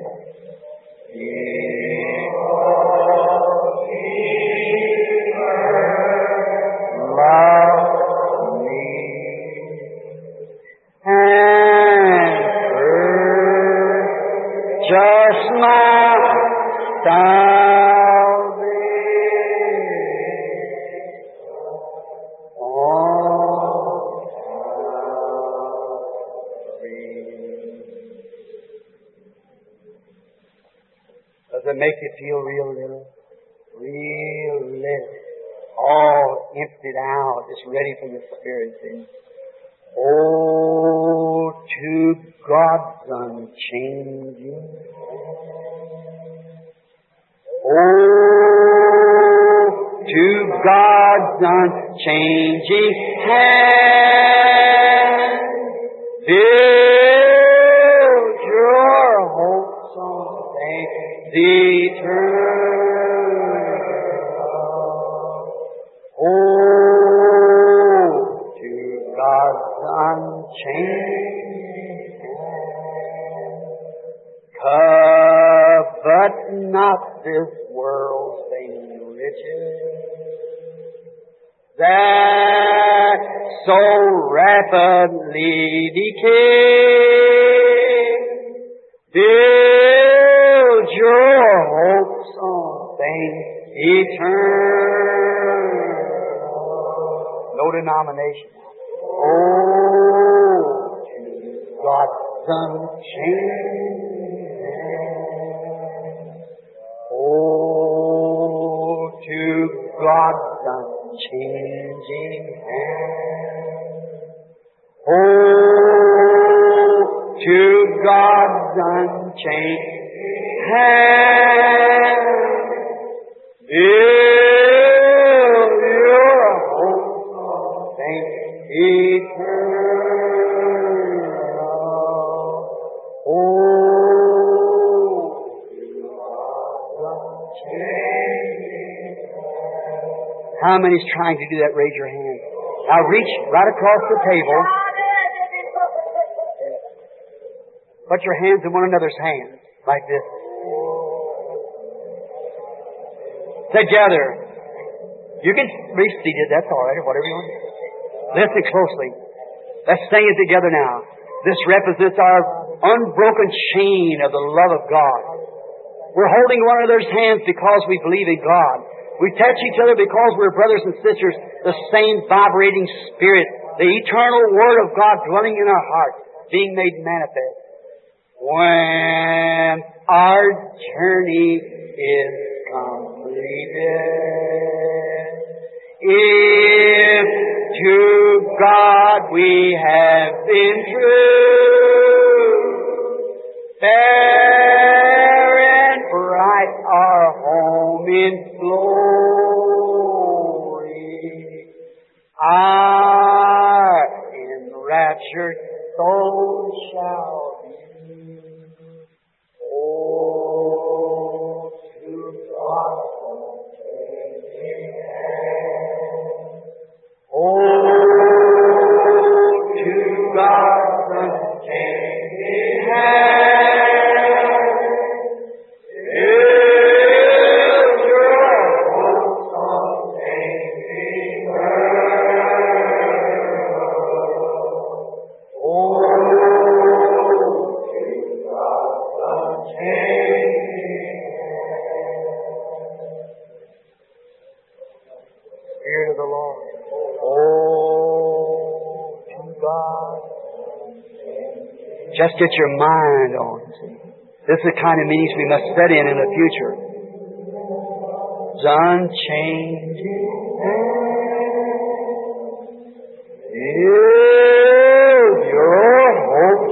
Love me and purchase my salvation on Calvary. Does it make you feel real little? Real little. All emptied out, just ready for the Spirit. And oh, to God's unchanging hand. Oh, to God's unchanging hand. Build your hopes on things eternal. Oh, to God's unchanging hand. Covet not this world's vain riches, that so rapidly decay. Build your hopes on things eternal. No denomination. Oh, to God's unchanging hand. Oh, to God's unchanging hand. Oh, to God's unchanging hand. Build your hope on things eternal. Oh, to God's unchanging hand. How many's trying to do that? Raise your hand. Now reach right across the table. Put your hands in one another's hands, like this. Together. You can be seated, that's all right, or whatever you want. Listen closely. Let's sing it together now. This represents our unbroken chain of the love of God. We're holding one another's hands because we believe in God. We touch each other because we're brothers and sisters, the same vibrating Spirit, the eternal Word of God dwelling in our hearts, being made manifest. When our journey is completed, if to God we have been true, fair and bright our in glory. Our enraptured soul shall be. Oh, to God. Oh, to God's unchanging hand, is your hope unchanging world. Oh, to God's unchanging hand. Spirit of the Lord. Oh, to God. Just get your mind on. This is the kind of meetings we must study in the future. It's unchanging. Is your hope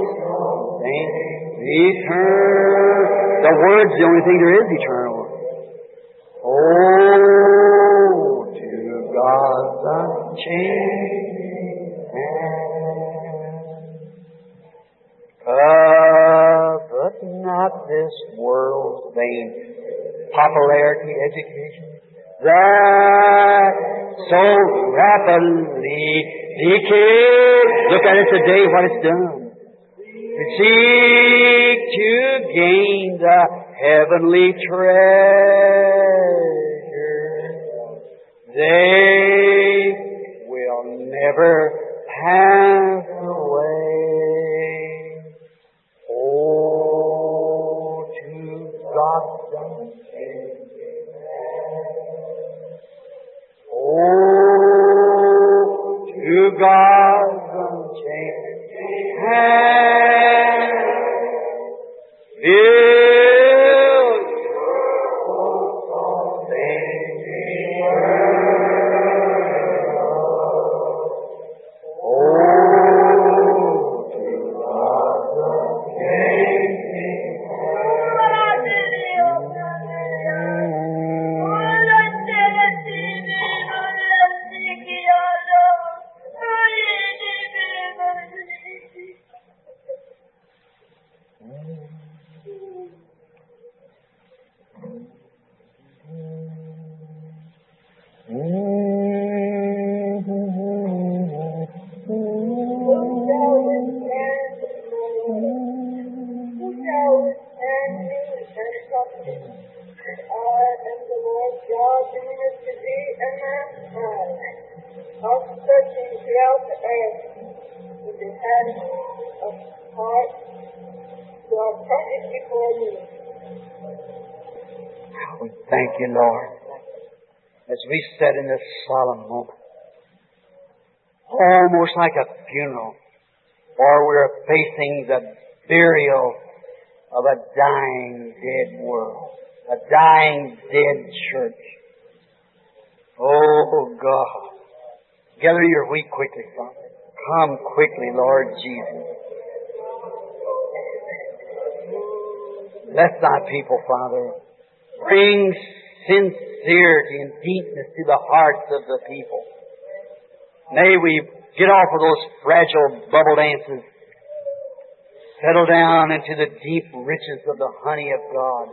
eternal? The Word's the only thing there is eternal. Oh, to God's unchanging hand. But not this world's vain popularity, education, that so rapidly decays. Look at it today, what it's done. To seek to gain the heavenly treasure, they will never pass away. Oh, to God's unchanging hand. Oh, to God's unchanging hand. Build your hopes on things eternal. Oh, to God's unchanging Thank you, Lord, as we sit in this solemn moment, almost like a funeral, or we're facing the burial of a dying, dead world, a dying, dead church. Oh, God, gather your wheat quickly, Father. Come quickly, Lord Jesus. Bless thy people, Father. Bring sincerity and deepness to the hearts of the people. May we get off of those fragile bubble dances, settle down into the deep riches of the honey of God.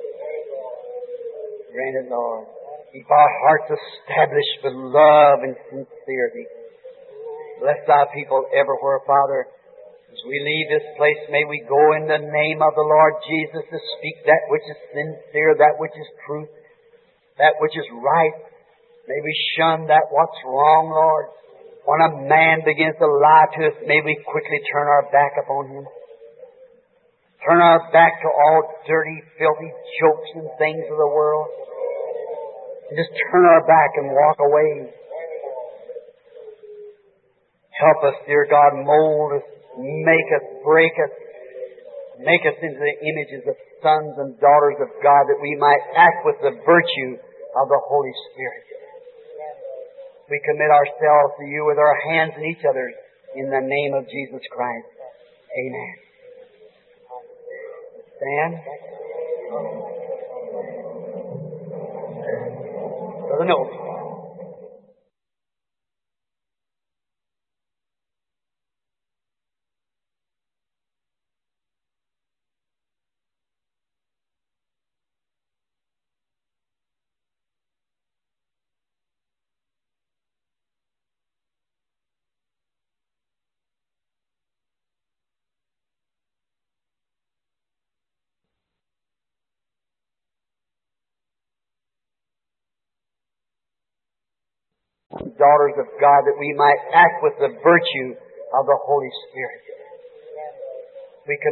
Grant it, Lord. Keep our hearts established with love and sincerity. Bless thy people everywhere, Father. As we leave this place, may we go in the name of the Lord Jesus to speak that which is sincere, that which is truth, that which is right. May we shun that what's wrong, Lord. When a man begins to lie to us, may we quickly turn our back upon him. Turn our back to all dirty, filthy jokes and things of the world. And just turn our back and walk away. Help us, dear God, mold us, make us, break us, make us into the images of sons and daughters of God, that we might act with the virtue of the Holy Spirit. We commit ourselves to you with our hands in each other's, in the name of Jesus Christ. Amen. Stand. Brother Noble. Daughters of God, that we might act with the virtue of the Holy Spirit.